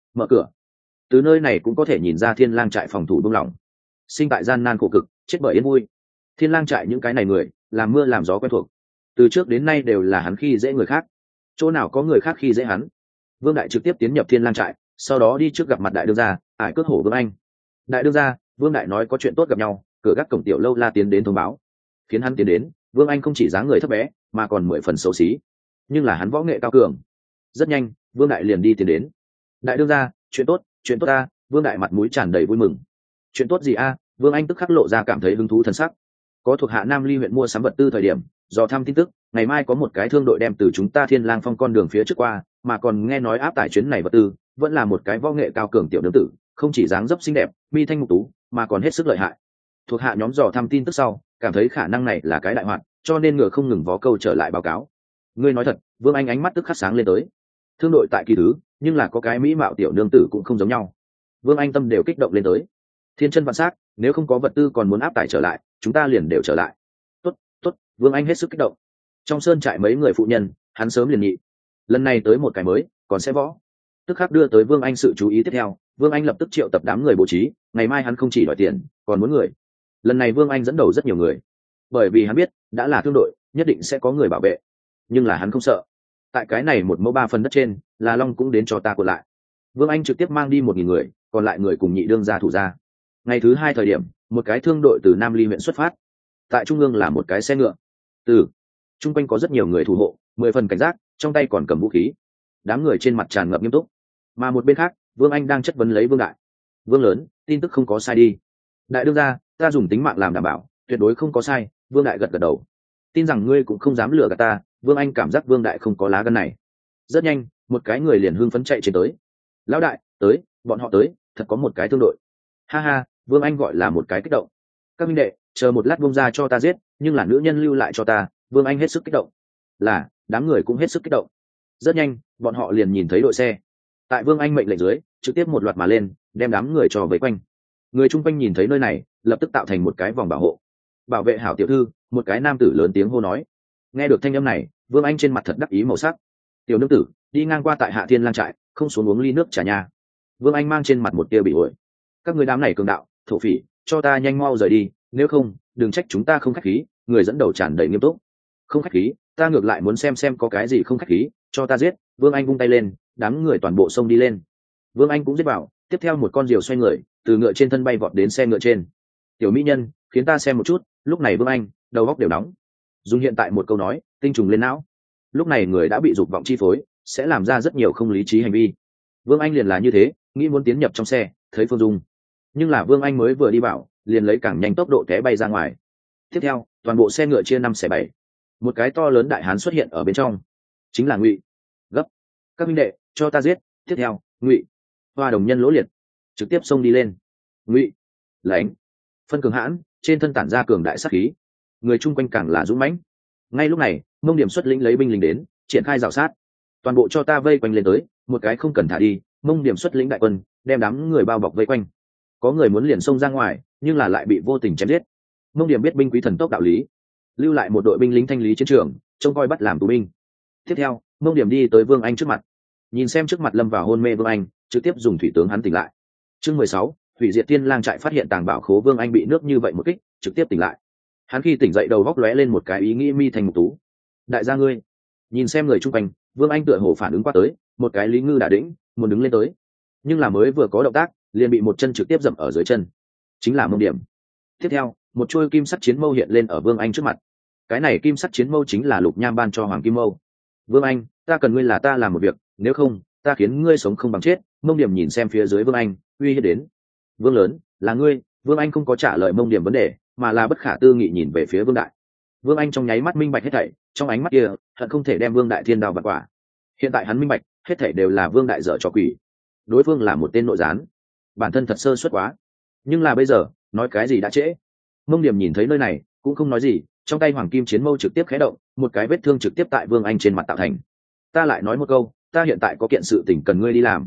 mở cửa. Từ nơi này cũng có thể nhìn ra Thiên Lang trại phòng thủ buông lỏng, sinh tại gian nan khổ cực, chết bởi yên vui. Thiên Lang trại những cái này người làm mưa làm gió quen thuộc, từ trước đến nay đều là hắn khi dễ người khác, chỗ nào có người khác khi dễ hắn. Vương Đại trực tiếp tiến nhập Thiên Lang trại, sau đó đi trước gặp mặt đại đương gia, ải cước hổ Vương Anh. Đại đương gia, Vương Đại nói có chuyện tốt gặp nhau, cửa gác cổng tiểu lâu la tiến đến thông báo. Khiến hắn tiến đến, Vương Anh không chỉ dáng người thấp bé, mà còn 10 phần xấu xí, nhưng là hắn võ nghệ cao cường. Rất nhanh, Vương Đại liền đi tiến đến. Đại đương gia, chuyện tốt a. Vương Đại mặt mũi tràn đầy vui mừng. Chuyện tốt gì a? Vương Anh tức khắc lộ ra cảm thấy hứng thú thần sắc. Có thuộc hạ Nam Ly huyện mua sắm vật tư thời điểm, dò thăm tin tức, ngày mai có một cái thương đội đem từ chúng ta Thiên Lang Phong con đường phía trước qua, mà còn nghe nói áp tải chuyến này vật tư, vẫn là một cái võ nghệ cao cường tiểu nữ tử, không chỉ dáng dấp xinh đẹp, mi thanh mục tú, mà còn hết sức lợi hại. Thuộc hạ nhóm dò thăm tin tức sau, cảm thấy khả năng này là cái đại hoạn, cho nên ngựa không ngừng vó câu trở lại báo cáo. Ngươi nói thật? Vương Anh ánh mắt tức khắc sáng lên tới. Thương đội tại kỳ thứ, nhưng là có cái mỹ mạo tiểu nương tử cũng không giống nhau. Vương Anh tâm đều kích động lên tới. Thiên chân vạn sắc, nếu không có vật tư còn muốn áp tải trở lại, chúng ta liền đều trở lại. Tốt, Vương Anh hết sức kích động. Trong sơn trại mấy người phụ nhân, hắn sớm liền nhị. Lần này tới một cái mới, còn sẽ võ. Tức khắc đưa tới Vương Anh sự chú ý tiếp theo, Vương Anh lập tức triệu tập đám người bố trí, ngày mai hắn không chỉ đòi tiền, còn muốn người. Lần này Vương Anh dẫn đầu rất nhiều người, bởi vì hắn biết, đã là thương đội, nhất định sẽ có người bảo vệ. Nhưng là hắn không sợ. Tại cái này 1/3 đất trên, là Long cũng đến cho ta cuộn lại. Vương Anh trực tiếp mang đi 1000 người, còn lại người cùng nhị đương gia thủ ra. Ngày thứ 2 thời điểm, một cái thương đội từ Nam Ly huyện xuất phát. Tại trung ương là một cái xe ngựa. Trung quanh có rất nhiều người thủ hộ, 10 phần cảnh giác, trong tay còn cầm vũ khí. Đám người trên mặt tràn ngập nghiêm túc. Mà một bên khác, Vương Anh đang chất vấn lấy Vương Đại. Vương lớn, tin tức không có sai đi. Đại đương gia, ta dùng tính mạng làm đảm bảo, tuyệt đối không có sai. Vương Đại gật gật đầu. Tin rằng ngươi cũng không dám lừa gạt ta. Vương Anh cảm giác Vương Đại không có lá gan này. Rất nhanh, một cái người liền hưng phấn chạy trên tới. Lão đại, tới, bọn họ tới, thật có một cái thương đội. Ha ha, Vương Anh gọi là một cái kích động. Các minh đệ, chờ một lát buông ra cho ta giết, nhưng là nữ nhân lưu lại cho ta. Vương Anh hết sức kích động. Là, đám người cũng hết sức kích động. Rất nhanh, bọn họ liền nhìn thấy đội xe. Tại Vương Anh mệnh lệnh dưới, trực tiếp một loạt mà lên, đem đám người trò vây quanh. Người chung quanh nhìn thấy nơi này, lập tức tạo thành một cái vòng bảo hộ. Bảo vệ hảo tiểu thư, một cái nam tử lớn tiếng hô nói. Nghe được thanh âm này, Vương Anh trên mặt thật đắc ý màu sắc. Tiểu nương tử, đi ngang qua tại Hạ Thiên Lang trại, không xuống uống ly nước trà nha. Vương Anh mang trên mặt một tia bị ổi. Các người đám này cường đạo, thổ phỉ, cho ta nhanh mau rời đi, nếu không, đừng trách chúng ta không khách khí. Người dẫn đầu tràn đầy nghiêm túc. Không khách khí, ta ngược lại muốn xem có cái gì không khách khí, cho ta giết. Vương Anh vung tay lên, đám người toàn bộ xông đi lên. Vương Anh cũng giết vào, tiếp theo một con diều xoay người, từ ngựa trên thân bay vọt đến xe ngựa trên. Tiểu mỹ nhân, khiến ta xem một chút. Lúc này Vương Anh đầu óc đều nóng, dùng hiện tại một câu nói, tinh trùng lên não. Lúc này người đã bị dục vọng chi phối, sẽ làm ra rất nhiều không lý trí hành vi. Vương Anh liền là như thế, nghĩ muốn tiến nhập trong xe, thấy Phương Dung, nhưng là Vương Anh mới vừa đi vào, liền lấy càng nhanh tốc độ té bay ra ngoài. Tiếp theo, toàn bộ xe ngựa chia 5 xẻ 7. Một cái to lớn đại hán xuất hiện ở bên trong, chính là Ngụy. Gấp, các minh đệ, cho ta giết. Tiếp theo, Ngụy Hoa đồng nhân lỗ liệt, trực tiếp xông đi lên. Ngụy lãnh phân cường hãn, trên thân tản ra cường đại sát khí, người chung quanh càng là dũng mãnh. Ngay lúc này, Mông Điểm xuất lĩnh lấy binh lính đến, triển khai rào sát. Toàn bộ cho ta vây quanh lên tới, một cái không cần thả đi. Mông Điểm xuất lĩnh đại quân, đem đám người bao bọc vây quanh. Có người muốn liền xông ra ngoài, nhưng là lại bị vô tình chém giết. Mông Điểm biết binh quý thần tốc đạo lý, lưu lại một đội binh lính thanh lý chiến trường, trông coi bắt làm tù binh. Tiếp theo, Mông Điểm đi tới Vương Anh trước mặt, nhìn xem trước mặt lâm vào hôn mê Vương Anh, trực tiếp dùng thủy tướng hắn tỉnh lại. Chương 16, hủy diệt Thiên Lang trại phát hiện tàng bảo khố. Vương Anh bị nước như vậy một kích, trực tiếp tỉnh lại. Hắn khi tỉnh dậy đầu góc lóe lên một cái ý nghĩ mi thành mục tú. Đại gia ngươi, nhìn xem người chung quanh, Vương Anh tựa hồ phản ứng qua tới, một cái Lý Ngư đã đĩnh, muốn đứng lên tới, nhưng là mới vừa có động tác, liền bị một chân trực tiếp dậm ở dưới chân, chính là Mông Điểm. Tiếp theo, một chuôi kim sắt chiến mâu hiện lên ở Vương Anh trước mặt. Cái này kim sắt chiến mâu chính là Lục Nham ban cho Hoàng Kim Mâu. Vương Anh, ta cần ngươi là ta làm một việc, nếu không, ta khiến ngươi sống không bằng chết. Mông Điểm nhìn xem phía dưới Vương Anh, uy hiếp đến. Vương lớn, là ngươi. Vương Anh không có trả lời Mông Điểm vấn đề, mà là bất khả tư nghị nhìn về phía Vương Đại. Vương Anh trong nháy mắt minh bạch hết thảy, trong ánh mắt kia, hận không thể đem Vương Đại thiên đao vặt quả. Hiện tại hắn minh bạch, hết thảy đều là Vương Đại dở trò quỷ. Đối phương là một tên nội gián, bản thân thật sơ suất quá. Nhưng là bây giờ, nói cái gì đã trễ. Mông Điểm nhìn thấy nơi này, cũng không nói gì, trong tay Hoàng Kim chiến mâu trực tiếp khé động, một cái vết thương trực tiếp tại Vương Anh trên mặt tạo thành. Ta lại nói một câu, ta hiện tại có kiện sự tình cần ngươi đi làm.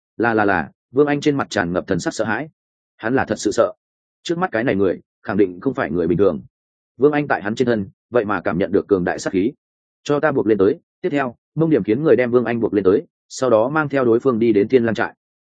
Là. Vương Anh trên mặt tràn ngập thần sắc sợ hãi. Hắn là thật sự sợ. Trước mắt cái này người, khẳng định không phải người bình thường. Vương Anh tại hắn trên thân, vậy mà cảm nhận được cường đại sát khí. Cho ta buộc lên tới. Tiếp theo, Mông Điểm khiến người đem Vương Anh buộc lên tới, sau đó mang theo đối phương đi đến Thiên Lang trại.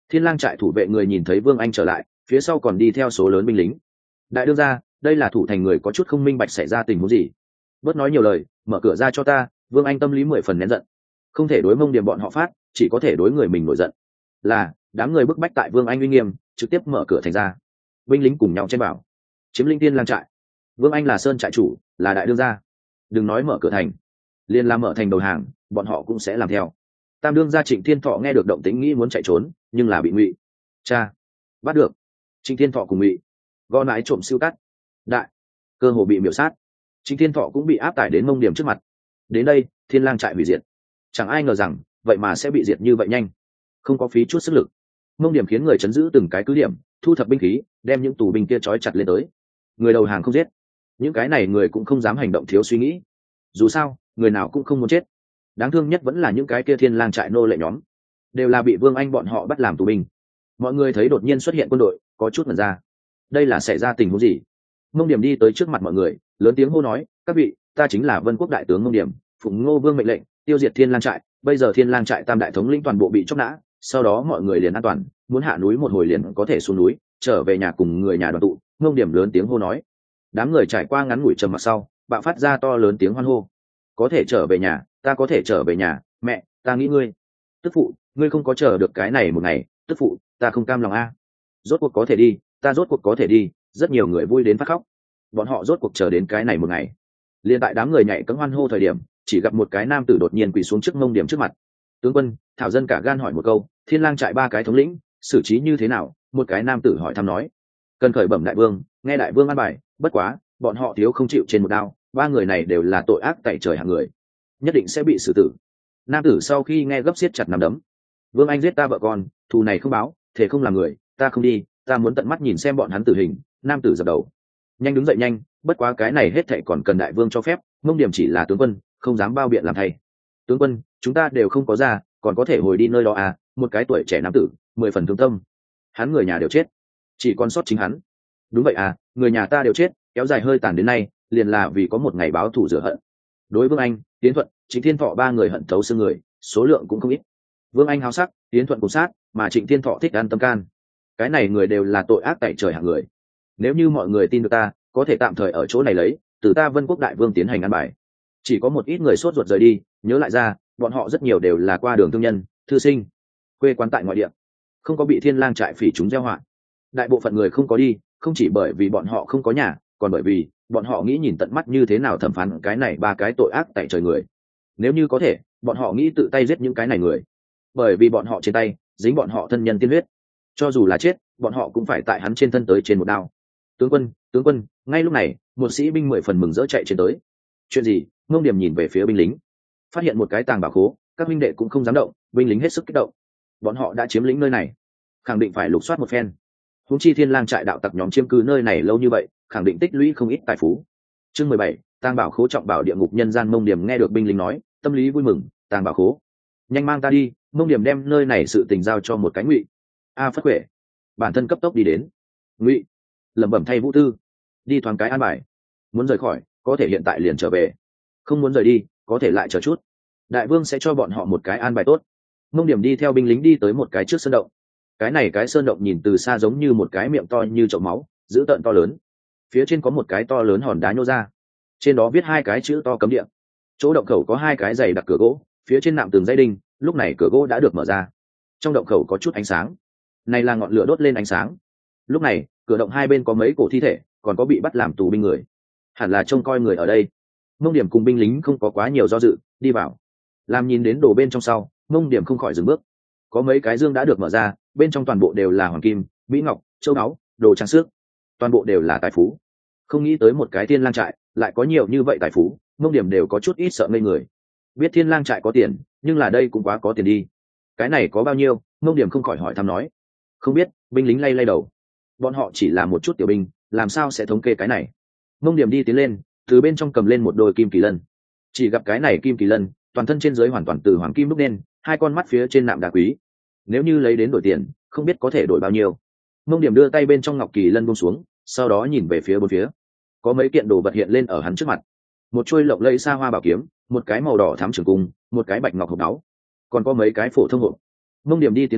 Thiên lang trại thủ vệ người nhìn thấy Vương Anh trở lại, phía sau còn đi theo số lớn binh lính. Đại đương gia, đây là thủ thành người có chút không minh bạch xảy ra tình huống gì. Bớt nói nhiều lời, mở cửa ra cho ta. Vương Anh tâm lý 10 phần nén giận, không thể đối Mông Điểm bọn họ phát, chỉ có thể đối người mình nổi giận. Là đám người bức bách tại Vương Anh uy nghiêm, trực tiếp mở cửa thành ra. Binh lính cùng nhau chen vào, chiếm lĩnh Thiên lang trại. Vương Anh là sơn trại chủ, là đại đương gia, đừng nói mở cửa thành, liền làm mở thành đầu hàng, bọn họ cũng sẽ làm theo. Tam đương gia Trịnh Thiên Thọ nghe được động tĩnh nghĩ muốn chạy trốn, nhưng là bị Ngụy cha bắt được. Trịnh Thiên Thọ cùng Ngụy gõ nái trộm siêu cắt đại, cơ hồ bị miểu sát. Trịnh Thiên Thọ cũng bị áp tải đến Mông Điểm trước mặt. Đến đây, Thiên lang trại hủy diệt. Chẳng ai ngờ rằng vậy mà sẽ bị diệt như vậy nhanh, không có phí chút sức lực. Mông Điểm khiến người chấn giữ từng cái cứ điểm, thu thập binh khí, đem những tù binh kia trói chặt lên tới. Người đầu hàng không giết, những cái này người cũng không dám hành động thiếu suy nghĩ. Dù sao, người nào cũng không muốn chết. Đáng thương nhất vẫn là những cái kia Thiên lang trại nô lệ nhóm, đều là bị Vương Anh bọn họ bắt làm tù binh. Mọi người thấy đột nhiên xuất hiện quân đội, có chút ngẩn ra. Đây là xảy ra tình huống gì? Mông Điểm đi tới trước mặt mọi người, lớn tiếng hô nói: các vị, ta chính là Vân Quốc đại tướng Mông Điểm, phụng Ngô Vương mệnh lệnh tiêu diệt Thiên lang trại. Bây giờ Thiên lang trại tam đại thống lĩnh toàn bộ bị chóc nã, sau đó mọi người liền an toàn, muốn hạ núi một hồi liền có thể xuống núi, trở về nhà cùng người nhà đoàn tụ. Mông Điểm lớn tiếng hô nói. Đám người trải qua ngắn ngủi trầm mặc sau, bạo phát ra to lớn tiếng hoan hô. Có thể trở về nhà, ta có thể trở về nhà. Mẹ, ta nghĩ ngươi. Tức phụ, ngươi không có chờ được cái này một ngày. Tức phụ, ta không cam lòng a. Rốt cuộc có thể đi, ta rốt cuộc có thể đi. Rất nhiều người vui đến phát khóc. Bọn họ rốt cuộc chờ đến cái này một ngày. Liên tại đám người nhảy cẫng hoan hô thời điểm, chỉ gặp một cái nam tử đột nhiên quỳ xuống trước Mông Điểm trước mặt. Tướng quân, thảo dân cả gan hỏi một câu, Thiên lang trại ba cái thống lĩnh xử trí như thế nào? Một cái nam tử hỏi thăm nói. Cần khởi bẩm đại vương, nghe đại vương an bài, bất quá bọn họ thiếu không chịu trên một đao, ba người này đều là tội ác tày trời hạng người, nhất định sẽ bị xử tử. Nam tử sau khi nghe gấp siết chặt nắm đấm. Vương Anh giết ta vợ con, thù này không báo, thể không làm người, ta không đi, ta muốn tận mắt nhìn xem bọn hắn tử hình. Nam tử dập đầu. Nhanh đứng dậy nhanh, bất quá cái này hết thảy còn cần đại vương cho phép. Mông Điểm chỉ là tướng quân, không dám bao biện làm thay. Tướng quân, chúng ta đều không có ra, còn có thể hồi đi nơi đó à? Một cái tuổi trẻ nam tử, 10 phần thương tâm. Hắn người nhà đều chết, chỉ còn sót chính hắn. Đúng vậy à, người nhà ta đều chết, kéo dài hơi tàn đến nay, liền là vì có một ngày báo thù rửa hận. Đối Vương Anh, Tiến Thuận, Trịnh Thiên Thọ ba người hận thấu xương người, số lượng cũng không ít. Vương Anh háo sắc, Tiến Thuận cùng sát, mà Trịnh Thiên Thọ thích ăn tâm can. Cái này người đều là tội ác tày trời hạng người. Nếu như mọi người tin được ta, có thể tạm thời ở chỗ này lấy, từ ta Vân Quốc đại vương tiến hành ăn bài. Chỉ có một ít người sốt ruột rời đi, nhớ lại ra, bọn họ rất nhiều đều là qua đường thương nhân, thư sinh, quê quán tại ngoại địa, không có bị Thiên lang trại phỉ chúng gieo họa. Đại bộ phận người không có đi, không chỉ bởi vì bọn họ không có nhà, còn bởi vì bọn họ nghĩ nhìn tận mắt như thế nào thẩm phán cái này ba cái tội ác tại trời người. Nếu như có thể, bọn họ nghĩ tự tay giết những cái này người, bởi vì bọn họ trên tay dính bọn họ thân nhân tiên huyết, cho dù là chết, bọn họ cũng phải tại hắn trên thân tới trên một đao. Tướng quân, ngay lúc này, một sĩ binh 10 phần mừng rỡ chạy trên tới. Chuyện gì? Mông Điểm nhìn về phía binh lính, phát hiện một cái tàng bảo khố, các binh đệ cũng không dám động, binh lính hết sức kích động. Bọn họ đã chiếm lĩnh nơi này, khẳng định phải lục soát một phen. Huống chi Thiên lang trại đạo tặc nhóm chiếm cứ nơi này lâu như vậy, khẳng định tích lũy không ít tài phú. Chương 17, tàng bảo khố trọng bảo địa ngục nhân gian. Mông Điểm nghe được binh lính nói, tâm lý vui mừng. Tàng bảo khố, nhanh mang ta đi. Mông Điểm đem nơi này sự tình giao cho một cái Ngụy a Phất Huệ, bản thân cấp tốc đi đến. Ngụy lẩm bẩm thay Vũ Tư, đi thoáng cái an bài. Muốn rời khỏi, có thể hiện tại liền trở về, không muốn rời đi, có thể lại chờ chút, đại vương sẽ cho bọn họ một cái an bài tốt. Mông Điểm đi theo binh lính đi tới một cái trước sơn động. Cái này cái sơn động nhìn từ xa giống như một cái miệng to như chậu máu, dữ tợn to lớn. Phía trên có một cái to lớn hòn đá nhô ra, trên đó viết hai cái chữ to cấm địa. Chỗ động khẩu có hai cái dày đặc cửa gỗ, phía trên nạm tường dây đinh. Lúc này cửa gỗ đã được mở ra, trong động khẩu có chút ánh sáng, này là ngọn lửa đốt lên ánh sáng. Lúc này cửa động hai bên có mấy cổ thi thể, còn có bị bắt làm tù binh người, hẳn là trông coi người ở đây. Mông Điểm cùng binh lính không có quá nhiều do dự, đi vào. Làm nhìn đến đồ bên trong sau, Mông Điểm không khỏi dừng bước. Có mấy cái dương đã được mở ra, bên trong toàn bộ đều là hoàng kim, mỹ ngọc, châu báu, đồ trang sức, toàn bộ đều là tài phú. Không nghĩ tới một cái Thiên lang trại lại có nhiều như vậy tài phú, Mông Điểm đều có chút ít sợ ngây người. Biết Thiên lang trại có tiền, nhưng là đây cũng quá có tiền đi. Cái này có bao nhiêu? Mông Điểm không khỏi hỏi thăm nói. Không biết. Binh lính lay lay đầu. Bọn họ chỉ là một chút tiểu binh, làm sao sẽ thống kê cái này? Mông Điểm đi tiến lên, từ bên trong cầm lên một đôi kim kỳ lân. Chỉ gặp cái này kim kỳ lân, toàn thân trên dưới hoàn toàn từ hoàng kim đúc nên, hai con mắt phía trên nạm đá quý. Nếu như lấy đến đổi tiền, không biết có thể đổi bao nhiêu. Mông Điểm đưa tay bên trong ngọc kỳ lân buông xuống, sau đó nhìn về phía bốn phía. Có mấy kiện đồ vật hiện lên ở hắn trước mặt. Một chuôi lộng lẫy sa hoa bảo kiếm, một cái màu đỏ thắm trường cung, một cái bạch ngọc hộp đáo, còn có mấy cái phổ thông hộp. Mông Điểm đi tiến lên,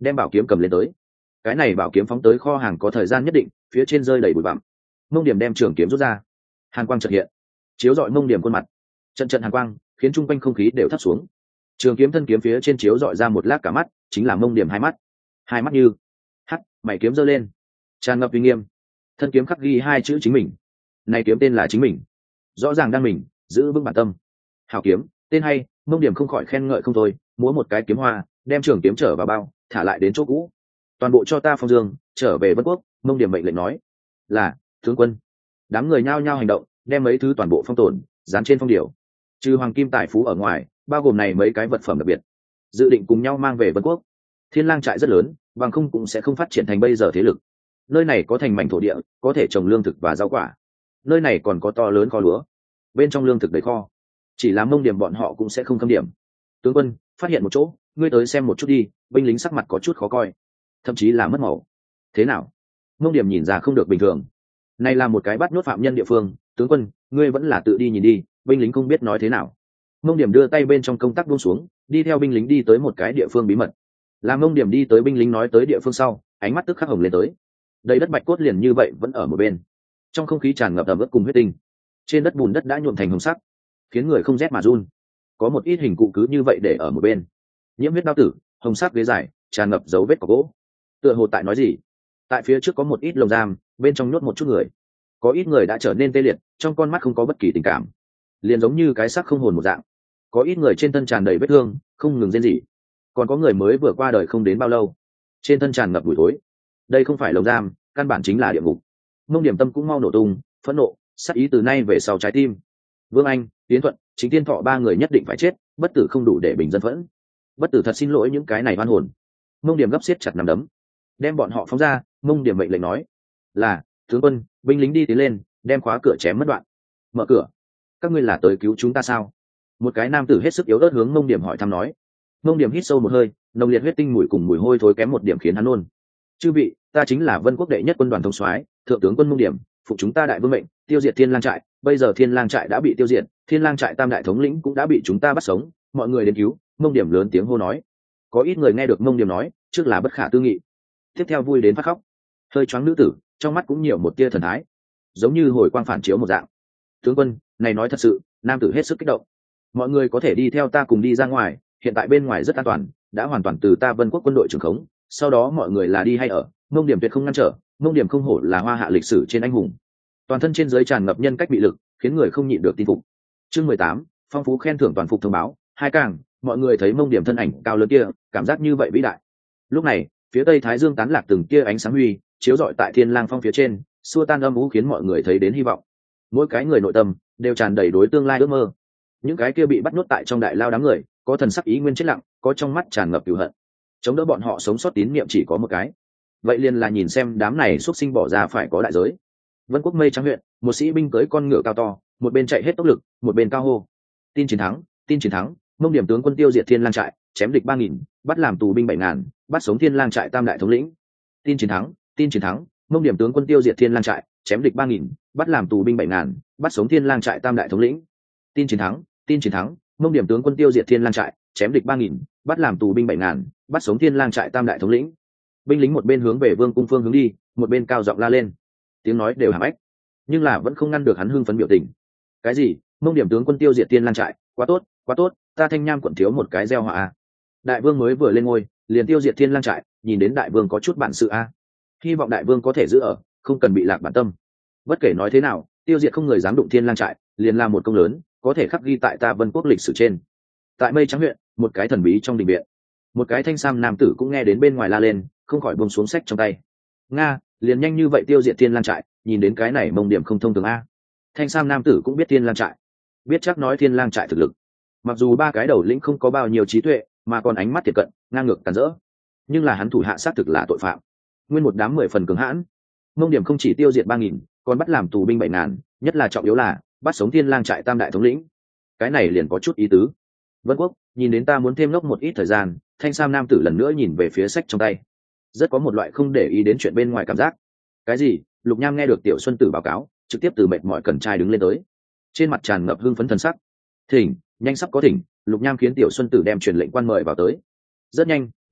đem bảo kiếm cầm lên tới. Cái này bảo kiếm phóng tới kho hàng có thời gian nhất định, phía trên rơi đầy bụi bặm. Mông Điểm đem trường kiếm rút ra, hàn quang chợt hiện, chiếu rọi Mông Điểm khuôn mặt. Trận trận hàn quang khiến chung quanh không khí đều thấp xuống. Trường kiếm thân kiếm phía trên chiếu rọi ra một lát cả mắt, chính là Mông Điểm hai mắt như hắt, mày kiếm giơ lên, tràn ngập uy nghiêm. Thân kiếm khắc ghi hai chữ chính mình, này kiếm tên là chính mình, rõ ràng đang mình giữ vững bản tâm. Hảo kiếm, tên hay. Mông Điểm không khỏi khen ngợi không thôi, múa một cái kiếm hoa, đem trường kiếm trở vào bao, thả lại đến chỗ cũ. Toàn bộ cho ta phong dương, trở về Vân Quốc. Mông Điểm mệnh lệnh nói. Là tướng quân. Đám người nhao nhao hành động, đem mấy thứ toàn bộ phong tồn dán trên phong điểu. Trừ hoàng kim tài phú ở ngoài, bao gồm này mấy cái vật phẩm đặc biệt, dự định cùng nhau mang về Vân Quốc. Thiên Lang trại rất lớn, bằng không cũng sẽ không phát triển thành bây giờ thế lực. Nơi này có thành mảnh thổ địa, có thể trồng lương thực và rau quả. Nơi này còn có to lớn kho lúa, bên trong lương thực đầy kho. Chỉ là Mông Điểm bọn họ cũng sẽ không khâm điểm. Tướng quân, phát hiện một chỗ, ngươi tới xem một chút đi. Binh lính sắc mặt có chút khó coi, thậm chí là mất màu. Thế nào? Mông Điểm nhìn ra không được bình thường. Này là một cái bắt nhốt phạm nhân địa phương. Tướng quân, ngươi vẫn là tự đi nhìn đi. Binh lính không biết nói thế nào. Mông Điểm đưa tay bên trong công tắc buông xuống, đi theo binh lính đi tới một cái địa phương bí mật. Làm Mông Điểm đi tới binh lính nói tới địa phương sau, ánh mắt tức khắc hồng lên tới. Đầy đất bạch cốt liền như vậy vẫn ở một bên, trong không khí tràn ngập ẩm ướt cùng huyết tinh. Trên đất bùn đất đã nhuộm thành hồng sắc, khiến người không rét mà run. Có một ít hình cụ cứ như vậy để ở một bên, nhiễm huyết đao tử, hồng sắc ghế dài, tràn ngập dấu vết của gỗ. Tựa hồ tại nói gì? Tại phía trước có một ít lồng giam, bên trong nhốt một chút người. Có ít người đã trở nên tê liệt, trong con mắt không có bất kỳ tình cảm, liền giống như cái xác không hồn một dạng. Có ít người trên thân tràn đầy vết thương, không ngừng rên rỉ. Còn có người mới vừa qua đời không đến bao lâu, trên thân tràn ngập mùi thối. Đây không phải lồng giam, căn bản chính là địa ngục. Mông Điểm tâm cũng mau nổ tung, phẫn nộ, sát ý từ nay về sau trái tim. Vương Anh, Tiến Thuận, Chính Tiên Thọ ba người nhất định phải chết, bất tử không đủ để bình dân phẫn. Bất tử thật xin lỗi những cái này oan hồn. Mông Điểm gấp siết chặt nắm đấm, đem bọn họ phóng ra. Mông Điểm mệnh lệnh nói. Là tướng quân. Binh lính đi tiến lên, đem khóa cửa chém mất đoạn. Mở cửa. Các ngươi là tới cứu chúng ta sao? Một cái nam tử hết sức yếu ớt hướng Mông Điểm hỏi thăm nói. Mông Điểm hít sâu một hơi, nồng liệt huyết tinh mùi cùng mùi hôi thối kém một điểm khiến hắn nôn. Chư vị, ta chính là Vân Quốc đệ nhất quân đoàn thống soái, thượng tướng quân Mông Điểm, phục chúng ta đại vương mệnh, tiêu diệt Thiên Lang trại. Bây giờ Thiên Lang trại đã bị tiêu diệt, Thiên Lang trại tam đại thống lĩnh cũng đã bị chúng ta bắt sống, mọi người đến cứu. Mông Điểm lớn tiếng hô nói. Có ít người nghe được Mông Điểm nói, trước là bất khả tư nghị, tiếp theo vui đến phát khóc. Hơi choáng nữ tử, trong mắt cũng nhiều một tia thần thái, giống như hồi quang phản chiếu một dạng. Tướng quân, này nói thật sự. Nam tử hết sức kích động. Mọi người có thể đi theo ta cùng đi ra ngoài, hiện tại bên ngoài rất an toàn, đã hoàn toàn từ ta Vân Quốc quân đội trưởng khống. Sau đó mọi người là đi hay ở, Mông Điểm tuyệt không ngăn trở. Mông Điểm không hổ là hoa hạ lịch sử trên anh hùng, toàn thân trên dưới tràn ngập nhân cách bị lực, khiến người không nhịn được tin phục. Chương 18, phong phú khen thưởng toàn phục thông báo. Hai càng, mọi người thấy Mông Điểm thân ảnh cao lớn kia, cảm giác như vậy vĩ đại. Lúc này, phía tây thái dương tán lạc từng kia ánh sáng huy, chiếu rọi tại Thiên Lang phong phía trên, xua tan âm u khiến mọi người thấy đến hy vọng. Mỗi cái người nội tâm đều tràn đầy đối tương lai ước mơ. Những cái kia bị bắt nuốt tại trong đại lao đám người, có thần sắc ý nguyên chết lặng, có trong mắt tràn ngập cừu hận. Chống đỡ bọn họ sống sót tín niệm chỉ có một cái, vậy liền là nhìn xem đám này xuất sinh bỏ ra phải có đại giới. Vân Quốc Mây Trắng huyện, một sĩ binh cưỡi con ngựa cao to, một bên chạy hết tốc lực, một bên cao hô. Tin chiến thắng, tin chiến thắng. Mông Điểm tướng quân tiêu diệt Thiên Lang trại, chém địch 3000, bắt làm tù binh 7000, bắt sống Thiên Lang trại tam đại thống lĩnh. Tin chiến thắng, tin chiến thắng. Mông Điểm tướng quân tiêu diệt Thiên Lang trại, chém địch 3000, bắt làm tù binh 7000, bắt sống Thiên Lang trại tam đại thống lĩnh. Tin chiến thắng, tin chiến thắng. Mông Điểm tướng quân tiêu diệt Thiên Lang trại, chém địch 3000, bắt làm tù binh 7000, bắt sống Thiên Lang trại tam đại thống lĩnh. Binh lính một bên hướng về vương cung phương hướng đi, một bên cao giọng la lên. Tiếng nói đều hàm ếch, nhưng là vẫn không ngăn được hắn hưng phấn biểu tình. Cái gì? Mông Điểm tướng quân tiêu diệt Thiên Lang trại, quá tốt, quá tốt, ta Thanh Nham quận thiếu một cái gieo họa a. Đại vương mới vừa lên ngôi, liền tiêu diệt Thiên Lang trại, nhìn đến đại vương có chút bản sự a. Hy vọng đại vương có thể giữ ở, không cần bị lạc bản tâm. Bất kể nói thế nào, tiêu diệt không người dám đụng Thiên Lang trại, liền là một công lớn, có thể khắc ghi tại ta Vân Quốc lịch sử trên. Tại Mây Trắng huyện, một cái thần bí trong đình viện, một cái thanh sam nam tử cũng nghe đến bên ngoài la lên, không khỏi buông xuống sách trong tay. Nga, liền nhanh như vậy tiêu diệt Thiên Lang trại, nhìn đến cái này Mông Điểm không thông thường a. Thanh sam nam tử cũng biết Thiên Lang trại, biết chắc nói Thiên Lang trại thực lực. Mặc dù ba cái đầu lĩnh không có bao nhiêu trí tuệ, mà còn ánh mắt thiệt cận, ngang ngược tàn rỡ, nhưng là hắn thủ hạ xác thực là tội phạm, nguyên một đám 10 phần cường hãn. Mông Điểm không chỉ tiêu diệt 3000, còn bắt làm tù binh 7000, nhất là trọng yếu là bắt sống Thiên Lang trại tam đại thống lĩnh. Cái này liền có chút ý tứ. Vân Quốc, nhìn đến ta muốn thêm lốc một ít thời gian. Thanh sam nam tử lần nữa nhìn về phía sách trong tay, rất có một loại không để ý đến chuyện bên ngoài cảm giác. Cái gì? Lục Nham nghe được Tiểu Xuân Tử báo cáo, trực tiếp từ mệt mỏi cẩn trai đứng lên tới, trên mặt tràn ngập hưng phấn thần sắc. Thỉnh, nhanh sắp có thỉnh. Lục Nham khiến Tiểu Xuân Tử đem truyền lệnh quan mời vào tới. Rất nhanh,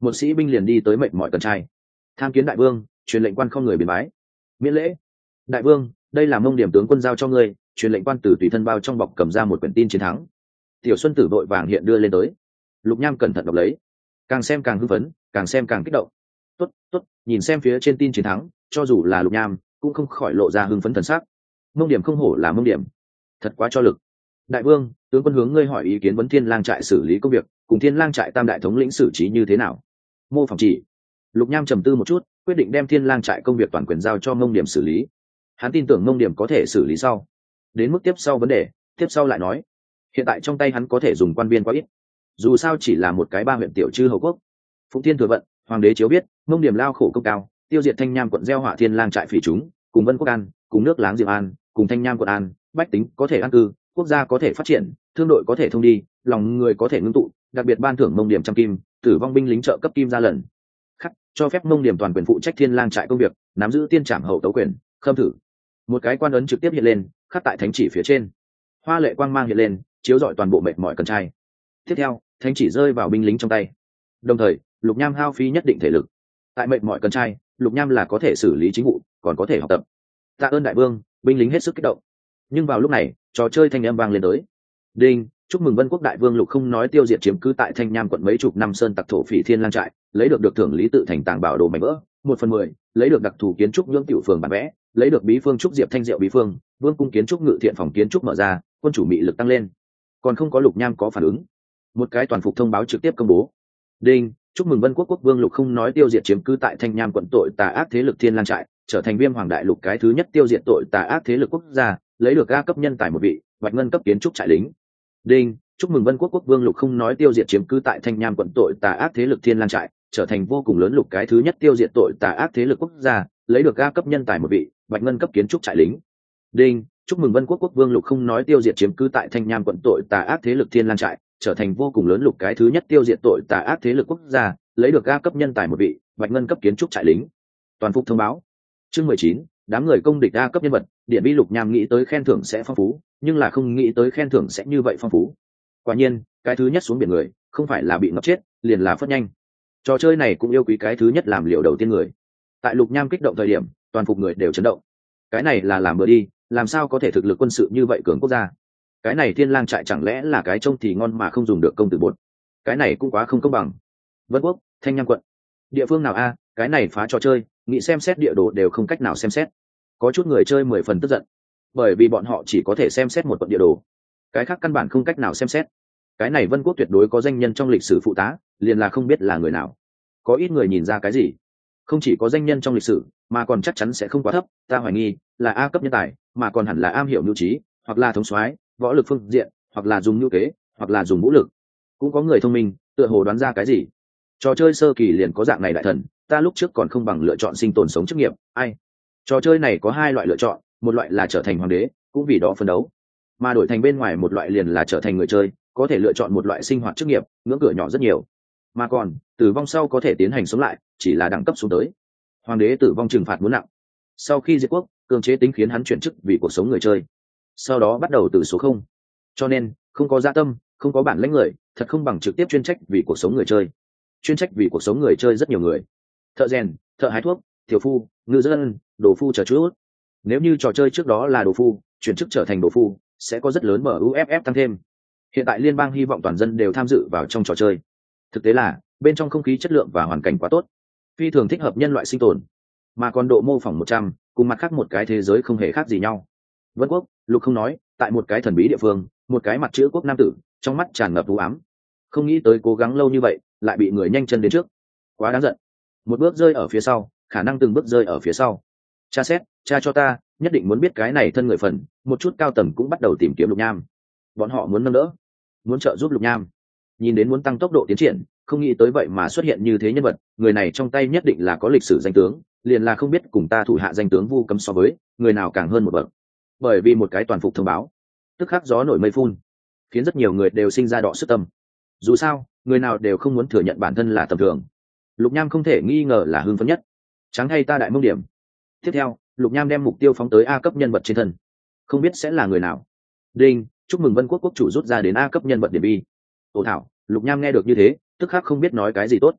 một sĩ binh liền đi tới mệt mỏi cần trai. Tham kiến đại vương, truyền lệnh quan không người biến bái. Miễn lễ. Đại vương, đây là Mông Điểm tướng quân giao cho ngươi. Truyền lệnh quan tử tùy thân bao trong bọc cầm ra một quyển tin chiến thắng. Tiểu Xuân Tử vội vàng hiện đưa lên tới. Lục Nham cẩn thận đọc lấy, càng xem càng hưng phấn, càng xem càng kích động. Tốt, tốt, nhìn xem phía trên tin chiến thắng, cho dù là Lục Nham cũng không khỏi lộ ra hưng phấn thần sắc. Mông Điểm không hổ là Mông Điểm, thật quá cho lực. Đại vương, tướng quân hướng ngươi hỏi ý kiến vấn Thiên Lang trại xử lý công việc, cùng Thiên Lang trại tam đại thống lĩnh xử trí như thế nào? Mô phỏng chỉ. Lục Nham trầm tư một chút, quyết định đem Thiên Lang trại công việc toàn quyền giao cho Mông Điểm xử lý. Hắn tin tưởng Mông Điểm có thể xử lý sau. Đến mức tiếp sau vấn đề, tiếp sau lại nói. Hiện tại trong tay hắn có thể dùng quan viên quá ít, dù sao chỉ là một cái 3 huyện tiểu chư hầu quốc. Phụng Thiên thừa vận, hoàng đế chiếu biết, Mông Điểm lao khổ công cao, tiêu diệt Thanh Nham quận gieo họa Thiên Lang trại phỉ chúng, cùng Vân Quốc An, cùng nước láng giềng An, cùng Thanh Nham quận An, bách tính có thể an cư, quốc gia có thể phát triển, thương đội có thể thông đi, lòng người có thể ngưng tụ, đặc biệt ban thưởng Mông Điểm trăm kim, tử vong binh lính trợ cấp kim ra lần. Khắc, cho phép Mông Điểm toàn quyền phụ trách Thiên Lang trại công việc, nắm giữ tiên trảm hậu tấu quyền, khâm thử. Một cái quan ấn trực tiếp hiện lên, khắc tại thánh chỉ phía trên. Hoa lệ quang mang hiện lên, chiếu rọi toàn bộ mệt mỏi cần trai. Tiếp theo, thánh chỉ rơi vào binh lính trong tay. Đồng thời, Lục Nham hao phí nhất định thể lực. Tại mệt mỏi cần trai, Lục Nham là có thể xử lý chính vụ, còn có thể học tập. Tạ ơn đại vương, binh lính hết sức kích động. Nhưng vào lúc này, trò chơi thanh âm vang lên tới. Đinh, chúc mừng Vân Quốc đại vương Lục không nói tiêu diệt chiếm cứ tại Thanh Nham quận mấy chục năm sơn tặc thổ phỉ Thiên Lang trại, lấy được thưởng lý tự thành tàng bảo đồ mảnh vỡ 1/10, lấy được đặc thù kiến trúc nhưỡng tiểu phường bản vẽ, lấy được bí phương trúc diệp thanh diệu bí phương, vương cung kiến trúc ngự thiện phòng kiến trúc mở ra, quân chủ mị lực tăng lên. Còn không có Lục Nham có phản ứng, một cái toàn phục thông báo trực tiếp công bố. Đinh, chúc mừng Vân Quốc quốc vương Lục không nói tiêu diệt chiếm cứ tại Thanh Nham quận tội tà ác thế lực Thiên Lang trại, trở thành Viêm Hoàng đại lục cái thứ nhất tiêu diệt tội tà ác thế lực quốc gia, lấy được A cấp nhân tài một vị, bạch ngân cấp kiến trúc trại lính. Đinh, chúc mừng Vân Quốc quốc vương Lục không nói tiêu diệt chiếm cứ tại Thanh Nham quận tội tà ác thế lực Thiên Lang trại, trở thành vô cùng lớn lục cái thứ nhất tiêu diệt tội tà ác thế lực quốc gia, lấy được A cấp nhân tài một vị, bạch ngân cấp kiến trúc trại lính. Đinh, chúc mừng Vân Quốc quốc vương Lục không nói tiêu diệt chiếm cứ tại Thanh Nham quận tội tà ác thế lực Thiên Lang trại, trở thành vô cùng lớn lục cái thứ nhất tiêu diệt tội tà ác thế lực quốc gia, lấy được A cấp nhân tài một vị, bạch ngân cấp kiến trúc trại lính. Toàn phục thông báo. Chương 19, đám người công địch A cấp nhân vật, Điện Bi Lục Nham nghĩ tới khen thưởng sẽ phong phú, nhưng là không nghĩ tới khen thưởng sẽ như vậy phong phú. Quả nhiên, cái thứ nhất xuống biển người, không phải là bị ngập chết, liền là phất nhanh. Trò chơi này cũng yêu quý cái thứ nhất làm liệu đầu tiên người. Tại Lục Nham kích động thời điểm, toàn phục người đều chấn động. Cái này là làm bữa đi, làm sao có thể thực lực quân sự như vậy cường quốc gia? Cái này Thiên Lang trại chẳng lẽ là cái trông thì ngon mà không dùng được công tử bột? Cái này cũng quá không công bằng. Vân Quốc, Thanh Nham quận, địa phương nào a? Cái này phá trò chơi, nghĩ xem xét địa đồ đều không cách nào xem xét. Có chút người chơi 10 phần tức giận, bởi vì bọn họ chỉ có thể xem xét một quận địa đồ, cái khác căn bản không cách nào xem xét. Cái này Vân Quốc tuyệt đối có danh nhân trong lịch sử phụ tá, liền là không biết là người nào. Có ít người nhìn ra cái gì? Không chỉ có danh nhân trong lịch sử, mà còn chắc chắn sẽ không quá thấp, ta hoài nghi là A cấp nhân tài, mà còn hẳn là am hiểu nhu trí, hoặc là thống soái, võ lực phương diện, hoặc là dùng nhu kế, hoặc là dùng vũ lực. Cũng có người thông minh, tựa hồ đoán ra cái gì. Trò chơi sơ kỳ liền có dạng này đại thần, ta lúc trước còn không bằng lựa chọn sinh tồn sống chức nghiệp, ai. Trò chơi này có 2 loại lựa chọn, một loại là trở thành hoàng đế, cũng vì đó phấn đấu, mà đổi thành bên ngoài một loại liền là trở thành người chơi, có thể lựa chọn một loại sinh hoạt chức nghiệp, ngưỡng cửa nhỏ rất nhiều. Mà còn tử vong sau có thể tiến hành sống lại, chỉ là đẳng cấp xuống tới. Hoàng đế tử vong trừng phạt muốn nặng, sau khi diệt quốc cường chế tính khiến hắn chuyển chức vì cuộc sống người chơi, sau đó bắt đầu từ số 0. Cho nên không có dạ tâm, không có bản lĩnh người, thật không bằng trực tiếp chuyên trách vì cuộc sống người chơi. Chuyên trách vì cuộc sống người chơi rất nhiều người: thợ rèn, thợ hái thuốc, tiểu phu, ngư dân, đồ phu chờ chút. Nếu như trò chơi trước đó là đồ phu, chuyển chức trở thành đồ phu sẽ có rất lớn MUFF tăng thêm. Hiện tại liên bang hy vọng toàn dân đều tham dự vào trong trò chơi. Thực tế là bên trong không khí chất lượng và hoàn cảnh quá tốt, phi thường thích hợp nhân loại sinh tồn, mà còn độ mô phỏng 100, cùng mặt khác một cái thế giới không hề khác gì nhau. Vân Quốc, Lục không nói, tại một cái thần bí địa phương, một cái mặt chữ quốc nam tử, trong mắt tràn ngập u ám. Không nghĩ tới cố gắng lâu như vậy, lại bị người nhanh chân đến trước, quá đáng giận. Một bước rơi ở phía sau, khả năng từng bước rơi ở phía sau. Cha xét, cha cho ta, nhất định muốn biết cái này thân người phần. Một chút cao tầng cũng bắt đầu tìm kiếm Lục Nham, bọn họ muốn nâng đỡ, muốn trợ giúp Lục Nham. Nhìn đến muốn tăng tốc độ tiến triển, không nghĩ tới vậy mà xuất hiện như thế nhân vật. Người này trong tay nhất định là có lịch sử danh tướng, liền là không biết cùng ta thủ hạ danh tướng Vu Cấm so với người nào càng hơn một bậc. Bởi vì một cái toàn phục thông báo, tức khắc gió nổi mây phun, khiến rất nhiều người đều sinh ra đọ sức tâm. Dù sao người nào đều không muốn thừa nhận bản thân là tầm thường. Lục Nham không thể nghi ngờ là hưng phấn nhất. Trắng hay ta đại mông điểm. Tiếp theo Lục Nham đem mục tiêu phóng tới A cấp nhân vật trên thân, không biết sẽ là người nào. Đinh, chúc mừng Vân Quốc quốc chủ rút ra đến A cấp nhân vật điểm bi. Ồ thảo, Lục Nham nghe được như thế, tức khắc không biết nói cái gì tốt.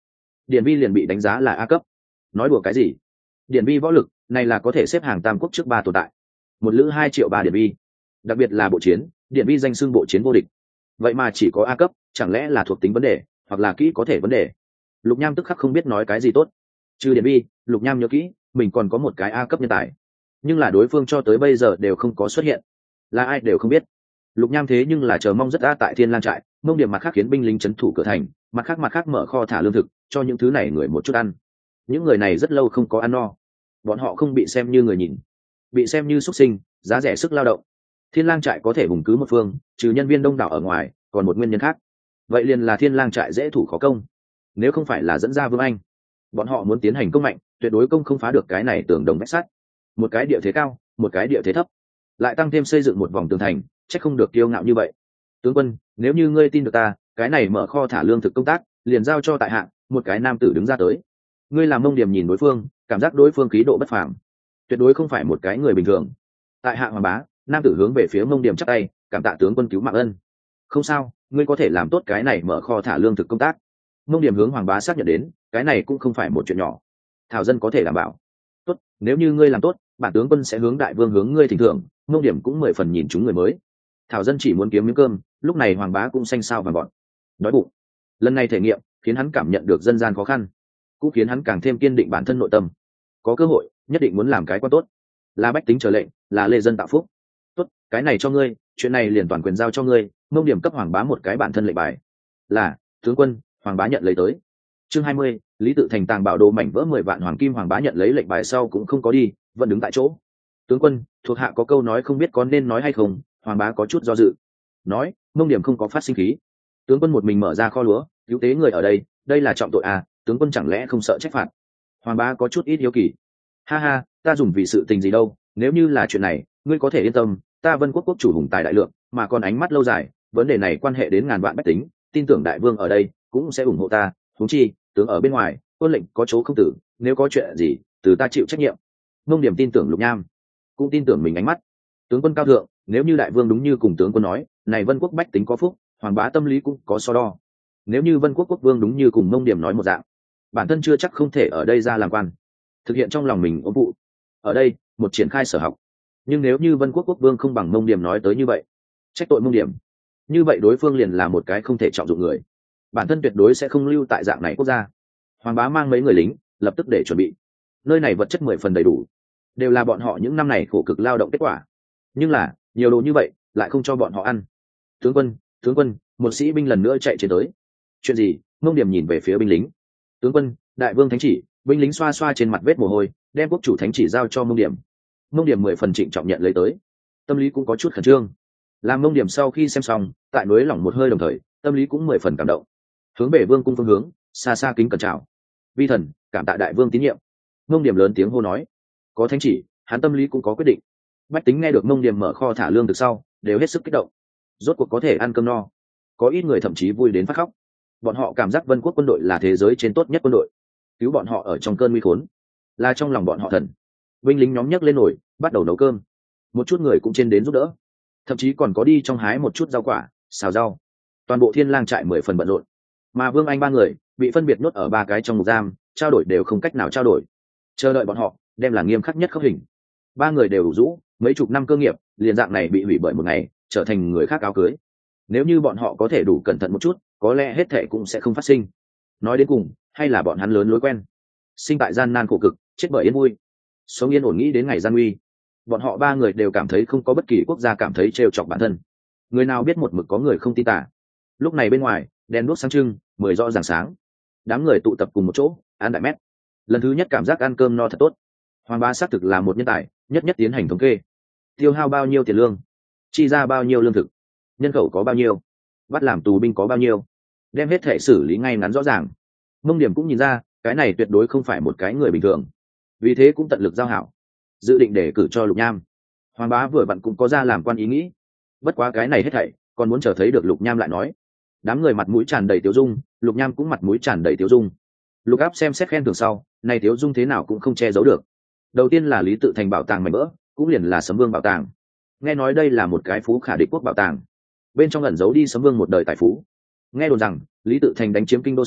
Điển Vi liền bị đánh giá là A cấp. Nói đùa cái gì? Điển Vi võ lực này là có thể xếp hàng tam quốc trước 3 tồn tại. Một lữ 2 triệu 3 Điển Vi, đặc biệt là bộ chiến, Điển Vi danh xưng bộ chiến vô địch. Vậy mà chỉ có A cấp, chẳng lẽ là thuộc tính vấn đề, hoặc là kỹ có thể vấn đề? Lục Nham tức khắc không biết nói cái gì tốt. Trừ Điển Vi, Lục Nham nhớ kỹ, mình còn có một cái A cấp nhân tài, nhưng là đối phương cho tới bây giờ đều không có xuất hiện, là ai đều không biết. Lục Nham thế nhưng là chờ mong rất đã tại Thiên Lang trại, mông điểm mặt khác khiến binh lính trấn thủ cửa thành, mặt khác mở kho thả lương thực, cho những thứ này người một chút ăn. Những người này rất lâu không có ăn no, bọn họ không bị xem như người nhìn, bị xem như xuất sinh, giá rẻ sức lao động. Thiên Lang trại có thể hùng cứ một phương, trừ nhân viên đông đảo ở ngoài, còn một nguyên nhân khác. Vậy liền là Thiên Lang trại dễ thủ khó công. Nếu không phải là dẫn ra Vương Anh, bọn họ muốn tiến hành công mạnh, tuyệt đối công không phá được cái này tường đồng vách sắt. Một cái địa thế cao, một cái địa thế thấp, lại tăng thêm xây dựng một vòng tường thành, chắc không được kiêu ngạo như vậy. Tướng quân, nếu như ngươi tin được ta, cái này mở kho thả lương thực công tác, liền giao cho tại hạ. Một cái nam tử đứng ra tới. Ngươi làm Mông Điểm nhìn đối phương, cảm giác đối phương khí độ bất phàm, tuyệt đối không phải một cái người bình thường. Tại hạ Hoàng Bá, nam tử hướng về phía Mông Điểm chắp tay, cảm tạ tướng quân cứu mạng ân. Không sao, ngươi có thể làm tốt cái này mở kho thả lương thực công tác. Mông Điểm hướng Hoàng Bá xác nhận đến, cái này cũng không phải một chuyện nhỏ. Thảo dân có thể đảm bảo. Tốt, nếu như ngươi làm tốt, bản tướng quân sẽ hướng đại vương hướng ngươi thỉnh thưởng. Mông Điểm cũng 10 phần nhìn chúng người mới. Thảo dân chỉ muốn kiếm miếng cơm, lúc này Hoàng Bá cũng xanh xao vàng gọn, đói bụng. Lần này thể nghiệm khiến hắn cảm nhận được dân gian khó khăn, cũng khiến hắn càng thêm kiên định bản thân nội tâm. Có cơ hội nhất định muốn làm cái quan tốt, là bách tính trở lệnh, là lê dân tạo phúc. Tốt, cái này cho ngươi, chuyện này liền toàn quyền giao cho ngươi. Mông Điểm cấp Hoàng Bá một cái bản thân lệnh bài. Là tướng quân. Hoàng Bá nhận lấy tới. Chương 20, Lý Tự Thành tàng bảo đồ mảnh vỡ 10 vạn hoàng kim. Hoàng Bá nhận lấy lệnh bài sau cũng không có đi, vẫn đứng tại chỗ. Tướng quân, thuộc hạ có câu nói không biết có nên nói hay không. Hoàng Bá có chút do dự. Nói. Mông Điểm không có phát sinh khí. Tướng quân một mình mở ra kho lúa, cứu tế người ở đây, đây là trọng tội à? Tướng quân chẳng lẽ không sợ trách phạt? Hoàng Bá có chút ít hiếu kỳ. Ha ha, ta dùng vì sự tình gì đâu, nếu như là chuyện này, ngươi có thể yên tâm, ta Vân Quốc quốc chủ hùng tài đại lượng, mà còn ánh mắt lâu dài, vấn đề này quan hệ đến ngàn vạn bách tính, tin tưởng đại vương ở đây cũng sẽ ủng hộ ta. Huống chi, tướng ở bên ngoài, quân lệnh có chỗ không tử, nếu có chuyện gì, từ ta chịu trách nhiệm. Mông Điểm tin tưởng Lục Nham, cũng tin tưởng mình ánh mắt. Tướng quân cao thượng, nếu như đại vương đúng như cùng tướng quân nói, này Vân Quốc bách tính có phúc, Hoàng Bá tâm lý cũng có so đo. Nếu như Vân Quốc quốc vương đúng như cùng Mông Điểm nói một dạng, bản thân chưa chắc không thể ở đây ra làm quan, thực hiện trong lòng mình ốm vụ ở đây một triển khai sở học. Nhưng nếu như Vân Quốc quốc vương không bằng Mông Điểm nói tới như vậy, trách tội Mông Điểm, như vậy đối phương liền là một cái không thể trọng dụng người, bản thân tuyệt đối sẽ không lưu tại dạng này quốc gia. Hoàng Bá mang mấy người lính lập tức để chuẩn bị. Nơi này vật chất 10 phần đầy đủ, đều là bọn họ những năm này khổ cực lao động kết quả, nhưng là nhiều đồ như vậy lại không cho bọn họ ăn. Tướng quân, một sĩ binh lần nữa chạy trên tới. Chuyện gì? Mông Điểm nhìn về phía binh lính. Tướng quân, đại vương thánh chỉ. Binh lính xoa xoa trên mặt vết mồ hôi, đem quốc chủ thánh chỉ giao cho Mông Điểm. Mông Điểm 10 phần trịnh trọng nhận lấy tới, tâm lý cũng có chút khẩn trương. Làm Mông Điểm sau khi xem xong, tại núi lỏng một hơi, đồng thời tâm lý cũng 10 phần cảm động, hướng về vương cung phương hướng xa xa kính cẩn chào. Vi thần cảm tạ đại vương tín nhiệm. Mông Điểm lớn tiếng hô nói. Có thánh chỉ, hắn tâm lý cũng có quyết định. Bách tính nghe được Mông Điểm mở kho thả lương từ sau, đều hết sức kích động, rốt cuộc có thể ăn cơm no. Có ít người thậm chí vui đến phát khóc. Bọn họ cảm giác Vân Quốc quân đội là thế giới trên tốt nhất quân đội, cứu bọn họ ở trong cơn nguy khốn, là trong lòng bọn họ thần. Binh lính nhóm nhấc lên nồi, bắt đầu nấu cơm. Một chút người cũng trên đến giúp đỡ, thậm chí còn có đi trong hái một chút rau quả, xào rau. Toàn bộ Thiên Lang trại 10 phần bận rộn, mà Vương Anh 3 người bị phân biệt nhốt ở 3 cái trong ngục giam, trao đổi đều không cách nào trao đổi, chờ đợi bọn họ đem là nghiêm khắc nhất khắc hình. 3 người đều đủ rũ, mấy chục năm cơ nghiệp liền dạng này bị hủy bởi một ngày, trở thành người khác áo cưới. Nếu như bọn họ có thể đủ cẩn thận một chút, có lẽ hết thệ cũng sẽ không phát sinh. Nói đến cùng, hay là bọn hắn lớn lối quen, sinh tại gian nan khổ cực, chết bởi yên vui, sống yên ổn nghĩ đến ngày gian nguy. Bọn họ 3 người đều cảm thấy không có bất kỳ quốc gia cảm thấy trêu chọc bản thân. Người nào biết một mực có người không tin tả. Lúc này bên ngoài đèn đuốc sáng trưng, 10 rõ ràng sáng. Đám người tụ tập cùng một chỗ, ăn đại mét. Lần thứ nhất cảm giác ăn cơm no thật tốt. Hoàng Bá xác thực là một nhân tài, nhất tiến hành thống kê. Tiêu hao bao nhiêu tiền lương, chi ra bao nhiêu lương thực, nhân khẩu có bao nhiêu, bắt làm tù binh có bao nhiêu, đem hết thể xử lý ngay ngắn rõ ràng. Mông Điểm cũng nhìn ra, cái này tuyệt đối không phải một cái người bình thường, vì thế cũng tận lực giao hảo, dự định để cử cho Lục Nham. Hoàng Bá vừa vặn cũng có ra làm quan ý nghĩ, bất quá cái này hết thảy còn muốn chờ thấy được Lục Nham lại nói. Đám người mặt mũi tràn đầy tiếu dung, Lục Nham cũng mặt mũi tràn đầy tiếu dung. Lục Áp xem xét khen thưởng sau, này tiếu dung thế nào cũng không che giấu được. Đầu tiên là Lý Tự Thành bảo tàng mảnh vỡ, cũng liền là Sấm Vương bảo tàng. Nghe nói đây là một cái phú khả địch quốc bảo tàng, bên trong ẩn giấu đi Sấm Vương một đời tài phú. Nghe đồn rằng Lý Tự Thành đánh chiếm kinh đô sau,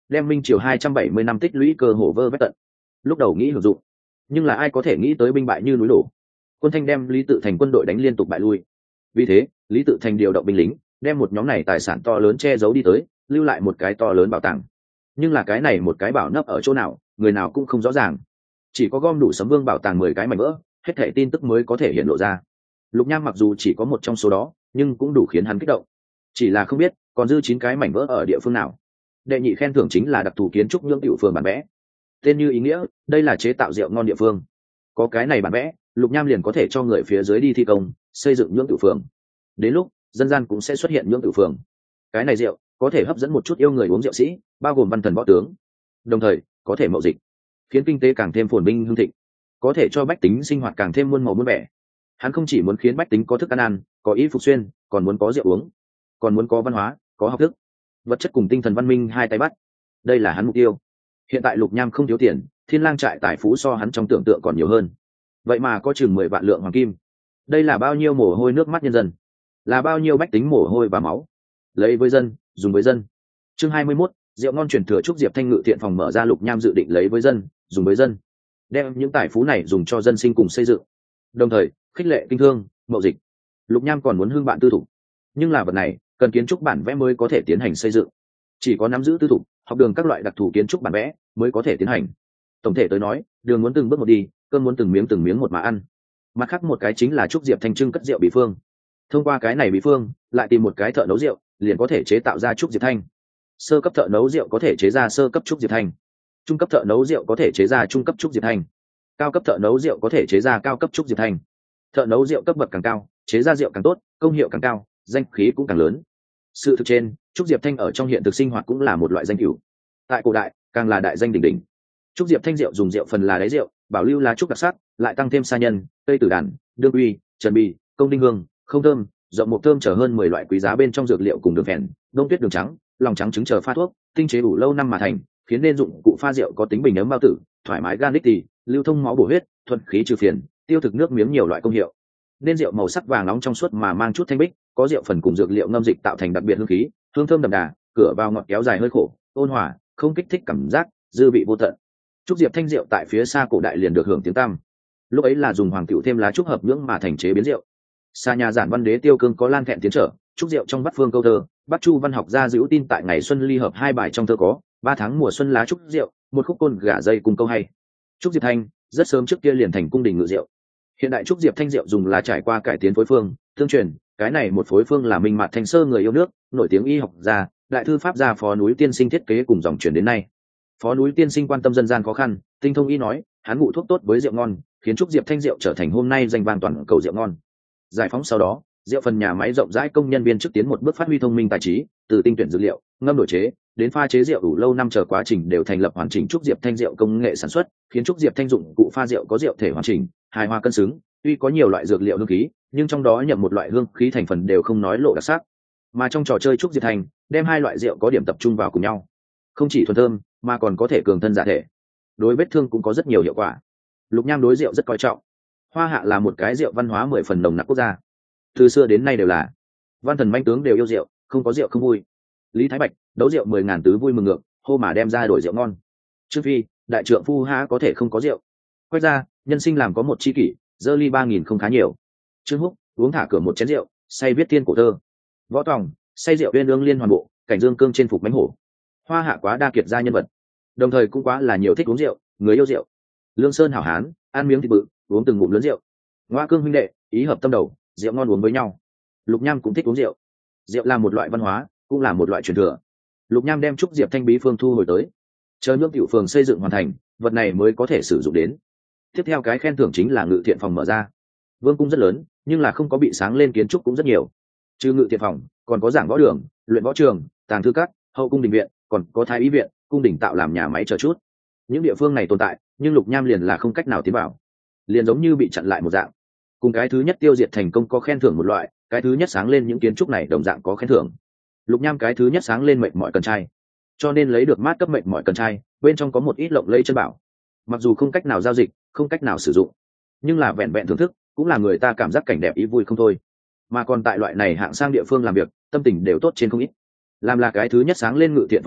đem minh triều 270 năm tích lũy cơ hồ vơ vét tận. Lúc đầu nghĩ hưởng dụng, nhưng là ai có thể nghĩ tới binh bại như núi đổ. Quân Thanh đem Lý Tự Thành quân đội đánh liên tục bại lui. Vì thế, Lý Tự Thành điều động binh lính, đem một nhóm này tài sản to lớn che giấu đi tới, lưu lại một cái to lớn bảo tàng. Nhưng là cái này một cái bảo nấp ở chỗ nào, người nào cũng không rõ ràng. Chỉ có gom đủ Sấm Vương bảo tàng 10 cái mảnh vỡ, hết thảy tin tức mới có thể hiện lộ ra. Lục Nham mặc dù chỉ có một trong số đó, nhưng cũng đủ khiến hắn kích động. Chỉ là không biết, còn dư 9 cái mảnh vỡ ở địa phương nào. Đệ nhị khen thưởng chính là đặc thù kiến trúc nhưỡng tiểu phường bản vẽ. Tên như ý nghĩa, đây là chế tạo rượu ngon địa phương. Có cái này bản vẽ, Lục Nham liền có thể cho người phía dưới đi thi công, xây dựng nhưỡng tiểu phường. Đến lúc, dân gian cũng sẽ xuất hiện nhưỡng tiểu phường. Cái này rượu có thể hấp dẫn một chút yêu người uống rượu sĩ, bao gồm văn thần võ tướng. Đồng thời, có thể mậu dịch, khiến kinh tế càng thêm phồn vinh hưng thịnh, có thể cho bách tính sinh hoạt càng thêm muôn màu muôn vẻ. Hắn không chỉ muốn khiến bách tính có thức ăn ăn, có y phục xuyên, còn muốn có rượu uống, còn muốn có văn hóa, có học thức, vật chất cùng tinh thần văn minh hai tay bắt. Đây là hắn mục tiêu. Hiện tại Lục Nham không thiếu tiền, Thiên Lang trại tài phú so hắn trong tưởng tượng còn nhiều hơn. Vậy mà có chừng 10 vạn lượng hoàng kim. Đây là bao nhiêu mồ hôi nước mắt nhân dân, là bao nhiêu bách tính mồ hôi và máu. Lấy với dân, dùng với dân. Chương 21, rượu ngon truyền thừa Trúc Diệp Thanh ngự thiện phòng mở ra. Lục Nham dự định lấy với dân, dùng với dân, đem những tài phú này dùng cho dân sinh cùng xây dựng, đồng thời khích lệ kinh thương, mậu dịch. Lục Nham còn muốn hưng bạn tư thủ, nhưng là vật này cần kiến trúc bản vẽ mới có thể tiến hành xây dựng. Chỉ có nắm giữ tư thủ, học đường các loại đặc thù kiến trúc bản vẽ mới có thể tiến hành. Tổng thể tới nói, đường muốn từng bước một đi, cơm muốn từng miếng một mà ăn. Mặt khác một cái chính là Trúc Diệp Thanh trưng cất rượu bí phương. Thông qua cái này bí phương, lại tìm một cái thợ nấu rượu, liền có thể chế tạo ra Trúc Diệp Thanh. Sơ cấp thợ nấu rượu có thể chế ra sơ cấp Trúc Diệp Thanh, trung cấp thợ nấu rượu có thể chế ra trung cấp Trúc Diệp Thanh, cao cấp thợ nấu rượu có thể chế ra cao cấp Trúc Diệp Thanh. Thợ nấu rượu cấp bậc càng cao, chế ra rượu càng tốt, công hiệu càng cao, danh khí cũng càng lớn. Sự thực trên, Trúc Diệp Thanh ở trong hiện thực sinh hoạt cũng là một loại danh cửu. Tại cổ đại, càng là đại danh đỉnh đỉnh. Trúc Diệp Thanh rượu dùng rượu phần là đáy rượu, bảo lưu lá trúc đặc sắc, lại tăng thêm sa nhân, cây tử đàn, đương uy, trần bì, công đinh hương, không thơm, rộng một thơm chở hơn 10 loại quý giá bên trong dược liệu cùng đường phèn, đông tuyết đường trắng, lòng trắng trứng chờ pha thuốc, tinh chế đủ lâu năm mà thành, khiến nên dụng cụ pha rượu có tính bình ấm bao tử, thoải mái gan đích tỳ, lưu thông máu bổ huyết, thuận khí trừ phiền, tiêu thực nước miếng nhiều loại công hiệu. Nên rượu màu sắc vàng nóng trong suốt mà mang chút thanh bích, có rượu phần cùng dược liệu ngâm dịch tạo thành đặc biệt hương khí, hương thơm đậm đà, cửa vào ngọt kéo dài hơi khổ, ôn hòa, không kích thích cảm giác, dư vị vô tận. Trúc Diệp Thanh rượu tại phía xa cổ đại liền được hưởng tiếng tăm. Lúc ấy là dùng hoàng cựu thêm lá trúc hợp nhưỡng mà thành chế biến rượu. Xa nhà giản văn đế Tiêu Cương có lan thẹn tiến trở, trúc rượu trong Bắc Phương câu thơ, Bắc Chu văn học gia giữ tin tại ngày xuân ly hợp 2 bài trong thơ có 3 tháng mùa xuân lá trúc rượu, một khúc côn gả dây cùng câu hay. Trúc Diệp Thanh rất sớm trước kia liền thành cung đình ngự rượu. Hiện đại Trúc Diệp Thanh rượu dùng là trải qua cải tiến phối phương, tương truyền, cái này một phối phương là Minh Mạt Thanh Sơ người yêu nước, nổi tiếng y học gia, đại thư pháp gia Phó Núi Tiên Sinh thiết kế cùng dòng truyền đến nay. Phó Núi Tiên Sinh quan tâm dân gian khó khăn, tinh thông y nói, hắn ngụ thuốc tốt với rượu ngon, khiến Trúc Diệp Thanh rượu trở thành hôm nay danh vang toàn cầu rượu ngon. Giải phóng sau đó, rượu phần nhà máy rộng rãi, công nhân viên trước tiến một bước phát huy thông minh tài trí, từ tinh tuyển dược liệu, ngâm đổi chế, đến pha chế rượu đủ lâu năm chờ quá trình đều thành lập hoàn chỉnh Trúc Diệp Thanh rượu công nghệ sản xuất, khiến Trúc Diệp Thanh dụng cụ pha rượu có rượu thể hoàn chỉnh, hài hòa cân xứng, tuy có nhiều loại dược liệu hương khí, nhưng trong đó nhậm một loại hương khí thành phần đều không nói lộ đặc sắc. Mà trong trò chơi Trúc Diệp Thanh, đem hai loại rượu có điểm tập trung vào cùng nhau, không chỉ thuần thơm, mà còn có thể cường thân giả thể, đối vết thương cũng có rất nhiều hiệu quả. Lục Nham đối rượu rất coi trọng. Hoa Hạ là một cái rượu văn hóa 10 phần nồng nặc quốc gia, từ xưa đến nay đều là văn thần manh tướng đều yêu rượu, không có rượu không vui. Lý Thái Bạch đấu rượu 10.000 tứ vui mừng ngược, hô mà đem ra đổi rượu ngon. Trương Phi đại trượng phu há có thể không có rượu. Quay ra nhân sinh làm có một chi kỷ, dơ ly 3.000 không khá nhiều. Trương Húc uống thả cửa một chén rượu, say viết tiên cổ thơ. Võ Tòng say rượu uyên ương liên hoàn bộ, cảnh dương cương trên phục bánh hổ. Hoa Hạ quá đa kiệt gia nhân vật, đồng thời cũng quá là nhiều thích uống rượu, người yêu rượu. Lương Sơn hảo hán ăn miếng thịt bự, uống từng ngụm lớn rượu. Ngoa cương huynh đệ ý hợp tâm đầu, rượu ngon uống với nhau. Lục Nham cũng thích uống rượu. Rượu là một loại văn hóa, cũng là một loại truyền thừa. Lục Nham đem Trúc Diệp Thanh bí phương thu hồi tới, chờ nhưỡng tiểu phường xây dựng hoàn thành, vật này mới có thể sử dụng đến. Tiếp theo cái khen thưởng chính là ngự thiện phòng mở ra. Vương cung rất lớn, nhưng là không có bị sáng lên kiến trúc cũng rất nhiều. Trừ ngự thiện phòng, còn có giảng võ đường, luyện võ trường, tàng thư các, hậu cung đình viện, còn có thái y viện, cung đình tạo làm nhà máy chờ chút. Những địa phương này tồn tại, nhưng Lục Nham liền là không cách nào tiến vào, liền giống như bị chặn lại một dạng. Cùng cái thứ nhất tiêu diệt thành công có khen thưởng một loại, cái thứ nhất sáng lên những kiến trúc này đồng dạng có khen thưởng. Lục Nham cái thứ nhất sáng lên mệnh mọi cần trai, cho nên lấy được mát cấp mệnh mọi cần trai, bên trong có một ít lộng lẫy chân bảo. Mặc dù không cách nào giao dịch, không cách nào sử dụng, nhưng là vẹn vẹn thưởng thức, cũng là người ta cảm giác cảnh đẹp ý vui không thôi. Mà còn tại loại này hạng sang địa phương làm việc, tâm tình đều tốt trên không ít. Làm là cái thứ nhất sáng lên ngự thiện phòng người,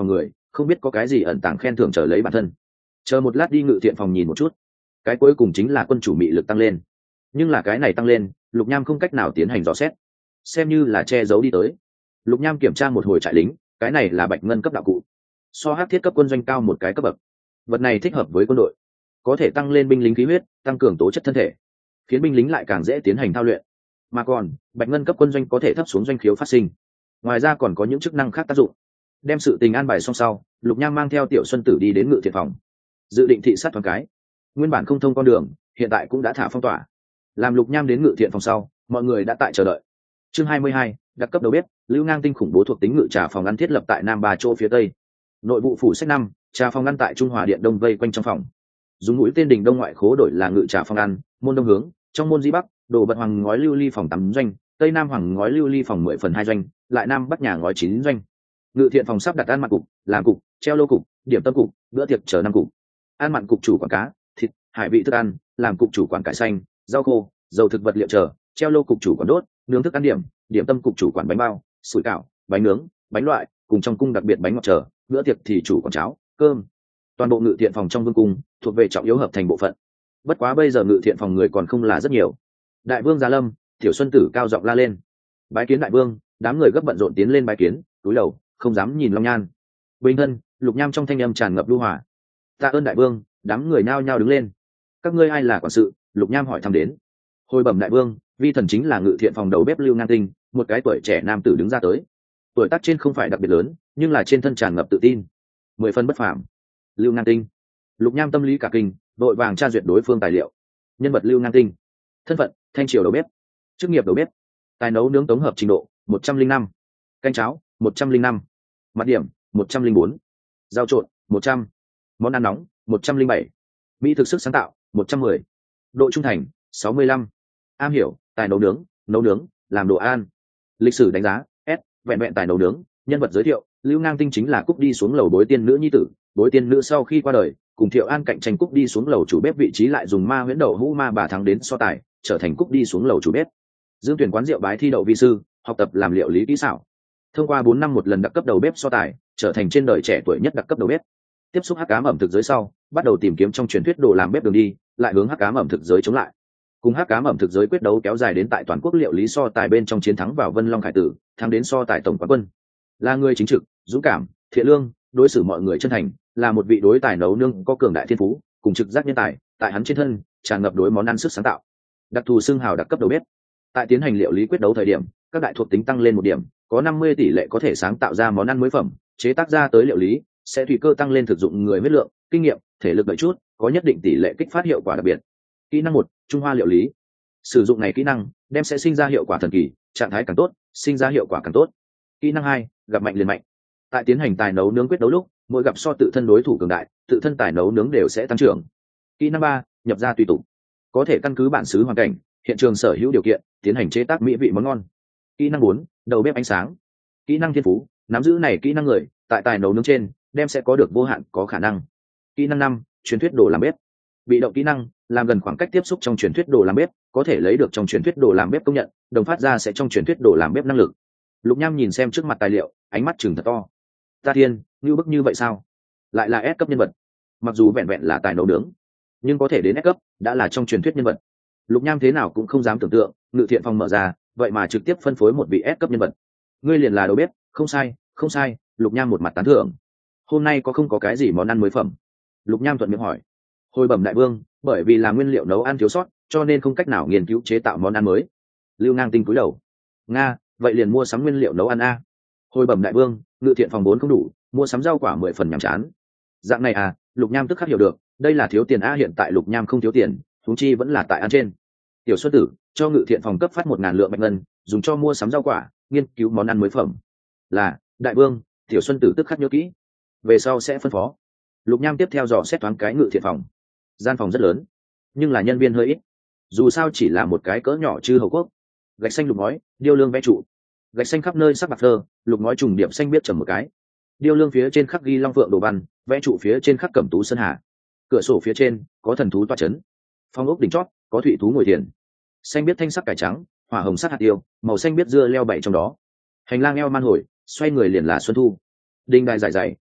không biết có cái gì ẩn tàng khen thưởng chờ lấy bản thân. Chờ một lát đi ngự thiện phòng nhìn một chút. Cái cuối cùng chính là quân chủ mị lực tăng lên, nhưng là cái này tăng lên Lục Nham không cách nào tiến hành dò xét, xem như là che giấu đi tới. Lục Nham kiểm tra một hồi trại lính, cái này là bạch ngân cấp đạo cụ, so hắc thiết cấp quân doanh cao một cái cấp bậc. Vật này thích hợp với quân đội, có thể tăng lên binh lính khí huyết, tăng cường tố chất thân thể, khiến binh lính lại càng dễ tiến hành thao luyện. Mà còn bạch ngân cấp quân doanh có thể thấp xuống doanh khiếu phát sinh, ngoài ra còn có những chức năng khác tác dụng. Đem sự tình an bài xong sau, Lục Nham mang theo Tiểu Xuân Tử đi đến ngự thiện phòng, dự định thị sát thoáng cái. Nguyên bản không thông con đường, hiện tại cũng đã thả phong tỏa. Làm Lục Nham đến ngự thiện phòng sau, mọi người đã tại chờ đợi. Chương 22, đặc cấp đầu bếp, Lưu Ngang Tinh khủng bố thuộc tính ngự trà phòng ăn thiết lập tại Nam Ba chỗ phía tây. Nội vụ phủ sách 5, trà phòng ăn tại Trung Hòa điện đông vây quanh trong phòng. Dùng mũi tên đỉnh đông ngoại khố đổi là ngự trà phòng ăn, môn đông hướng, trong môn di bắc, đồ bật hoàng ngói lưu ly phòng 8 doanh, tây nam hoàng ngói lưu ly phòng 10 phần 2 doanh, lại nam bắc nhà ngói 9 doanh. Ngự thiện phòng sắp đặt ăn mặn cục, làm cục, treo lô cục, điểm tâm cục, bữa tiệc chờ 5 cục. Ăn mặn cục chủ quản cá, thịt, hải vị thức ăn, làm cục chủ quản cải xanh, rau khô, dầu thực vật liệu chờ, treo lô cục chủ quản đốt, nướng thức ăn điểm tâm cục chủ quản bánh bao, sủi cảo, bánh nướng, bánh loại, cùng trong cung đặc biệt bánh ngọt chờ, bữa tiệc thì chủ quản cháo, cơm. Toàn bộ ngự thiện phòng trong vương cung thuộc về trọng yếu hợp thành bộ phận. Bất quá bây giờ ngự thiện phòng người còn không là rất nhiều. Đại vương Gia Lâm, Tiểu Xuân Tử cao giọng la lên: bái kiến đại vương. Đám người gấp bận rộn tiến lên bái kiến, cúi đầu không dám nhìn Long Nhan. Bình thân, Lục Nham trong thanh âm tràn ngập lưu hỏa. Tạ ơn đại vương. Đám người nao nhao đứng lên. Các ngươi ai là quản sự? Lục Nham hỏi thăm đến. Hồi bẩm đại vương, vi thần chính là ngự thiện phòng đầu bếp Lưu Ngang Tinh. Một cái tuổi trẻ nam tử đứng ra tới. Tuổi tác trên không phải đặc biệt lớn, nhưng là trên thân tràn ngập tự tin, 10 phân bất phàm. Lưu Ngang Tinh. Lục Nham tâm lý cả kinh, đội vàng tra duyệt đối phương tài liệu. Nhân vật Lưu Ngang Tinh. Thân phận thanh triều đầu bếp. Chức nghiệp đầu bếp. Tài nấu nướng tổng hợp trình độ 105. Canh cháo 105. Mặt điểm 104. Rau trộn 100. Món ăn nóng 107. Mỹ thực sức sáng tạo 110. Độ trung thành 65. Am hiểu tài nấu nướng, làm đồ ăn. Lịch sử đánh giá S, vẹn vẹn tài nấu nướng. Nhân vật giới thiệu: Lưu Ngang Tinh chính là Cúc đi xuống lầu bối tiên nữ nhi tử. Bối tiên nữ sau khi qua đời, cùng Thiệu An cạnh tranh Cúc đi xuống lầu chủ bếp vị trí, lại dùng ma huyễn đậu hũ ma bà thắng đến so tài, trở thành Cúc đi xuống lầu chủ bếp. Dương tuyển quán rượu bái thi đậu vi sư, học tập làm liệu lý kỹ xảo. Thông qua 4 năm một lần đặc cấp đầu bếp so tài, trở thành trên đời trẻ tuổi nhất đặc cấp đầu bếp. Tiếp xúc hắc ám ẩm thực giới sau, bắt đầu tìm kiếm trong truyền thuyết đồ làm bếp đường đi, lại hướng hắc ám ẩm thực giới chống lại. Cùng hắc ám ẩm thực giới quyết đấu kéo dài đến tại toàn quốc liệu lý so tài bên trong chiến thắng vào Vân Long Khải Tử, thắng đến so tài tổng quán quân. Là người chính trực, dũng cảm, thiện lương, đối xử mọi người chân thành, là một vị đối tài nấu nướng có cường đại thiên phú, cùng trực giác nhân tài, tại hắn trên thân tràn ngập đối món ăn sức sáng tạo. Đặc thù xưng hào đặc cấp đầu bếp. Tại tiến hành liệu lý quyết đấu thời điểm, các đại thuộc tính tăng lên 1 điểm, có 50 tỷ lệ có thể sáng tạo ra món ăn mới phẩm, chế tác ra tới liệu lý sẽ tùy cơ tăng lên thực dụng người huyết lượng, kinh nghiệm, thể lực đợi chút, có nhất định tỷ lệ kích phát hiệu quả đặc biệt. Kỹ năng 1, Trung Hoa liệu lý. Sử dụng này kỹ năng đem sẽ sinh ra hiệu quả thần kỳ, trạng thái càng tốt, sinh ra hiệu quả càng tốt. Kỹ năng 2, gặp mạnh liền mạnh. Tại tiến hành tài nấu nướng quyết đấu lúc, mỗi gặp so tự thân đối thủ cường đại, tự thân tài nấu nướng đều sẽ tăng trưởng. Kỹ năng 3, nhập gia tùy tục. Có thể căn cứ bản xứ hoàn cảnh, hiện trường sở hữu điều kiện, tiến hành chế tác mỹ vị món ngon. Kỹ năng 4, đầu bếp ánh sáng. Kỹ năng thiên phú, nắm giữ này kỹ năng người tại tài nấu nướng trên đem sẽ có được vô hạn có khả năng. Kỹ năng 5, truyền thuyết đồ làm bếp. Bị động kỹ năng, làm gần khoảng cách tiếp xúc trong truyền thuyết đồ làm bếp, có thể lấy được trong truyền thuyết đồ làm bếp công nhận, đồng phát ra sẽ trong truyền thuyết đồ làm bếp năng lực. Lục Nham nhìn xem trước mặt tài liệu, ánh mắt trừng thật to. Ta thiên, như bức như vậy sao? Lại là S cấp nhân vật. Mặc dù vẹn vẹn là tài nấu nướng, nhưng có thể đến S cấp đã là trong truyền thuyết nhân vật. Lục Nham thế nào cũng không dám tưởng tượng, ngự thiện phòng mở ra, vậy mà trực tiếp phân phối một vị S cấp nhân vật. Ngươi liền là đầu bếp, không sai, không sai. Lục Nham một mặt tán thưởng. Hôm nay có không có cái gì món ăn mới phẩm? Lục Nham thuận miệng hỏi. Hồi bẩm đại vương, bởi vì là nguyên liệu nấu ăn thiếu sót, cho nên không cách nào nghiên cứu chế tạo món ăn mới. Lưu Ngang Tinh cúi đầu. Nga, vậy liền mua sắm nguyên liệu nấu ăn a. Hồi bẩm đại vương, ngự thiện phòng 4 không đủ, mua sắm rau quả 10 phần nhàm chán. Dạng này à? Lục Nham tức khắc hiểu được, đây là thiếu tiền a. Hiện tại Lục Nham không thiếu tiền, huống chi vẫn là tại ăn trên. Tiểu Xuân Tử cho ngự thiện phòng cấp phát 1000 lượng bạch ngân, dùng cho mua sắm rau quả, nghiên cứu món ăn mới phẩm. Là đại vương. Tiểu Xuân Tử tức khắc nhớ kỹ, về sau sẽ phân phó. Lục Nham tiếp theo dò xét thoáng cái ngự thiện phòng. Gian phòng rất lớn, nhưng là nhân viên hơi ít, dù sao chỉ là một cái cỡ nhỏ chư hầu quốc. Gạch xanh lục ngói, điêu lương vẽ trụ, gạch xanh khắp nơi sắc bạc phơ, lục ngói trùng điệp xanh biết trầm một cái. Điêu lương phía trên khắc ghi long phượng đồ văn, vẽ trụ phía trên khắc cẩm tú sơn hà. Cửa sổ phía trên có thần thú toa chấn. Phong ốc đỉnh chót có thủy thú ngồi thiền. Xanh biết thanh sắc cải trắng, hỏa hồng sắc hạt tiêu, màu xanh biết dưa leo bảy trong đó. Hành lang eo man hồi, xoay người liền là xuân thu. Đinh đài dài dày,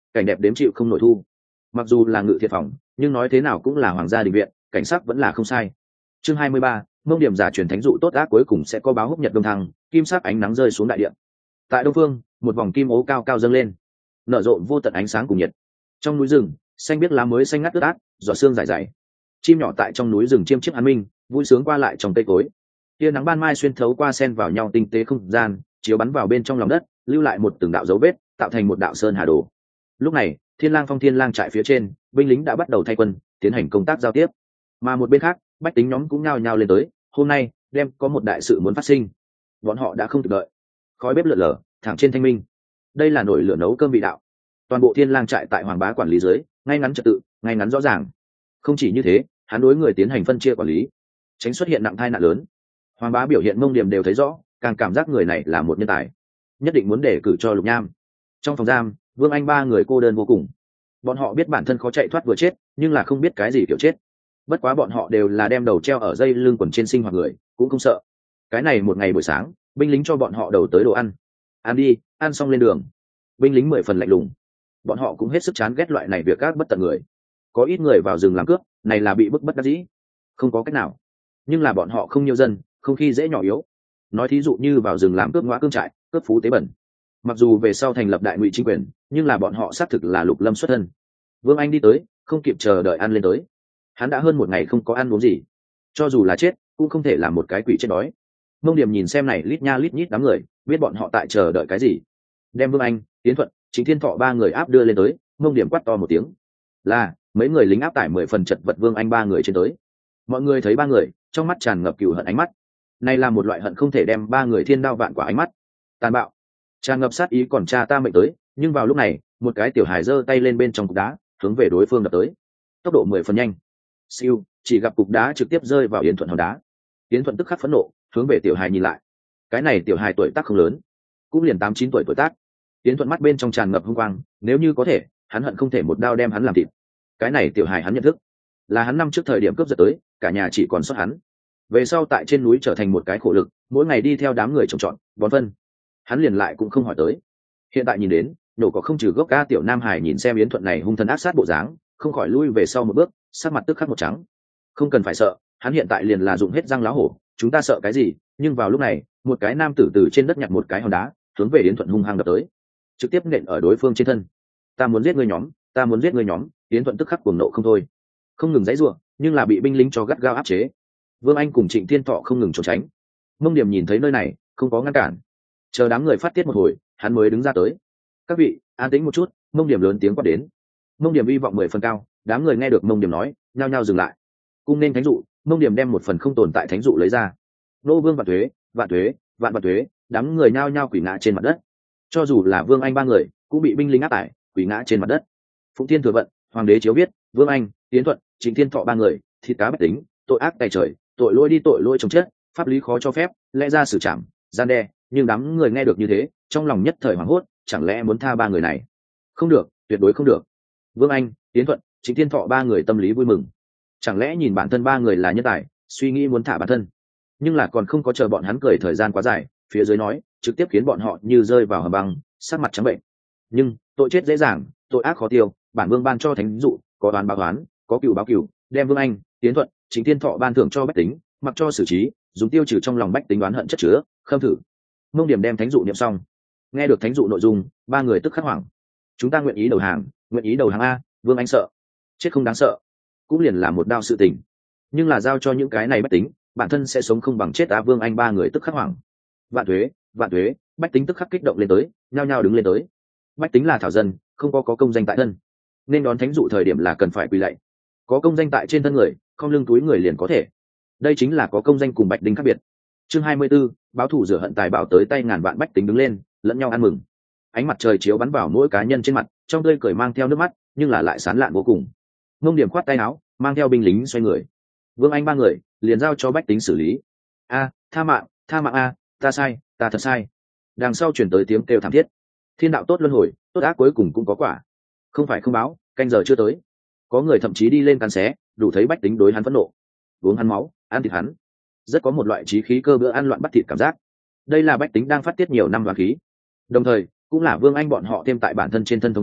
cảnh đẹp đếm chịu không nổi thu. Mặc dù là ngự thiệt phòng, nhưng nói thế nào cũng là hoàng gia đình viện, cảnh sắc vẫn là không sai. Chương 23, mông điểm giả truyền thánh dụ tốt ác cuối cùng sẽ có báo húc nhật đông thăng, kim sắc ánh nắng rơi xuống đại địa. Tại đông phương, một vòng kim ố cao cao dâng lên, nở rộ vô tận ánh sáng cùng nhiệt. Trong núi rừng, xanh biếc lá mới xanh ngắt ướt át, giọt sương dày dày. Chim nhỏ tại trong núi rừng chiêm chiếc an minh, vui sướng qua lại trong cây cối. Tia nắng ban mai xuyên thấu qua sen vào nhau tinh tế không gian, chiếu bắn vào bên trong lòng đất, lưu lại một từng đạo dấu vết, tạo thành một đạo sơn hà đồ. Lúc này, Thiên Lang Phong Thiên Lang trại phía trên, binh lính đã bắt đầu thay quân, tiến hành công tác giao tiếp. Mà một bên khác, bách tính nhóm cũng nhao nhao lên tới, hôm nay, đem có một đại sự muốn phát sinh. Bọn họ đã không kịp đợi. Khói bếp lượn lờ, thẳng trên thanh minh. Đây là nồi lửa nấu cơm vị đạo. Toàn bộ Thiên Lang trại tại Hoàng Bá quản lý dưới, ngay ngắn trật tự, ngay ngắn rõ ràng. Không chỉ như thế, hắn đối người tiến hành phân chia quản lý, tránh xuất hiện nặng thai nạn lớn. Hoàng Bá biểu hiện mông điểm đều thấy rõ, càng cảm giác người này là một nhân tài, nhất định muốn đề cử cho Lục Nham. Trong phòng giam, Vương Anh ba người cô đơn vô cùng. Bọn họ biết bản thân khó chạy thoát vừa chết, nhưng là không biết cái gì kiểu chết. Bất quá bọn họ đều là đem đầu treo ở dây lưng quần trên sinh hoạt người, cũng không sợ. Cái này một ngày buổi sáng, binh lính cho bọn họ đầu tới đồ ăn. Ăn đi, ăn xong lên đường. Binh lính 10 phần lạnh lùng. Bọn họ cũng hết sức chán ghét loại này việc các bất tận người. Có ít người vào rừng làm cướp, này là bị bức bất đắc dĩ. Không có cách nào. Nhưng là bọn họ không nhiều dân, không khi dễ nhỏ yếu. Nói thí dụ như vào rừng làm cướp ngõa cương trại, cướp phú tế bẩn. Mặc dù về sau thành lập đại ngụy chính quyền, nhưng là bọn họ xác thực là Lục Lâm xuất thân. Vương Anh đi tới, không kịp chờ đợi ăn lên tới. Hắn đã hơn một ngày không có ăn uống gì, cho dù là chết cũng không thể làm một cái quỷ chết đói. Mông Điểm nhìn xem này lít nha lít nhít đám người, biết bọn họ tại chờ đợi cái gì. Đem Vương Anh, Tiến Thuận, Trịnh Thiên Thọ ba người áp đưa lên tới. Mông Điểm quát to một tiếng, là mấy người lính áp tải 10 phần chật vật Vương Anh ba người trên tới. Mọi người thấy ba người, trong mắt tràn ngập cừu hận ánh mắt. Này là một loại hận không thể đem ba người thiên đao vạn quả ánh mắt, tàn bạo, tràn ngập sát ý còn cha ta mệnh tới. Nhưng vào lúc này, một cái tiểu hài giơ tay lên bên trong cục đá, hướng về đối phương đập tới, tốc độ 10 phần nhanh. Siêu, chỉ gặp cục đá trực tiếp rơi vào Yến Thuận hòn đá. Yến Thuận tức khắc phẫn nộ, hướng về tiểu hài nhìn lại. Cái này tiểu hài tuổi tác không lớn, cũng liền 8-9 tuổi tác. Yến Thuận mắt bên trong tràn ngập hung quang, nếu như có thể, hắn hận không thể một đao đem hắn làm thịt. Cái này tiểu hài hắn nhận thức, là hắn năm trước thời điểm cướp giật tới, cả nhà chỉ còn sót hắn. Về sau tại trên núi trở thành một cái khổ lực, mỗi ngày đi theo đám người trồng trọt, bón phân. Hắn liền lại cũng không hỏi tới. Hiện tại nhìn đến, nổ có không trừ gốc ca tiểu nam hải nhìn xem Yến Thuận này hung thần ác sát bộ dáng, không khỏi lui về sau một bước, sắc mặt tức khắc một trắng. Không cần phải sợ, hắn hiện tại liền là dụng hết răng lá hổ, chúng ta sợ cái gì? Nhưng vào lúc này, một cái nam tử từ trên đất nhặt một cái hòn đá, hướng về Yến Thuận hung hăng đập tới, trực tiếp nện ở đối phương trên thân. Ta muốn giết ngươi nhóm, ta muốn giết ngươi nhóm. Yến Thuận tức khắc cuồng nộ không thôi, không ngừng giãy giụa, nhưng là bị binh lính cho gắt gao áp chế. Vương Anh cùng Trịnh Thiên Thọ không ngừng trốn tránh. Mông Điểm nhìn thấy nơi này, không có ngăn cản, chờ đám người phát tiết một hồi, hắn mới đứng ra tới. Các vị, an tĩnh một chút. Mông Điểm lớn tiếng quát đến. Mông Điểm hy vọng 10 phần cao, đám người nghe được Mông Điểm nói, nhao nhao dừng lại. Cung nên thánh dụ. Mông Điểm đem một phần không tồn tại thánh dụ lấy ra. Nô vương vạn thuế, vạn thuế, vạn vạn thuế. Đám người nhao nhao quỳ ngã trên mặt đất. Cho dù là Vương Anh ba người, cũng bị binh lính áp tải, quỳ ngã trên mặt đất. Phụng Thiên thừa vận, hoàng đế chiếu viết, Vương Anh, Tiến Thuận, Trịnh Thiên Thọ ba người, thịt cá bách tính, tội ác tày trời, tội lỗi đi tội lỗi chồng chết, pháp lý khó cho phép, lẽ ra xử trảm, gian đe. Nhưng đám người nghe được như thế, trong lòng nhất thời hoảng hốt, chẳng lẽ muốn tha ba người này? Không được, tuyệt đối không được. Vương Anh, Tiến Thuận, Trịnh Thiên Thọ ba người tâm lý vui mừng. Chẳng lẽ nhìn bản thân ba người là nhân tài, suy nghĩ muốn thả bản thân? Nhưng là còn không có chờ bọn hắn cười thời gian quá dài, phía dưới nói, trực tiếp khiến bọn họ như rơi vào hầm băng, sắc mặt trắng bệnh. Nhưng tội chết dễ dàng, tội ác khó tiêu, bản vương ban cho thánh dụ, có đoán báo đoán, có cựu báo cựu, đem Vương Anh, Tiến Thuận, Trịnh Thiên Thọ ban thưởng cho bách tính, mặc cho xử trí, dùng tiêu trừ trong lòng bách tính đoán hận chất chứa, khâm thử. Mông Điểm đem thánh dụ niệm xong. Nghe được thánh dụ nội dung, ba người tức khắc hoảng. Chúng ta nguyện ý đầu hàng, nguyện ý đầu hàng a. Vương Anh sợ, chết không đáng sợ, cũng liền là một đao sự tình. Nhưng là giao cho những cái này bách tính, bản thân sẽ sống không bằng chết a. Vương Anh ba người tức khắc hoảng. Vạn thuế, vạn thuế. Bách tính tức khắc kích động lên tới, nhao nhao đứng lên tới. Bách tính là thảo dân, không có công danh tại thân, nên đón thánh dụ thời điểm là cần phải quỳ lạy. Có công danh tại trên thân người, không lưng túi người liền có thể. Đây chính là có công danh cùng bạch đinh khác biệt. Chương 24, báo thủ rửa hận tài bảo tới tay ngàn vạn bách tính đứng lên, lẫn nhau ăn mừng. Ánh mặt trời chiếu bắn vào mỗi cá nhân trên mặt, trong tươi cười mang theo nước mắt, nhưng là lại sán lạn vô cùng. Mông Điểm khoát tay áo, mang theo binh lính xoay người. Vương Anh ba người liền giao cho bách tính xử lý. A, tha mạng a, ta sai, ta thật sai. Đằng sau chuyển tới tiếng kêu thảm thiết. Thiên đạo tốt luân hồi, tốt ác cuối cùng cũng có quả. Không phải không báo, canh giờ chưa tới. Có người thậm chí đi lên cắn xé, đủ thấy bách tính đối hắn phẫn nộ. Uống hắn máu, ăn thịt hắn. Rất có một loại trí khí cơ bữa ăn loạn bắt thịt cảm giác. Đây là bách tính đang phát tiết nhiều năm đoán khí, đồng thời cũng là Vương Anh bọn họ thêm tại bản thân trên thân thống khổ,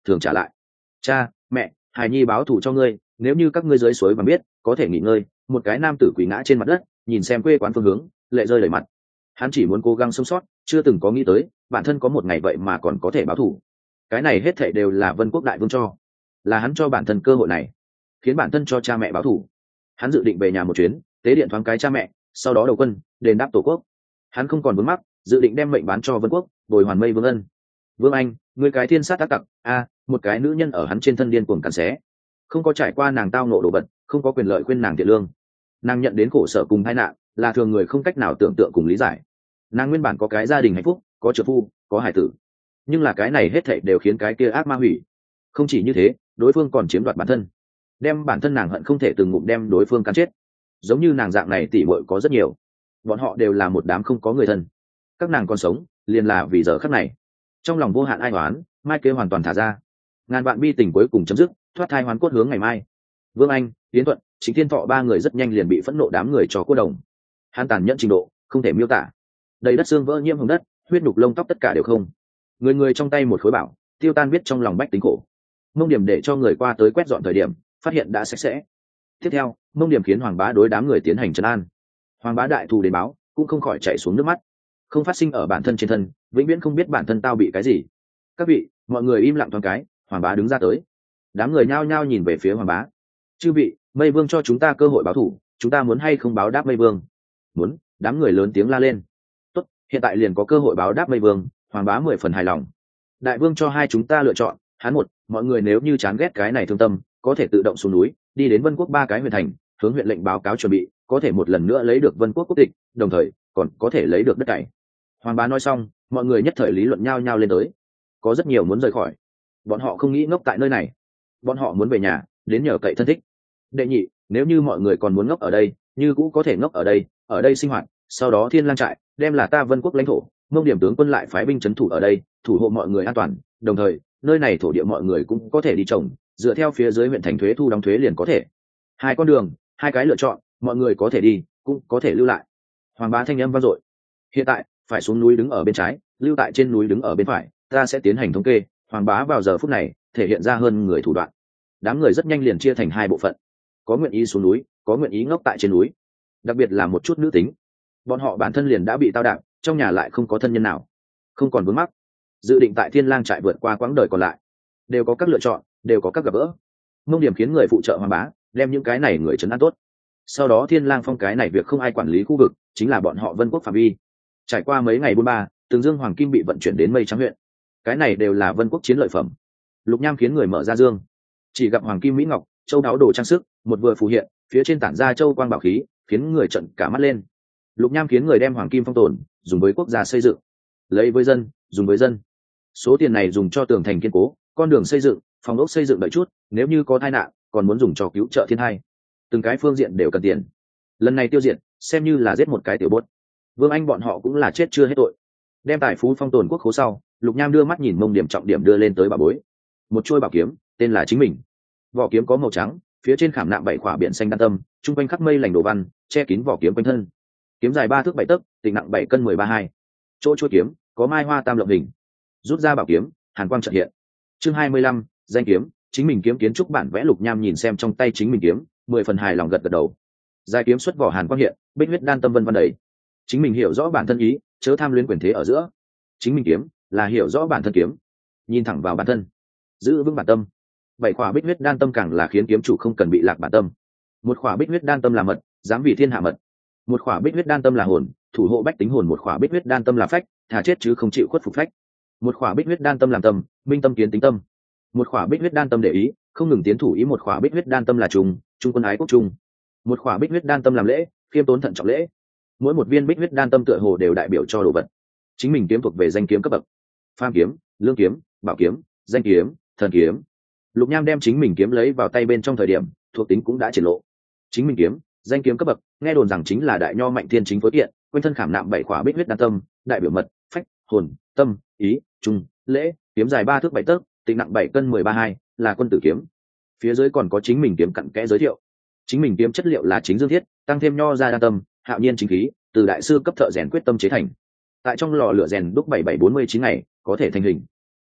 thường trả lại. Cha mẹ, hài nhi báo thù cho ngươi, nếu như các ngươi dưới suối mà biết có thể nghỉ ngơi. Một cái nam tử quỳ ngã trên mặt đất, nhìn xem quê quán phương hướng, lệ rơi đầy mặt. Hắn chỉ muốn cố gắng sống sót, chưa từng có nghĩ tới bản thân có một ngày vậy mà còn có thể báo thù. Cái này hết thảy đều là Vân Quốc đại vương cho, là hắn cho bản thân cơ hội này, khiến bản thân cho cha mẹ báo thù. Hắn dự định về nhà một chuyến, tế điện thoáng cái cha mẹ, sau đó đầu quân đền đáp tổ quốc. Hắn không còn vướng mắc, dự định đem mệnh bán cho Vân Quốc, bồi hoàn mây vương ân. Vương Anh, người cái thiên sát tác tặc a, một cái nữ nhân ở hắn trên thân điên cuồng cắn xé, không có trải qua nàng tao nộ đồ vật, không có quyền lợi khuyên nàng thiện lương. Nàng nhận đến khổ sở cùng tai nạn, là thường người không cách nào tưởng tượng cùng lý giải. Nàng nguyên bản có cái gia đình hạnh phúc, có trợ phu, có hài tử, nhưng là cái này hết thảy đều khiến cái kia ác ma hủy. Không chỉ như thế, đối phương còn chiếm đoạt bản thân, đem bản thân nàng hận không thể từng ngụm đem đối phương cắn chết. Giống như nàng dạng này tỉ muội có rất nhiều, bọn họ đều là một đám không có người thân, các nàng còn sống liền là vì giờ khắc này. Trong lòng vô hạn ai oán, mai kế hoàn toàn thả ra, ngàn vạn bi tình cuối cùng chấm dứt, thoát thai hoán cốt hướng ngày mai. Vương Anh, Tiến Thuận, Trịnh Thiên Thọ ba người rất nhanh liền bị phẫn nộ đám người cho cô đồng. Hắn tàn nhẫn trình độ không thể miêu tả, đầy đất xương vỡ nhiễm hồng đất, huyết nhục lông tóc tất cả đều không, người người trong tay một khối bảo, tiêu tan biết trong lòng bách tính khổ. Mông Điểm để cho người qua tới quét dọn thời điểm, phát hiện đã sạch sẽ. Tiếp theo, Mông Điểm khiến Hoàng Bá đối đám người tiến hành trấn an. Hoàng Bá đại thù đến báo, cũng không khỏi chảy xuống nước mắt. Không phát sinh ở bản thân trên thân, vĩnh viễn không biết bản thân tao bị cái gì. Các vị, mọi người im lặng thoáng cái. Hoàng Bá đứng ra tới, đám người nhao nhao nhìn về phía Hoàng Bá. Chư vị, Mây Vương cho chúng ta cơ hội báo thù, chúng ta muốn hay không báo đáp Mây Vương? Muốn. Đám người lớn tiếng la lên. Tốt, hiện tại liền có cơ hội báo đáp Mây Vương. Hoàng Bá 10 phần hài lòng. Đại vương cho hai chúng ta lựa chọn, hắn một, mọi người nếu như chán ghét cái này thương tâm, có thể tự động xuống núi, đi đến Vân Quốc 3 cái huyện thành, hướng huyện lệnh báo cáo chuẩn bị, có thể một lần nữa lấy được Vân Quốc quốc tịch, đồng thời còn có thể lấy được đất cày. Hoàng Bá nói xong, mọi người nhất thời lý luận nhao nhao lên tới. Có rất nhiều muốn rời khỏi, bọn họ không nghĩ ngốc tại nơi này, bọn họ muốn về nhà, đến nhờ cậy thân thích. Đệ nhị, nếu như mọi người còn muốn ngốc ở đây, như cũ có thể ngốc ở đây sinh hoạt, sau đó Thiên Lang trại đem là ta Vân Quốc lãnh thổ, Mông Điểm tướng quân lại phái binh trấn thủ ở đây, thủ hộ mọi người an toàn, đồng thời nơi này thổ địa mọi người cũng có thể đi trồng, dựa theo phía dưới huyện thành thuế thu đóng thuế liền có thể. Hai con đường, hai cái lựa chọn, mọi người có thể đi, cũng có thể lưu lại. Hoàng Bá thanh âm vang dội. Hiện tại phải xuống núi đứng ở bên trái, lưu tại trên núi đứng ở bên phải, ta sẽ tiến hành thống kê. Hoàng Bá vào giờ phút này thể hiện ra hơn người thủ đoạn. Đám người rất nhanh liền chia thành hai bộ phận, có nguyện ý xuống núi, có nguyện ý ngốc tại trên núi. Đặc biệt là một chút nữ tính, bọn họ bản thân liền đã bị tao đạp, trong nhà lại không có thân nhân nào, không còn vướng mắc, dự định tại Thiên Lang trại vượt qua quãng đời còn lại, đều có các lựa chọn, đều có các gặp gỡ. Mông Điểm khiến người phụ trợ Hoàng Bá đem những cái này người trấn an tốt. Sau đó Thiên Lang phong cái này việc không ai quản lý khu vực, chính là bọn họ Vân Quốc phạm vi. Trải qua mấy ngày buôn ba, Từng Dương hoàng kim bị vận chuyển đến Mây Trắng huyện, cái này đều là Vân Quốc chiến lợi phẩm. Lục Nham khiến người mở ra dương, chỉ gặp hoàng kim mỹ ngọc, châu đáo đồ trang sức, một vừa phù hiện, phía trên tản ra châu quang bảo khí, khiến người trợn cả mắt lên. Lục Nham khiến người đem hoàng kim phong tồn, dùng với quốc gia xây dựng, lấy với dân, dùng với dân. Số tiền này dùng cho tường thành kiên cố, con đường xây dựng, phòng ốc xây dựng đợi chút, nếu như có tai nạn, còn muốn dùng cho cứu trợ thiên tai. Từng cái phương diện đều cần tiền. Lần này tiêu diệt, xem như là giết một cái tiểu bốt. Vương Anh bọn họ cũng là chết chưa hết tội. Đem tài phú phong tồn quốc khố sau, Lục Nham đưa mắt nhìn Mông Điểm trọng điểm đưa lên tới bảo bối. Một chuôi bảo kiếm, tên là chính mình. Vỏ kiếm có màu trắng, phía trên khảm nạm 7 khỏa biển xanh đan tâm, trung quanh khắc mây lành đồ văn, che kín vỏ kiếm quanh thân. Kiếm dài 3 thước 7 tấc, tịnh nặng 7 cân 13/2. Chỗ chuôi kiếm có mai hoa tam lộng hình. Rút ra bảo kiếm, hàn quang chợt hiện. Chương 25, danh kiếm, chính mình kiếm kiến trúc bản vẽ. Lục Nham nhìn xem trong tay chính mình kiếm, 10 phần hài lòng gật gật đầu. Dài kiếm xuất vỏ hàn quang hiện, bích huyết đan tâm vân vân đầy. Chính mình hiểu rõ bản thân ý, chớ tham luyến quyền thế ở giữa. Chính mình kiếm là hiểu rõ bản thân kiếm, nhìn thẳng vào bản thân, giữ vững bản tâm. 7 khỏa bích huyết đan tâm càng là khiến kiếm chủ không cần bị lạc bản tâm. Một khỏa bích huyết đan tâm là mật, dám vì thiên hạ mật. Một khỏa bích huyết đan tâm là hồn, thủ hộ bách tính hồn. Một khỏa bích huyết đan tâm là phách, thà chết chứ không chịu khuất phục phách. Một khỏa bích huyết đan tâm làm tâm, minh tâm kiến tính tâm. Một khỏa bích huyết đan tâm để ý, không ngừng tiến thủ ý. Một khỏa bích huyết đan tâm là trung quân ái quốc trung. Một khỏa bích huyết đan tâm làm lễ, khiêm tốn thận trọng lễ. Mỗi một viên bích huyết đan tâm tựa hồ đều đại biểu cho đồ vật. Chính mình kiếm thuộc về danh kiếm cấp bậc: phàm kiếm, lương kiếm, bảo kiếm, danh kiếm, thần kiếm. Lục Nham đem chính mình kiếm lấy vào tay bên trong thời điểm, thuộc tính cũng đã triển lộ. Chính mình kiếm, danh kiếm cấp bậc, nghe đồn rằng chính là đại nho mạnh thiên chính phối kiện, quanh thân khảm nạm 7 khỏa bích huyết đan tâm, đại biểu mật, phách, hồn, tâm, ý, trung, lễ. Kiếm dài 3 thước 7 tấc, tịnh nặng 7 cân 13/2, là quân tử kiếm. Phía dưới còn có chính mình kiếm cặn kẽ giới thiệu. Chính mình kiếm chất liệu là chính dương thiết, tăng thêm nho ra đan tâm, hạo nhiên chính khí, từ đại sư cấp thợ rèn quyết tâm chế thành. Tại trong lò lửa rèn đúc 7749 ngày, có thể thành hình.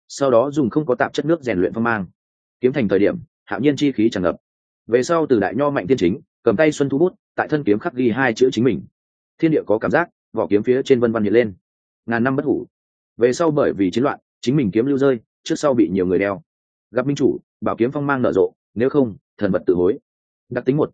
sau đó dùng không có tạp chất nước rèn luyện phong mang. Kiếm thành thời điểm hạo nhiên chi khí tràn ngập. Về sau từ đại nho mạnh tiên chính cầm tay xuân thu bút tại thân kiếm khắc ghi hai chữ chính mình. Thiên địa có cảm giác, vỏ kiếm phía trên vân văn hiện lên. Ngàn năm bất hủ. Về sau bởi vì chiến loạn, chính mình kiếm lưu rơi, trước sau bị nhiều người đeo. Gặp minh chủ, bảo kiếm phong mang nở rộ, nếu không, thần vật tự hối. Đặc tính 1,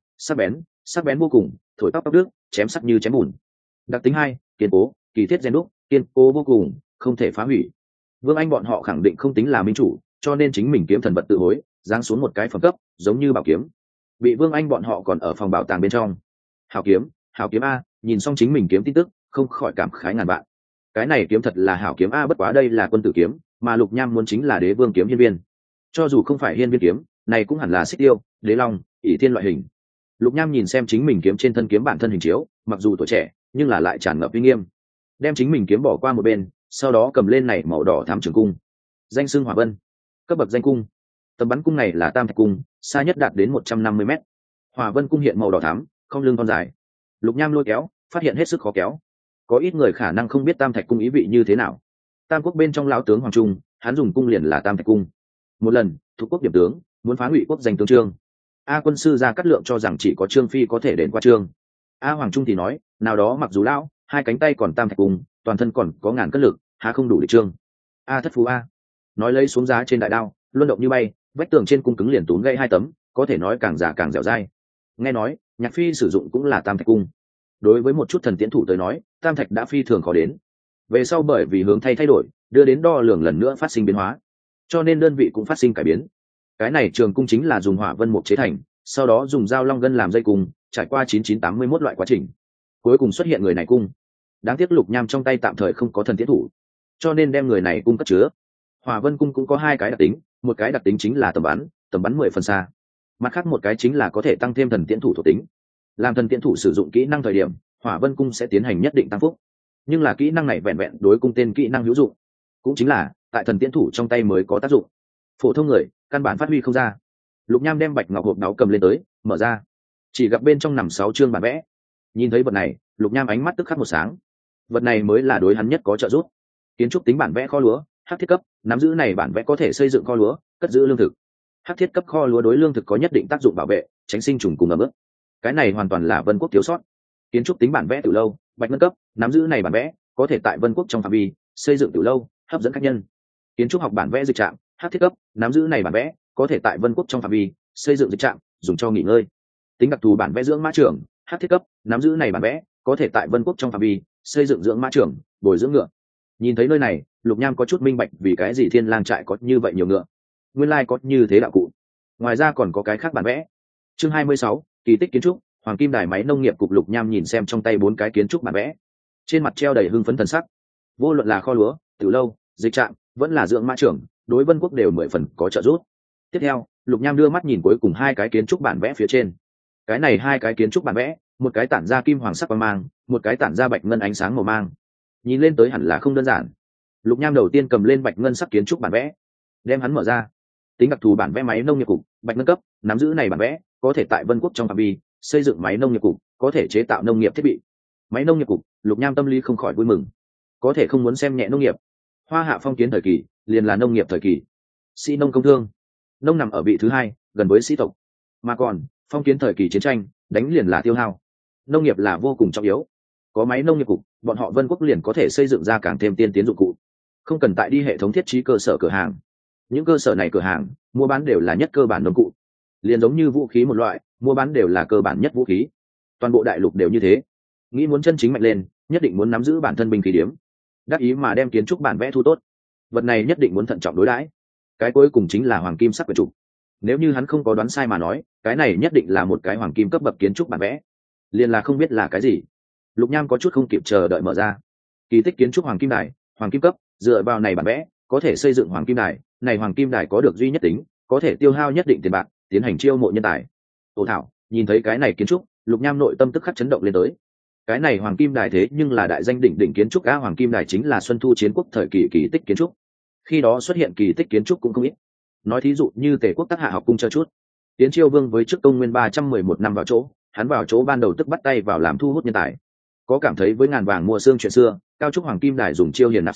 sắc bén vô cùng, thổi tóc nước, chém sắc như chém bùn. Đặc tính 2, kiên cố, kỳ thiết rèn đúc, kiên cố vô cùng, không thể phá hủy. Vương Anh bọn họ khẳng định không tính là minh chủ, cho nên chính mình kiếm thần vật tự hối, giáng xuống một cái phẩm cấp, giống như bảo kiếm. Bị Vương Anh bọn họ còn ở phòng bảo tàng bên trong. Hảo kiếm a, nhìn xong chính mình kiếm tin tức, không khỏi cảm khái ngàn vạn. Cái này kiếm thật là hảo kiếm a, bất quá đây là quân tử kiếm, mà Lục Nham muốn chính là đế vương kiếm hiên viên. Cho dù không phải hiên viên kiếm, này cũng hẳn là xích tiêu, đế long, ỷ thiên loại hình. Lục Nham nhìn xem chính mình kiếm trên thân kiếm bản thân hình chiếu, mặc dù tuổi trẻ, nhưng là lại tràn ngập uy nghiêm. Đem chính mình kiếm bỏ qua một bên, sau đó cầm lên này màu đỏ thắm trường cung. Danh xưng Hỏa Vân, cấp bậc danh cung. Tầm bắn cung này là tam thạch cung, xa nhất đạt đến 150 m. Hỏa Vân cung hiện màu đỏ thắm, không lưng thon dài. Lục Nham lôi kéo, phát hiện hết sức khó kéo. Có ít người khả năng không biết tam thạch cung ý vị như thế nào. Tam quốc bên trong lão tướng Hoàng Trung, hắn dùng cung liền là tam thạch cung. Một lần, thuộc quốc điểm tướng, muốn phá Ngụy quốc giành tướng Trương. A quân sư ra cắt lượng cho rằng chỉ có Trương Phi có thể đền qua Trương. A Hoàng Trung thì nói, nào đó mặc dù lão, hai cánh tay còn tam thạch cung, toàn thân còn có ngàn cân lực, há không đủ để Trương. A thất phú a. Nói lấy xuống giá trên đại đao, luân động như bay, vách tường trên cung cứng liền tốn gãy 2 tấm, có thể nói càng giả càng dẻo dai. Nghe nói, Nhạc Phi sử dụng cũng là tam thạch cung. Đối với một chút thần tiễn thủ tới nói, tam thạch đã phi thường khó đến. Về sau bởi vì hướng thay đổi, đưa đến đo lường lần nữa phát sinh biến hóa, cho nên đơn vị cũng phát sinh cải biến. Cái này trường cung chính là dùng hỏa vân mục chế thành, sau đó dùng dao long gân làm dây cung, trải qua 9981 loại quá trình, cuối cùng xuất hiện người này cung. Đáng tiếc Lục Nham trong tay tạm thời không có thần tiễn thủ, cho nên đem người này cung cất chứa. Hỏa vân cung cũng có 2 cái đặc tính, một cái đặc tính chính là tầm bắn 10 phần xa, mặt khác một cái chính là có thể tăng thêm thần tiễn thủ thuộc tính. Làm thần tiễn thủ sử dụng kỹ năng thời điểm, hỏa vân cung sẽ tiến hành nhất định tăng phúc, nhưng là kỹ năng này vẹn vẹn đối cung tên kỹ năng hữu dụng, cũng chính là tại thần tiễn thủ trong tay mới có tác dụng, phổ thông người căn bản phát huy không ra. Lục Nham đem bạch ngọc hộp đáo cầm lên tới, mở ra, chỉ gặp bên trong nằm 6 chương bản vẽ. Nhìn thấy vật này, Lục Nham ánh mắt tức khắc một sáng. Vật này mới là đối hắn nhất có trợ giúp. Kiến trúc tính bản vẽ kho lúa, hắc thiết cấp, nắm giữ này bản vẽ có thể xây dựng kho lúa, cất giữ lương thực. Hắc thiết cấp kho lúa đối lương thực có nhất định tác dụng bảo vệ, tránh sinh trùng cùng ẩm ướt. Cái này hoàn toàn là Vân Quốc thiếu sót. Kiến trúc tính bản vẽ từ lâu, bạch ngân cấp, nắm giữ này bản vẽ có thể tại Vân Quốc trong phạm vi xây dựng từ lâu, hấp dẫn khách nhân. Kiến trúc học bản vẽ dịch trạm, hắc thiết cấp, nắm giữ này bản vẽ có thể tại Vân Quốc trong phạm vi xây dựng dịch trạm, dùng cho nghỉ ngơi. Tính đặc thù bản vẽ dưỡng mã trưởng, hắc thiết cấp, nắm giữ này bản vẽ có thể tại Vân Quốc trong phạm vi xây dựng dưỡng mã trưởng, bồi dưỡng ngựa. Nhìn thấy nơi này, Lục Nham có chút minh bạch vì cái gì Thiên Lang trại có như vậy nhiều ngựa. Nguyên lai có như thế đạo cụ. Ngoài ra còn có cái khác bản vẽ. Chương 26, kỳ tích kiến trúc, Hoàng Kim Đài máy nông nghiệp cục. Lục Nham nhìn xem trong tay 4 cái kiến trúc bản vẽ, trên mặt treo đầy hưng phấn thần sắc. Vô luận là kho lúa, tiểu lâu, dịch trạm, vẫn là dưỡng mã trưởng, đối Vân Quốc đều 10 phần có trợ giúp. Tiếp theo, Lục Nham đưa mắt nhìn cuối cùng 2 cái kiến trúc bản vẽ phía trên. Cái này 2 cái kiến trúc bản vẽ, một cái tản ra kim hoàng sắc quang mang, một cái tản ra bạch ngân ánh sáng màu mang. Nhìn lên tới hẳn là không đơn giản. Lục Nham đầu tiên cầm lên bạch ngân sắc kiến trúc bản vẽ, đem hắn mở ra. Tính đặc thù bản vẽ máy nông nghiệp cục, bạch ngân cấp, nắm giữ này bản vẽ có thể tại Vân Quốc trong phạm vi xây dựng máy nông nghiệp cục, có thể chế tạo nông nghiệp thiết bị. Máy nông nghiệp cục, Lục Nham tâm lý không khỏi vui mừng. Có thể không muốn xem nhẹ nông nghiệp. Hoa Hạ phong kiến thời kỳ liền là nông nghiệp thời kỳ, sĩ nông công thương, nông nằm ở vị thứ 2, gần với sĩ tộc. Mà còn phong kiến thời kỳ chiến tranh, đánh liền là tiêu hao, nông nghiệp là vô cùng trọng yếu. Có máy nông nghiệp cục, bọn họ Vân Quốc liền có thể xây dựng ra càng thêm tiên tiến dụng cụ, không cần tại đi hệ thống thiết trí cơ sở cửa hàng. Những cơ sở này cửa hàng mua bán đều là nhất cơ bản nông cụ, liền giống như vũ khí một loại, mua bán đều là cơ bản nhất vũ khí. Toàn bộ đại lục đều như thế. Nghĩ muốn chân chính mạnh lên, nhất định muốn nắm giữ bản thân binh khí điếm. Đắc ý mà đem kiến trúc bản vẽ thu tốt. Vật này nhất định muốn thận trọng đối đãi. Cái cuối cùng chính là hoàng kim sắc quyển trục. Nếu như hắn không có đoán sai mà nói, cái này nhất định là một cái hoàng kim cấp bậc kiến trúc bản vẽ. Liền là không biết là cái gì. Lục Nham có chút không kịp chờ đợi mở ra. Kỳ tích kiến trúc hoàng kim đài, hoàng kim cấp, dựa vào này bản vẽ có thể xây dựng hoàng kim đài. Này hoàng kim đài có được duy nhất tính, có thể tiêu hao nhất định tiền bạc, tiến hành chiêu mộ nhân tài. Ồ thảo, nhìn thấy cái này kiến trúc, Lục Nham nội tâm tức khắc chấn động lên tới. Cái này hoàng kim đài thế nhưng là đại danh đỉnh đỉnh kiến trúc. Hoàng kim đài chính là Xuân Thu chiến quốc thời kỳ kỳ tích kiến trúc. Khi đó xuất hiện kỳ tích kiến trúc cũng không ít. Nói thí dụ như Tề quốc Tác Hạ học cung chờ chút. Tiến Chiêu Vương với trước công nguyên 311 năm vào chỗ, hắn vào chỗ ban đầu tức bắt tay vào làm thu hút nhân tài. Có cảm thấy với ngàn vàng mua xương chuyện xưa, cao trúc hoàng kim đài dùng chiêu hiền nạp sĩ,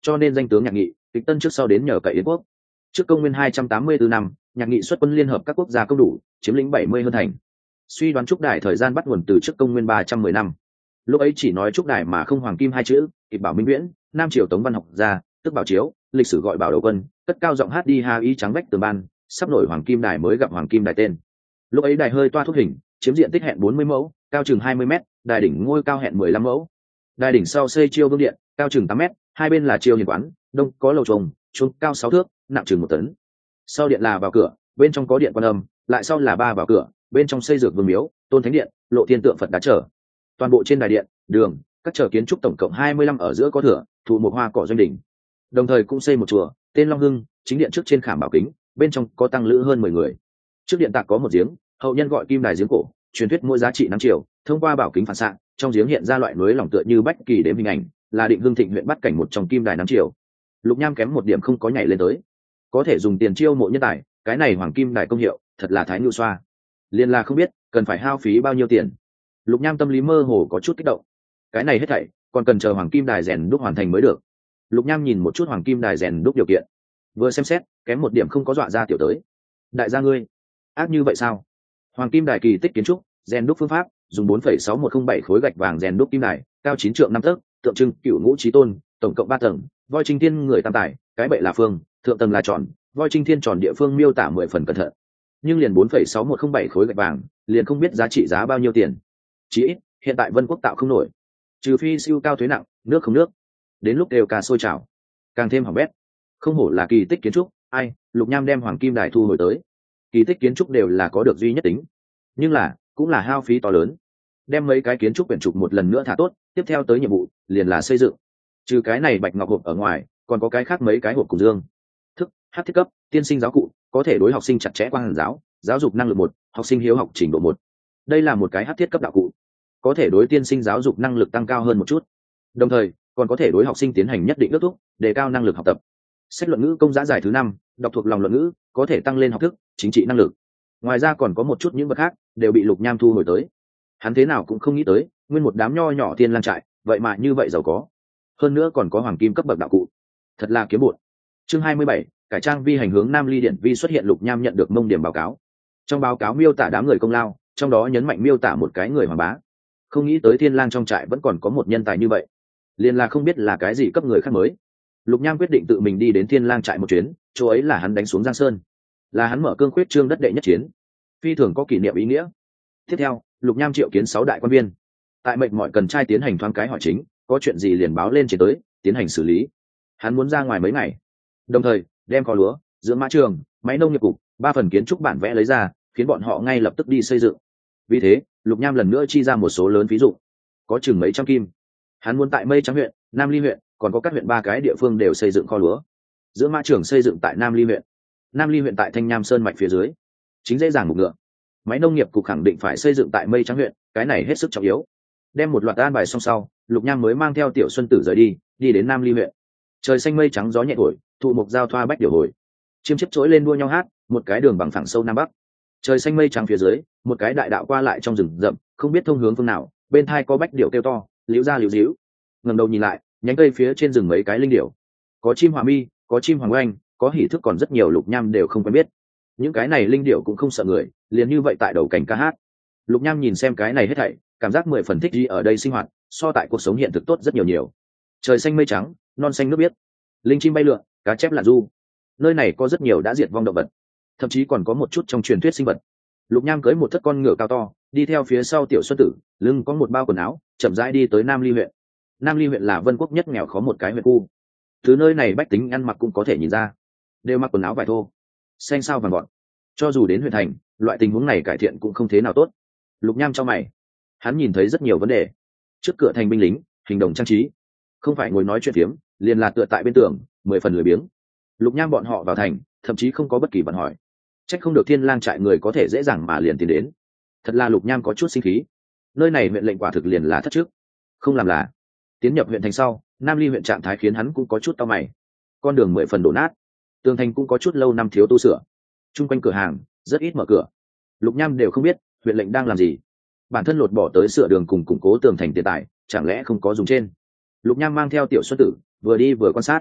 cho nên danh tướng Nhạc Nghị kịch tân trước sau đến nhờ cậy Yến quốc. Trước công nguyên 284 năm, Nhạc Nghị xuất quân liên hợp các quốc gia công đủ, chiếm lĩnh 70 hơn thành. Suy đoán Trúc Đài thời gian bắt nguồn từ trước công nguyên 310 năm. Lúc ấy chỉ nói Trúc Đài mà không Hoàng Kim hai chữ, kịp Bảo Minh Viễn, Nam Triều Tống Văn học gia, tức Bảo Chiếu, lịch sử gọi Bảo Đầu Quân, cất cao giọng hát đi ha ý trắng bách tường ban, sắp nổi Hoàng Kim Đài mới gặp Hoàng Kim Đài tên. Lúc ấy đài hơi toa thuốc hình, chiếm diện tích hẹn 40 mẫu, cao chừng 20 mét, đài đỉnh ngôi cao hẹn 15 mẫu. Đài đỉnh sau xây chiêu vương điện, cao chừng 8 mét, hai bên là chiêu hiền quán, đông có lầu trồng, chuông cao 6 thước, nặng chừng 1 tấn. Sau điện là vào cửa, bên trong có điện quan âm, lại sau là ba vào cửa, bên trong xây dược vương miếu, tôn thánh điện, lộ thiên tượng Phật đá trở. Toàn bộ trên đài điện, đường, các chợ kiến trúc tổng cộng 25 ở giữa có thửa, thụ một hoa cỏ doanh đỉnh. Đồng thời cũng xây một chùa, tên Long Hưng, chính điện trước trên khảm bảo kính, bên trong có tăng lữ hơn 10 người. Trước điện tạc có một giếng, hậu nhân gọi kim đài giếng cổ, truyền thuyết mỗi giá trị 5 triệu, thông qua bảo kính phản xạ, trong giếng hiện ra loại núi lỏng tựa như bách kỳ đếm hình ảnh, là Định Hưng Thịnh huyện Bát Cảnh một trong kim đài 5 triệu. Lục Nham kém một điểm không có nhảy lên tới. Có thể dùng tiền chiêu mộ nhân tài, cái này hoàng kim đài công hiệu, thật là thái nhu xoa. Liên là không biết cần phải hao phí bao nhiêu tiền. Lục Nham tâm lý mơ hồ có chút kích động. Cái này hết thảy còn cần chờ hoàng kim đài rèn đúc hoàn thành mới được. Lục Nham nhìn một chút hoàng kim đài rèn đúc điều kiện, vừa xem xét, kém một điểm không có dọa ra tiểu tới. Đại gia ngươi, ác như vậy sao? Hoàng kim đài kỳ tích kiến trúc, rèn đúc phương pháp, dùng 4,6107 khối gạch vàng rèn đúc kim đài, cao 9 trượng 5 tấc, tượng trưng Cửu Ngũ Chí Tôn, tổng cộng 3 tầng, voi trinh thiên người tam tài, cái bệ là phương, thượng tầng là tròn, voi trinh thiên tròn địa phương miêu tả 10 phần cẩn thận. Nhưng liền 4,6107 khối gạch vàng, liền không biết giá trị giá bao nhiêu tiền. Chỉ ít, hiện tại Vân Quốc tạo không nổi. Trừ phi siêu cao thuế nặng, nước không nước. Đến lúc đều cả sôi trào, càng thêm hỏng bét. Không hổ là kỳ tích kiến trúc, ai, Lục Nham đem hoàng kim đài thu hồi tới. Kỳ tích kiến trúc đều là có được duy nhất tính, nhưng là cũng là hao phí to lớn. Đem mấy cái kiến trúc quyển trục một lần nữa thả tốt, tiếp theo tới nhiệm vụ liền là xây dựng. Trừ cái này bạch ngọc hộp ở ngoài, còn có cái khác mấy cái hộp cùng dương thức hát thiết cấp tiên sinh giáo cụ, có thể đối học sinh chặt chẽ qua hàn giáo, giáo dục năng lực 1, học sinh hiếu học trình độ 1. Đây là một cái hát thiết cấp đạo cụ, có thể đối tiên sinh giáo dục năng lực tăng cao hơn một chút, đồng thời còn có thể đối học sinh tiến hành nhất định ước thúc, đề cao năng lực học tập. Sách luận ngữ công giá giải thứ 5, đọc thuộc lòng luận ngữ, có thể tăng lên học thức, chính trị năng lực. Ngoài ra còn có một chút những vật khác đều bị Lục Nham thu hồi tới. Hắn thế nào cũng không nghĩ tới, nguyên một đám nho nhỏ tiên lang trại, vậy mà như vậy giàu có. Hơn nữa còn có hoàng kim cấp bậc đạo cụ, thật là kiếm bộn. Chương 27, cải trang vi hành hướng Nam Ly Điện Vi xuất hiện. Lục Nham nhận được mông điểm báo cáo. Trong báo cáo miêu tả đám người công lao, trong đó nhấn mạnh miêu tả một cái người hoàng bá. Không nghĩ tới thiên lang trong trại vẫn còn có một nhân tài như vậy, liền là không biết là cái gì cấp người khác mới. Lục Nham quyết định tự mình đi đến thiên lang trại một chuyến, chỗ ấy là hắn đánh xuống Giang Sơn, là hắn mở cương quyết trương đất đệ nhất chiến, phi thường có kỷ niệm ý nghĩa. Tiếp theo, Lục Nham triệu kiến 6 đại quan viên, tại mệnh mọi cần trai tiến hành thoáng cái hỏi chính, có chuyện gì liền báo lên trên tới, tiến hành xử lý. Hắn muốn ra ngoài mấy ngày, đồng thời đem kho lúa, dưỡng mã trường, máy nông nghiệp cục, 3 phần kiến trúc bản vẽ lấy ra, khiến bọn họ ngay lập tức đi xây dựng. Vì thế, Lục Nham lần nữa chi ra một số lớn ví dụ, có chừng mấy trăm kim. Hắn muốn tại Mây Trắng huyện, Nam Ly huyện, còn có các huyện 3 cái địa phương đều xây dựng kho lúa. Dưỡng mã trường xây dựng tại Nam Ly huyện, Nam Ly huyện tại Thanh Nham Sơn mạch phía dưới, chính dễ dàng một ngựa. Máy nông nghiệp cục khẳng định phải xây dựng tại Mây Trắng huyện, cái này hết sức trọng yếu. Đem một loạt an bài xong sau, Lục Nham mới mang theo Tiểu Xuân Tử rời đi, đi đến Nam Ly huyện. Trời xanh mây trắng gió nhẹ thổi, thụ mục giao thoa bách điều hồi, chim chiếc chối lên đua nhau hát, một cái đường bằng phẳng sâu nam bắc. Trời xanh mây trắng phía dưới, một cái đại đạo qua lại trong rừng rậm, không biết thông hướng phương nào, bên thai có bách điểu kêu to, liễu ra liễu díu. Ngẩng đầu nhìn lại, nhánh cây phía trên rừng mấy cái linh điểu, có chim hỏa mi, có chim hoàng oanh, có hỉ thức, còn rất nhiều Lục Nham đều không quen biết. Những cái này linh điểu cũng không sợ người, liền như vậy tại đầu cảnh ca hát. Lục Nham nhìn xem cái này hết thảy, cảm giác 10 phần thích gì ở đây sinh hoạt, so tại cuộc sống hiện thực tốt rất nhiều nhiều. Trời xanh mây trắng, non xanh nước biếc, linh chim bay lượn, cá chép lặn du. Nơi này có rất nhiều đã diệt vong động vật, thậm chí còn có một chút trong truyền thuyết sinh vật. Lục Nham cưỡi một thất con ngựa cao to, đi theo phía sau Tiểu Xuân Tử, lưng có một bao quần áo, chậm rãi đi tới Nam Ly huyện. Nam Ly huyện là Vân Quốc nhất nghèo khó một cái huyện khu. Từ nơi này bách tính ăn mặc cũng có thể nhìn ra, đều mặc quần áo vải thô, xanh sao vàng gọn. Cho dù đến huyện thành, loại tình huống này cải thiện cũng không thế nào tốt. Lục Nham cho mày, hắn nhìn thấy rất nhiều vấn đề. Trước cửa thành binh lính, hình đồng trang trí, không phải ngồi nói chuyện phiếm, liền là tựa tại bên tường, 10 phần lười biếng. Lục Nham bọn họ vào thành, thậm chí không có bất kỳ vấn hỏi. Trách không được thiên lang trại người có thể dễ dàng mà liền tiến đến. Thật là Lục Nham có chút sinh khí. Nơi này huyện lệnh quả thực liền là thất trước, không làm là. Tiến nhập huyện thành sau, Nam Ly huyện trạng thái khiến hắn cũng có chút tao mày. Con đường 10 phần đổ nát, tường thành cũng có chút lâu năm thiếu tu sửa. Trung quanh cửa hàng rất ít mở cửa. Lục Nham đều không biết huyện lệnh đang làm gì. Bản thân lột bỏ tới sửa đường cùng củng cố tường thành tiền tài, chẳng lẽ không có dùng trên. Lục Nham mang theo Tiểu Xuân Tử, vừa đi vừa quan sát.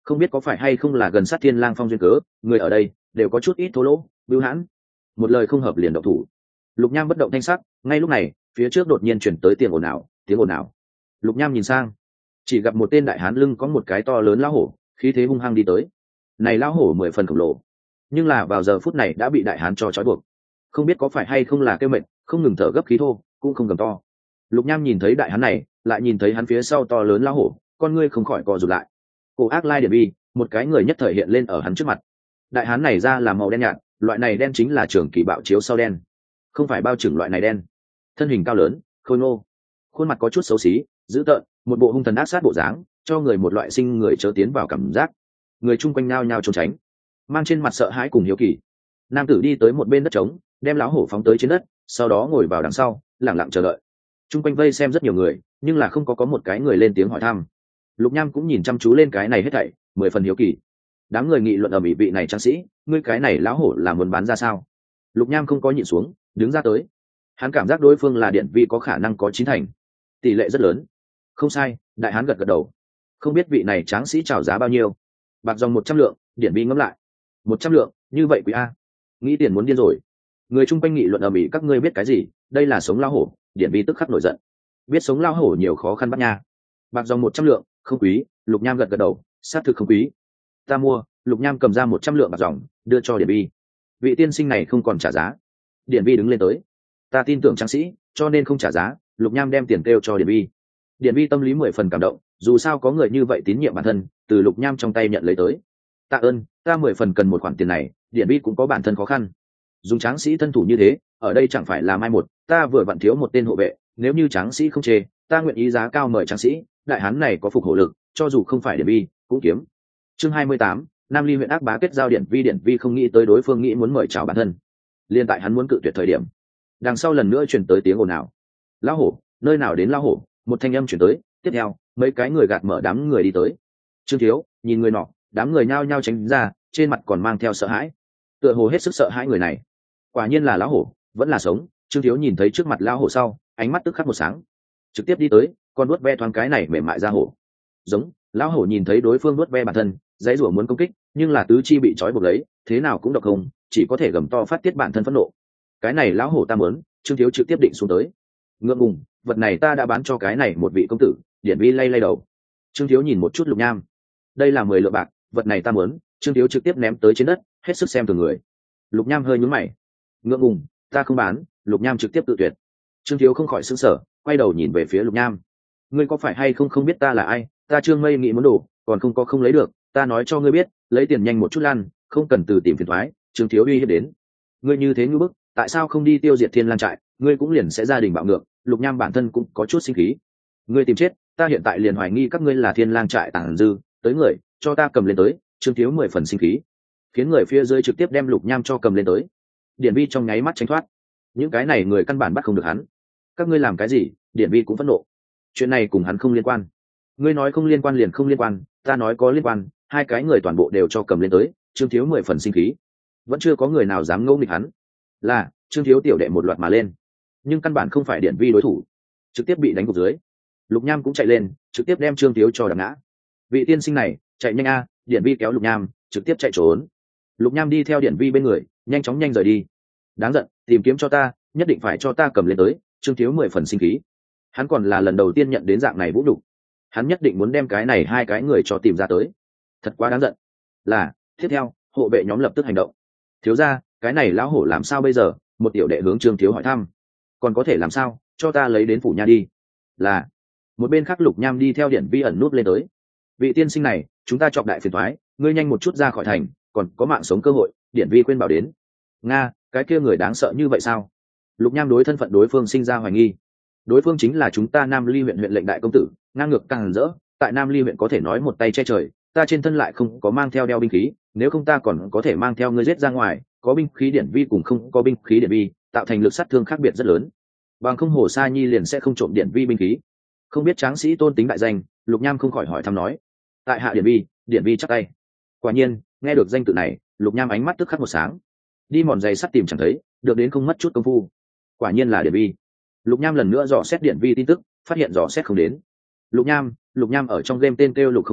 không biết có phải hay không là gần sát Thiên Lang Phong duyên cớ, người ở đây đều có chút ít thô lỗ bưu hãn, một lời không hợp liền động thủ. Lục Nham bất động thanh sắc, ngay lúc này phía trước đột nhiên chuyển tới tiếng ồn ào. Lục Nham nhìn sang, chỉ gặp một tên đại hán lưng có một cái to lớn lão hổ, khí thế hung hăng đi tới. Này lão hổ 10 phần khổng lồ, nhưng là vào giờ phút này đã bị đại hán cho trói buộc, không biết có phải hay không là kêu mệt, không ngừng thở gấp khí thô, cũng không gầm to. Lục Nham nhìn thấy đại hán này, lại nhìn thấy hắn phía sau to lớn lão hổ, con ngươi không khỏi co rụt lại. Cổ ác lai điển vi, một cái người nhất thời hiện lên ở hắn trước mặt. Đại hán này ra là màu đen nhạt, loại này đen chính là trường kỳ bạo chiếu sau đen, không phải bao trừng loại này đen. Thân hình cao lớn, khôi ngô, khuôn mặt có chút xấu xí, dữ tợn, một bộ hung thần ác sát bộ dáng, cho người một loại sinh người chớ tiến vào cảm giác. Người chung quanh nao nhao trốn tránh, mang trên mặt sợ hãi cùng hiếu kỳ. Nam tử đi tới một bên đất trống, đem lão hổ phóng tới trên đất, sau đó ngồi vào đằng sau, lặng lặng chờ đợi. Chung quanh vây xem rất nhiều người, nhưng là không có một cái người lên tiếng hỏi thăm. Lục Nham cũng nhìn chăm chú lên cái này hết thảy, 10 phần hiếu kỳ. Đám người nghị luận ở mỹ vị này tráng sĩ, ngươi cái này lão hổ là muốn bán ra sao? Lục Nham không có nhịn xuống, đứng ra tới. Hắn cảm giác đối phương là điện vi có khả năng có 9 thành, tỷ lệ rất lớn. Không sai, đại hán gật gật đầu. Không biết vị này tráng sĩ chào giá bao nhiêu? Bạc dòng 100 lượng, điển vi ngẫm lại. 100 lượng, như vậy quý a. Nghĩ tiền muốn điên rồi. Người chung quanh nghị luận ở mỹ, các ngươi biết cái gì? Đây là sống lão hổ, điển vi tức khắc nổi giận. Biết sống lão hổ nhiều khó khăn bắt nha. Bạc dòng 100 lượng, không quý. Lục Nham gật gật đầu, xác thực không quý. Ta mua. Lục Nham cầm ra 100 lượng bạc dòng, đưa cho điển vi. Vị tiên sinh này không còn trả giá. Điển vi đứng lên tới. Ta tin tưởng tráng sĩ, cho nên không trả giá. Lục Nham đem tiền kêu cho điển vi. Điển vi tâm lý 10 phần cảm động, dù sao có người như vậy tín nhiệm bản thân, từ Lục Nham trong tay nhận lấy tới. Tạ ơn, ta 10 phần cần một khoản tiền này. Điển vi cũng có bản thân khó khăn, dùng tráng sĩ thân thủ như thế ở đây chẳng phải là mai một, ta vừa vặn thiếu một tên hộ vệ, nếu như tráng sĩ không chê, ta nguyện ý giá cao mời tráng sĩ, đại hán này có phục hộ lực, cho dù không phải điển vi cũng kiếm. Chương 28, Nam Ly huyện ác bá kết giao điển vi không nghĩ tới đối phương nghĩ muốn mời chào bản thân, liên tại hắn muốn cự tuyệt thời điểm, đằng sau lần nữa truyền tới tiếng ồn ào. Lão hổ, nơi nào đến lão hổ? Một thanh âm truyền tới, tiếp theo mấy cái người gạt mở đám người đi tới. Trương Thiếu nhìn người nọ, đám người nhao nhao tránh ra, trên mặt còn mang theo sợ hãi, tựa hồ hết sức sợ hãi người này. Quả nhiên là lão hổ, vẫn là sống. Trương Thiếu nhìn thấy trước mặt lão hổ sau, ánh mắt tức khắc một sáng, trực tiếp đi tới, con đuốt ve thoáng cái này mềm mại ra hổ. Giống. Lão hổ nhìn thấy đối phương đuốt ve bản thân, dãy rủa muốn công kích, nhưng là tứ chi bị trói buộc lấy, thế nào cũng độc không, chỉ có thể gầm to phát tiết bản thân phẫn nộ. Cái này lão hổ ta muốn. Trương Thiếu trực tiếp định xuống tới. Ngượng ngùng, vật này ta đã bán cho cái này một vị công tử. Điển vi lay lay đầu. Trương Thiếu nhìn một chút Lục Nham, đây là 10 lượng bạc, vật này ta muốn. Trương Thiếu trực tiếp ném tới trên đất, hết sức xem thường người. Lục Nham hơi nhướng mày. Ngượng ngùng, ta không bán. Lục Nham trực tiếp tự tuyệt. Trương Thiếu không khỏi sững sờ, quay đầu nhìn về phía Lục Nham. Ngươi có phải hay không biết ta là ai? Ta Trương Mây nghĩ muốn đồ, còn không lấy được, ta nói cho ngươi biết, lấy tiền nhanh một chút lăn, không cần từ tìm phiền toái. Trương Thiếu uy hiếp đến. Ngươi như thế ngư bức, tại sao không đi tiêu diệt Thiên Lang trại, ngươi cũng liền sẽ gia đình bạo ngược. Lục Nham bản thân cũng có chút sinh khí. Ngươi tìm chết, ta hiện tại liền hoài nghi các ngươi là Thiên Lang trại tàng dư, tới người, cho ta cầm lên tới. Trương Thiếu 10 phần sinh khí, khiến người phía dưới trực tiếp đem Lục Nham cho cầm lên tới. Điển vi trong nháy mắt tránh thoát, những cái này người căn bản bắt không được hắn. Các ngươi làm cái gì? Điển vi cũng phẫn nộ, chuyện này cùng hắn không liên quan. Ngươi nói không liên quan liền không liên quan, ta nói có liên quan. Hai cái người toàn bộ đều cho cầm lên tới. Trương Thiếu 10 phần sinh khí, vẫn chưa có người nào dám ngẫu nghịch hắn. Là Trương Thiếu tiểu đệ một loạt mà lên, nhưng căn bản không phải Điển vi đối thủ, trực tiếp bị đánh gục dưới. Lục Nham cũng chạy lên, trực tiếp đem Trương Thiếu cho đập ngã. Vị tiên sinh này chạy nhanh a. Điển vi kéo Lục Nham trực tiếp chạy trốn. Lục Nham đi theo Điển vi bên người, nhanh chóng rời đi. Đáng giận, tìm kiếm cho ta, nhất định phải cho ta cầm lên tới. Trương Thiếu 10 phần sinh khí, hắn còn là lần đầu tiên nhận đến dạng này vũ nhục, hắn nhất định muốn đem cái này hai cái người cho tìm ra tới, thật quá đáng giận. Là. Tiếp theo hộ vệ nhóm lập tức hành động. Thiếu gia, cái này lão hổ làm sao bây giờ? Một tiểu đệ hướng Trương Thiếu hỏi thăm. Còn có thể làm sao, cho ta lấy đến phủ nha đi. Là. Một bên khác Lục Nham đi theo Điển vi ẩn nút lên tới. Vị tiên sinh này, chúng ta chọc đại phiền toái, ngươi nhanh một chút ra khỏi thành, còn có mạng sống cơ hội. Điển vi quên bảo đến. Nga, cái kia người đáng sợ như vậy sao? Lục Nham đối thân phận đối phương sinh ra hoài nghi. Đối phương chính là chúng ta Nam Ly huyện huyện lệnh đại công tử, ngang ngược càng rỡ, tại Nam Ly huyện có thể nói một tay che trời, ta trên thân lại không có mang theo đeo binh khí, nếu không ta còn có thể mang theo ngươi giết ra ngoài, có binh khí Điển vi cùng không có binh khí Điển vi, tạo thành lực sát thương khác biệt rất lớn. Bằng không Hồ Sa Nhi liền sẽ không trộm Điển vi binh khí. Không biết tráng sĩ tôn tính đại danh, Lục Nham không khỏi hỏi thăm nói. Tại hạ Điển vi chắp tay. Quả nhiên, nghe được danh tự này, Lục Nham ánh mắt tức khắc một sáng. Đi mòn giày sắt tìm chẳng thấy, được đến không mất chút công phu. Quả nhiên là Điển vi. Lục Nham lần nữa dò xét Điển vi tin tức, phát hiện dò xét không đến. Lục Nham ở trong game tên kêu Lục không nói,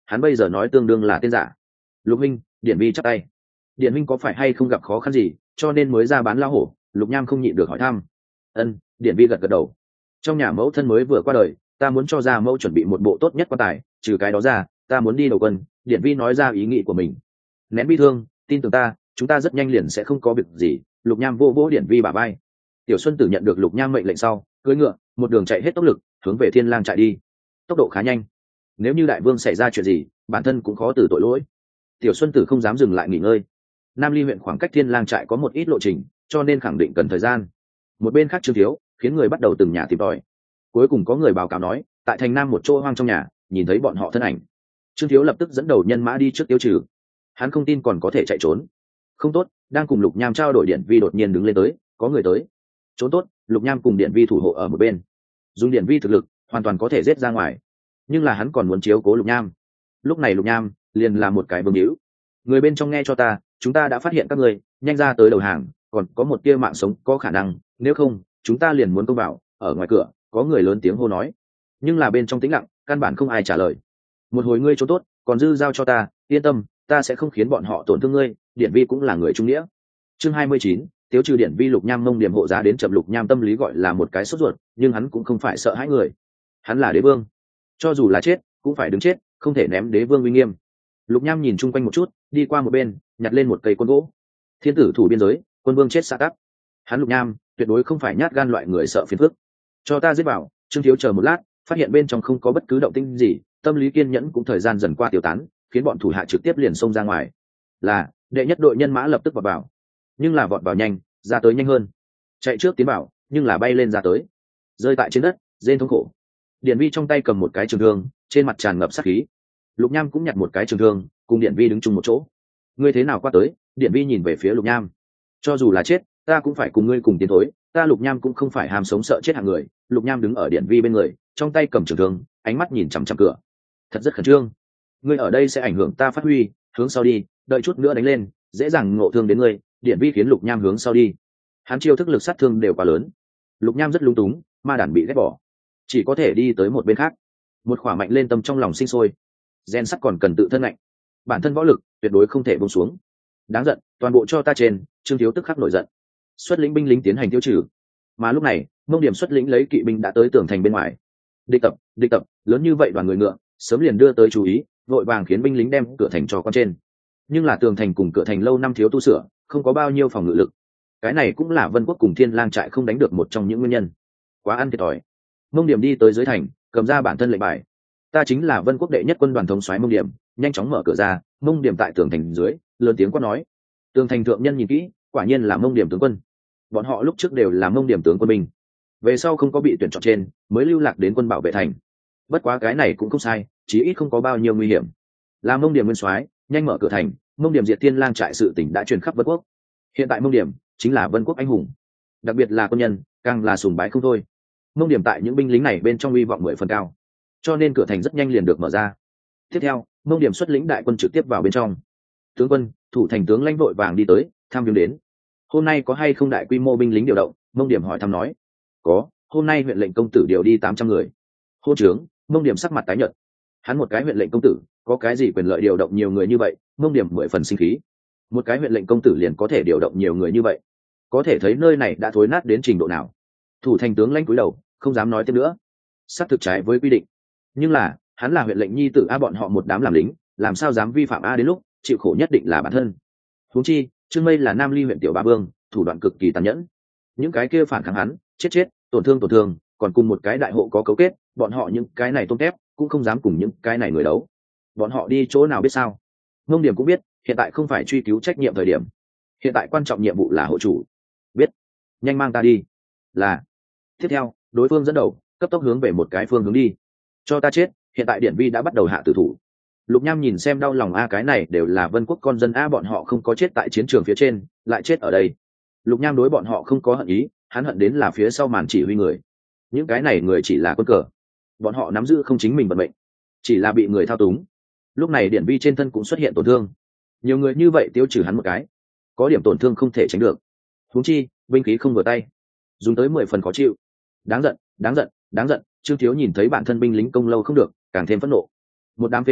hắn bây giờ nói tương đương là tên giả. Lục minh, Điển Vi chắp tay. Điển minh có phải hay không gặp khó khăn gì cho nên mới ra bán lao hổ? Lục nham không nhịn được hỏi thăm. Ân, Điển Vi gật gật đầu. Trong nhà mẫu thân mới vừa qua đời, ta muốn cho gia mẫu chuẩn bị một bộ tốt nhất quan tài, trừ cái đó ra ta muốn đi đầu quân. Điển Vi nói ra ý nghĩ của mình. Nén bi thương, tin tưởng ta, chúng ta rất nhanh liền sẽ không có việc gì. Lục nham vô vỗ Điển Vi bả vai. Tiểu Xuân Tử nhận được Lục nham mệnh lệnh sau, cưỡi ngựa một đường chạy hết tốc lực hướng về Thiên Lang trại đi. Tốc độ khá nhanh, nếu như đại vương xảy ra chuyện gì bản thân cũng khó từ tội lỗi. Tiểu Xuân Tử không dám dừng lại nghỉ ngơi. Nam Ly huyện khoảng cách Thiên Lang trại có một ít lộ trình, cho nên khẳng định cần thời gian. Một bên khác Trương Thiếu khiến người bắt đầu từng nhà tìm tòi. Cuối cùng có người báo cáo nói, tại thành Nam một chỗ hoang trong nhà nhìn thấy bọn họ thân ảnh. Trương Thiếu lập tức dẫn đầu nhân mã đi trước tiêu trừ. Hắn không tin còn có thể chạy trốn. Không tốt, đang cùng Lục Nham trao đổi Điển Vi đột nhiên đứng lên tới, có người tới. Trốn tốt, Lục Nham cùng Điển Vi thủ hộ ở một bên. Dùng Điển Vi thực lực hoàn toàn có thể giết ra ngoài, nhưng là hắn còn muốn chiếu cố Lục Nham. Lúc này Lục Nham liền là một cái vương hữu. Người bên trong nghe cho ta, chúng ta đã phát hiện các người, nhanh ra tới đầu hàng, còn có một tia mạng sống có khả năng, nếu không chúng ta liền muốn công vào. Ở ngoài cửa có người lớn tiếng hô nói, nhưng là bên trong tĩnh lặng, căn bản không ai trả lời. Một hồi ngươi trốn tốt, còn dư giao cho ta, yên tâm, ta sẽ không khiến bọn họ tổn thương ngươi. Điển Vi cũng là người trung nghĩa. Chương 29, tiêu trừ Điển Vi. Lục Nham mông điểm hộ giá đến chậm. Lục Nham tâm lý gọi là một cái sốt ruột, nhưng hắn cũng không phải sợ hãi người. Hắn là đế vương, cho dù là chết cũng phải đứng chết, không thể ném đế vương uy nghiêm. Lục Nham nhìn chung quanh một chút, đi qua một bên nhặt lên một cây quân gỗ. Thiên tử thủ biên giới, quân vương chết xa cắp. Hắn Lục Nham tuyệt đối không phải nhát gan loại người sợ phiền phức. Cho ta giết vào. Trương Thiếu chờ một lát, phát hiện bên trong không có bất cứ động tĩnh gì, tâm lý kiên nhẫn cũng thời gian dần qua tiêu tán, khiến bọn thủ hạ trực tiếp liền xông ra ngoài. Là đệ nhất đội nhân mã lập tức vọt vào, nhưng là vọt vào nhanh, ra tới nhanh hơn. Chạy trước tiến vào, nhưng là bay lên ra tới, rơi tại trên đất, rên thống khổ. Điển Vi trong tay cầm một cái trường thương, trên mặt tràn ngập sát khí. Lục Nham cũng nhặt một cái trường thương, cùng Điển Vi đứng chung một chỗ. Ngươi thế nào qua tới? Điển Vi nhìn về phía Lục Nham. Cho dù là chết, ta cũng phải cùng ngươi cùng tiến thối. Ta Lục Nham cũng không phải ham sống sợ chết hạng người. Lục Nham đứng ở Điển Vi bên người, trong tay cầm trường thương, ánh mắt nhìn chằm chằm cửa, thật rất khẩn trương. Ngươi ở đây sẽ ảnh hưởng ta phát huy, hướng sau đi, đợi chút nữa đánh lên, dễ dàng ngộ thương đến ngươi. Điển Vi khiến Lục Nham hướng sau đi. Hắn chiêu thức lực sát thương đều quá lớn. Lục Nham rất lung túng, ma đản bị ghét bỏ, chỉ có thể đi tới một bên khác. Một khỏa mạnh lên tâm trong lòng sinh sôi. Gen sắt còn cần tự thân mạnh, bản thân võ lực tuyệt đối không thể buông xuống. Đáng giận, toàn bộ cho ta trên. Trương Thiếu tức khắc nổi giận, xuất lĩnh binh lính tiến hành tiêu trừ. Mà lúc này Mông Điểm xuất lĩnh lấy kỵ binh đã tới tường thành bên ngoài. Địch tập, lớn như vậy đoàn người ngựa sớm liền đưa tới chú ý, vội vàng khiến binh lính đem cửa thành cho con trên. Nhưng là tường thành cùng cửa thành lâu năm thiếu tu sửa, không có bao nhiêu phòng ngự lực. Cái này cũng là Vân Quốc cùng Thiên Lang trại không đánh được một trong những nguyên nhân. Quá ăn thiệt thòi. Mông Điểm đi tới dưới thành, cầm ra bản thân lệnh bài. Ta chính là Vân Quốc đệ nhất quân đoàn thống soái Mông Điểm. Nhanh chóng mở cửa ra. Mông Điểm tại tường thành dưới lớn tiếng quát nói. Tường thành thượng nhân nhìn kỹ, quả nhiên là Mông Điểm tướng quân. Bọn họ lúc trước đều là Mông Điểm tướng quân binh, về sau không có bị tuyển chọn trên, mới lưu lạc đến quân bảo vệ thành. Bất quá cái này cũng không sai, chí ít không có bao nhiêu nguy hiểm. Là Mông Điểm nguyên soái, nhanh mở cửa thành. Mông Điểm diệt Thiên Lang trại sự tình đã truyền khắp Vân Quốc. Hiện tại Mông Điểm chính là Vân Quốc anh hùng, đặc biệt là quân nhân càng là sùng bái không thôi. Mông Điểm tại những binh lính này bên trong uy vọng 10 phần cao, cho nên cửa thành rất nhanh liền được mở ra. Tiếp theo Mông Điểm xuất lĩnh đại quân trực tiếp vào bên trong. Tướng quân, thủ thành tướng lãnh vội vàng đi tới tham viếng đến. Hôm nay có hay không đại quy mô binh lính điều động? Mông Điểm hỏi thăm nói. Có, hôm nay huyện lệnh công tử điều đi 800 người. Hô trướng. Mông Điểm sắc mặt tái nhợt. Hắn một cái huyện lệnh công tử, có cái gì quyền lợi điều động nhiều người như vậy? Mông Điểm 10 phần sinh khí. Một cái huyện lệnh công tử liền có thể điều động nhiều người như vậy, có thể thấy nơi này đã thối nát đến trình độ nào. Thủ thành tướng lãnh cúi đầu, không dám nói tiếp nữa. Sắp thực trái với quy định, nhưng là hắn là huyện lệnh nhi tử a, bọn họ một đám làm lính, làm sao dám vi phạm a? Đến lúc chịu khổ nhất định là bản thân. Huống chi Trương Mây là Nam Ly huyện tiểu ba vương, thủ đoạn cực kỳ tàn nhẫn. Những cái kia phản kháng hắn, chết, tổn thương, còn cùng một cái đại hộ có cấu kết, bọn họ những cái này tôm tép cũng không dám cùng những cái này người đấu. Bọn họ đi chỗ nào biết sao? Ngông Điểm cũng biết, hiện tại không phải truy cứu trách nhiệm thời điểm, hiện tại quan trọng nhiệm vụ là hộ chủ. Biết, nhanh mang ta đi. Là. Tiếp theo đối phương dẫn đầu cấp tốc hướng về một cái phương hướng đi. Cho ta chết, hiện tại Điển Vi đã bắt đầu hạ tử thủ. Lục Nham nhìn xem đau lòng a, cái này đều là Vân Quốc con dân a, bọn họ không có chết tại chiến trường phía trên, lại chết ở đây. Lục Nham đối bọn họ không có hận ý, hắn hận đến là phía sau màn chỉ huy người. Những cái này người chỉ là quân cờ, bọn họ nắm giữ không chính mình vận mệnh, chỉ là bị người thao túng. Lúc này Điển Vi trên thân cũng xuất hiện tổn thương, nhiều người như vậy tiêu trừ hắn một cái, có điểm tổn thương không thể tránh được. Huống chi binh khí không vừa tay, dùng tới 10 phần khó chịu. Đáng giận. Trương Thiếu nhìn thấy bản thân binh lính công lâu không được, càng thêm phẫn nộ. Một đám phế vật,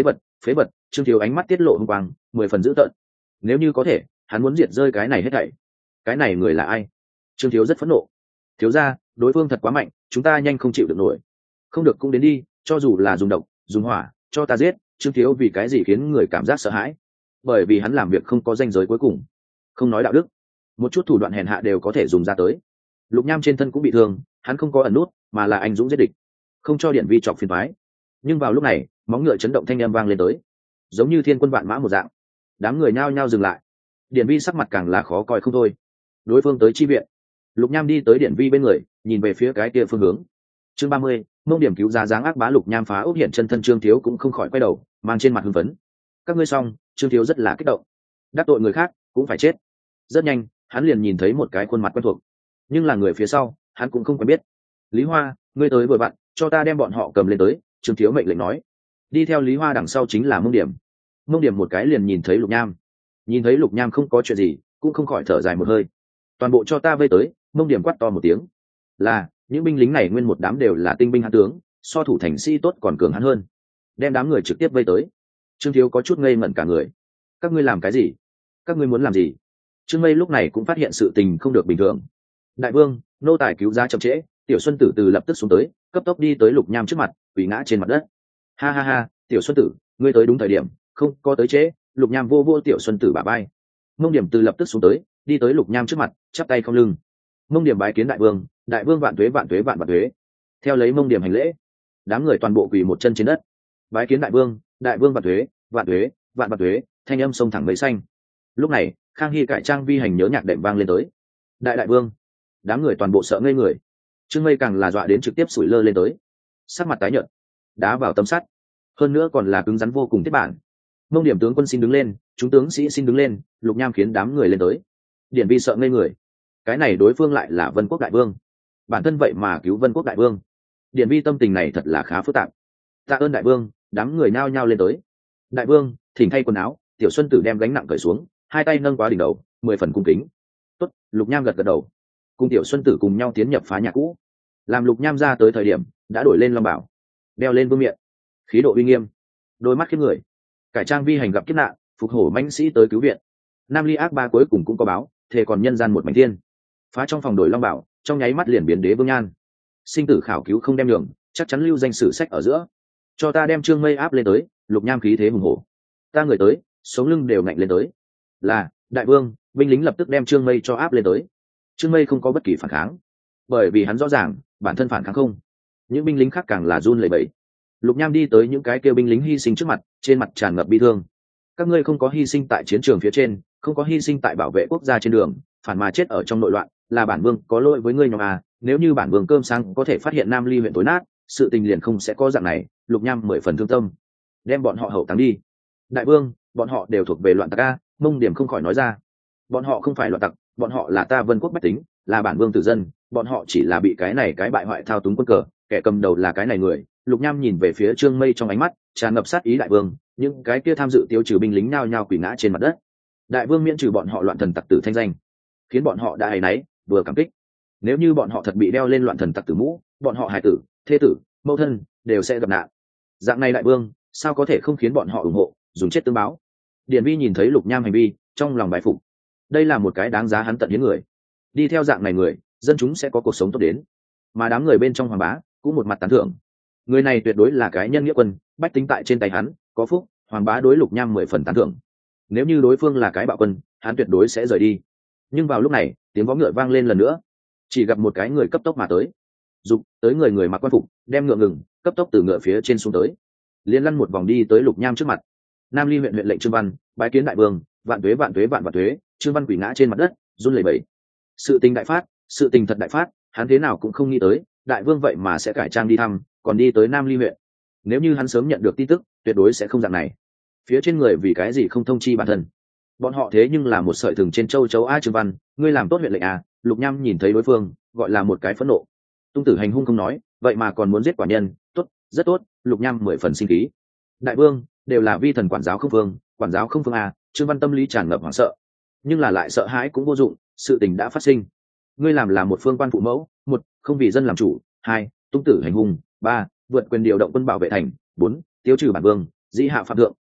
phế vật. Trương Thiếu ánh mắt tiết lộ hung quang, 10 phần dữ tợn. Nếu như có thể, hắn muốn diệt rơi cái này hết thảy. Cái này người là ai? Trương Thiếu rất phẫn nộ. Thiếu gia, đối phương thật quá mạnh, chúng ta nhanh không chịu được nổi. Không được cũng đến đi, cho dù là dùng độc, dùng hỏa, cho ta giết. Trương Thiếu vì cái gì khiến người cảm giác sợ hãi? Bởi vì hắn làm việc không có ranh giới cuối cùng, không nói đạo đức, một chút thủ đoạn hèn hạ đều có thể dùng ra tới. Lục Nham trên thân cũng bị thương, hắn không có ẩn nút, mà là anh dũng giết địch, không cho Điển Vi chọc phiền toái. Nhưng vào lúc này, móng ngựa chấn động thanh âm vang lên tới, giống như thiên quân vạn mã một dạng. Đám người nhao nhao dừng lại. Điển Vi sắc mặt càng là khó coi không thôi. Đối phương tới chi viện. Lục Nham đi tới Điển Vi bên người, nhìn về phía cái kia phương hướng. Chương 30, mông điểm cứu giá dáng ác bá. Lục Nham phá ốc hiện chân thân Trương Thiếu cũng không khỏi quay đầu, mang trên mặt hưng phấn. Các ngươi xong. Trương Thiếu rất là kích động. Đắc tội người khác cũng phải chết. Rất nhanh, hắn liền nhìn thấy một cái khuôn mặt quen thuộc, nhưng là người phía sau hắn cũng không quen biết. Lý Hoa, ngươi tới vừa vặn, cho ta đem bọn họ cầm lên tới. Trương Thiếu mệnh lệnh nói. Đi theo Lý Hoa đằng sau chính là mông điểm. Mông điểm một cái liền nhìn thấy Lục Nham, nhìn thấy Lục Nham không có chuyện gì, cũng không khỏi thở dài một hơi. Toàn bộ cho ta vây tới. Mông điểm quát to một tiếng. Là, những binh lính này nguyên một đám đều là tinh binh hãn tướng, so thủ thành sĩ tốt còn cường hắn hơn. Đem đám người trực tiếp vây tới. Trương Thiếu có chút ngây ngẩn cả người. Các ngươi làm cái gì? Các ngươi muốn làm gì? Trương Mây lúc này cũng phát hiện sự tình không được bình thường. Đại vương, nô tài cứu giá chậm trễ. Tiểu Xuân Tử từ lập tức xuống tới, cấp tốc đi tới Lục Nham trước mặt, quỳ ngã trên mặt đất. Ha ha ha, Tiểu Xuân Tử, ngươi tới đúng thời điểm, không có tới trễ. Lục Nham vô vô Tiểu Xuân Tử bả vai. Mông điểm từ lập tức xuống tới, đi tới Lục Nham trước mặt, chắp tay không lưng. Mông điểm bái kiến đại vương. Đại vương vạn tuế vạn tuế vạn vạn tuế. Theo lấy mông điểm hành lễ. Đám người toàn bộ quỳ một chân trên đất. Bái kiến đại vương. Đại vương vạn tuế vạn tuế vạn vạn tuế. Thanh âm sông thẳng mấy xanh. Lúc này, Khang Hy cải trang vi hành nhớ nhạc đệm vang lên tới. Đại vương. Đám người toàn bộ sợ ngây người. Trương Mây càng là dọa đến trực tiếp sủi lơ lên tới, sắc mặt tái nhợt, đá vào tấm sắt, hơn nữa còn là cứng rắn vô cùng thiết bản. Mông điểm tướng quân xin đứng lên, chúng tướng sĩ xin đứng lên. Lục Nham khiến đám người lên tới. Điển Vi sợ ngây người. Cái này đối phương lại là Vân Quốc đại vương, bản thân vậy mà cứu Vân Quốc đại vương. Điển Vi tâm tình này thật là khá phức tạp. Tạ ơn đại vương. Đám người nao nhao lên tới. Đại vương, thỉnh thay quần áo. Tiểu Xuân Tử đem gánh nặng cởi xuống, hai tay nâng quá đỉnh đầu, 10 phần cung kính. Tốt. Lục Nham gật gật đầu, cùng Tiểu Xuân Tử cùng nhau tiến nhập phá nhà cũ. Làm Lục Nham ra tới thời điểm, đã đổi lên long bảo, đeo lên vương miện, khí độ uy nghiêm, đôi mắt khiếp người. Cải trang vi hành gặp kiếp nạn, phục hổ mãnh sĩ tới cứu viện. Nam Ly Ác Ba cuối cùng cũng có báo, thề còn nhân gian một mảnh thiên. Phá trong phòng đổi long bảo, trong nháy mắt liền biến đế vương nhan. Sinh tử khảo cứu không đem đường, chắc chắn lưu danh sử sách ở giữa. Cho ta đem Trương Mây áp lên tới. Lục Nham khí thế hùng hổ. Ta người tới, sống lưng đều ngạnh lên tới. Là, đại vương. Binh lính lập tức đem Trương Mây cho áp lên tới. Trương Mây không có bất kỳ phản kháng, bởi vì hắn rõ ràng bản thân phản kháng không. Những binh lính khác càng là run lẩy bẩy. Lục Nham đi tới những cái kêu binh lính hy sinh trước mặt, trên mặt tràn ngập bi thương. Các ngươi không có hy sinh tại chiến trường phía trên, không có hy sinh tại bảo vệ quốc gia trên đường, phản mà chết ở trong nội loạn, là bản vương có lỗi với ngươi nhóm à. Nếu như bản vương cơm sáng có thể phát hiện Nam Ly huyện tối nát, sự tình liền không sẽ có dạng này. Lục Nham 10 phần thương tâm. Đem bọn họ hậu táng đi. Đại vương, bọn họ đều thuộc về loạn tặc a. Mông điểm không khỏi nói ra. Bọn họ không phải loạn tặc, bọn họ là ta Vân Quốc bách tính, là bản vương tử dân. Bọn họ chỉ là bị cái này cái bại hoại thao túng quân cờ, kẻ cầm đầu là cái này người. Lục Nham nhìn về phía Trương Mây trong ánh mắt tràn ngập sát ý. Đại vương, những cái kia tham dự tiêu trừ binh lính nhao nhao quỳ ngã trên mặt đất. Đại vương miễn trừ bọn họ loạn thần tặc tử thanh danh, khiến bọn họ đã áy náy vừa cảm kích. Nếu như bọn họ thật bị đeo lên loạn thần tặc tử mũ, bọn họ hài tử, thê tử, mẫu thân đều sẽ gặp nạn. Dạng này đại vương sao có thể không khiến bọn họ ủng hộ, dùng chết tương báo. Điển Vi nhìn thấy Lục Nham hành vi, trong lòng bái phục. Đây là một cái đáng giá hắn tận hiến người. Đi theo dạng này người, dân chúng sẽ có cuộc sống tốt đến. Mà đám người bên trong hoàng bá cũng một mặt tán thưởng. Người này tuyệt đối là cái nhân nghĩa quân, bách tính tại trên tay hắn có phúc. Hoàng bá đối Lục Nham 10 phần tán thưởng. Nếu như đối phương là cái bạo quân, hắn tuyệt đối sẽ rời đi. Nhưng vào lúc này, tiếng vó ngựa vang lên lần nữa. Chỉ gặp một cái người cấp tốc mà tới. Dục tới người mặc quan phục, đem ngựa ngừng, cấp tốc từ ngựa phía trên xuống tới. Liên lăn một vòng đi tới Lục Nham trước mặt. Nam Ly huyện lệnh Trương Văn, bái kiến đại vương. Vạn tuế vạn tuế vạn vạn tuế. Trương Văn quỳ ngã trên mặt đất, run lẩy bẩy. Sự tình đại phát, sự tình thật đại phát, hắn thế nào cũng không nghĩ tới, đại vương vậy mà sẽ cải trang đi thăm, còn đi tới Nam Ly huyện. Nếu như hắn sớm nhận được tin tức, tuyệt đối sẽ không dạng này. Phía trên người vì cái gì không thông chi bản thân? Bọn họ thế nhưng là một sợi thừng trên châu chấu a. Trương Văn, ngươi làm tốt huyện lệnh à? Lục Nham nhìn thấy đối phương, gọi là một cái phẫn nộ. Tung tử hành hung không nói, vậy mà còn muốn giết quả nhân, tốt, rất tốt. Lục Nham 10 phần sinh khí. Đại vương, đều là vi thần quản giáo không phương, quản giáo không phương à? Trương Văn tâm lý tràn ngập hoảng sợ, nhưng là lại sợ hãi cũng vô dụng, sự tình đã phát sinh. Ngươi làm là một phương quan phụ mẫu, một, không vì dân làm chủ, hai, tung tử hành hung, ba, vượt quyền điều động quân bảo vệ thành, bốn, tiêu trừ bản vương, dĩ hạ phạm thượng,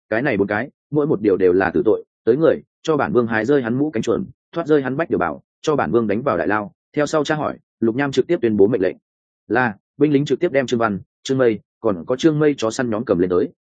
cái này 4 cái, mỗi một điều đều là tử tội, tới người cho bản vương hái rơi hắn mũ cánh chuồn, thoát rơi hắn bách điều bảo, cho bản vương đánh vào đại lao. Theo sau tra hỏi, Lục Nham trực tiếp tuyên bố mệnh lệnh là binh lính trực tiếp đem Trương Văn, Trương Mây, còn có Trương Mây chó săn nhóm cầm lên tới,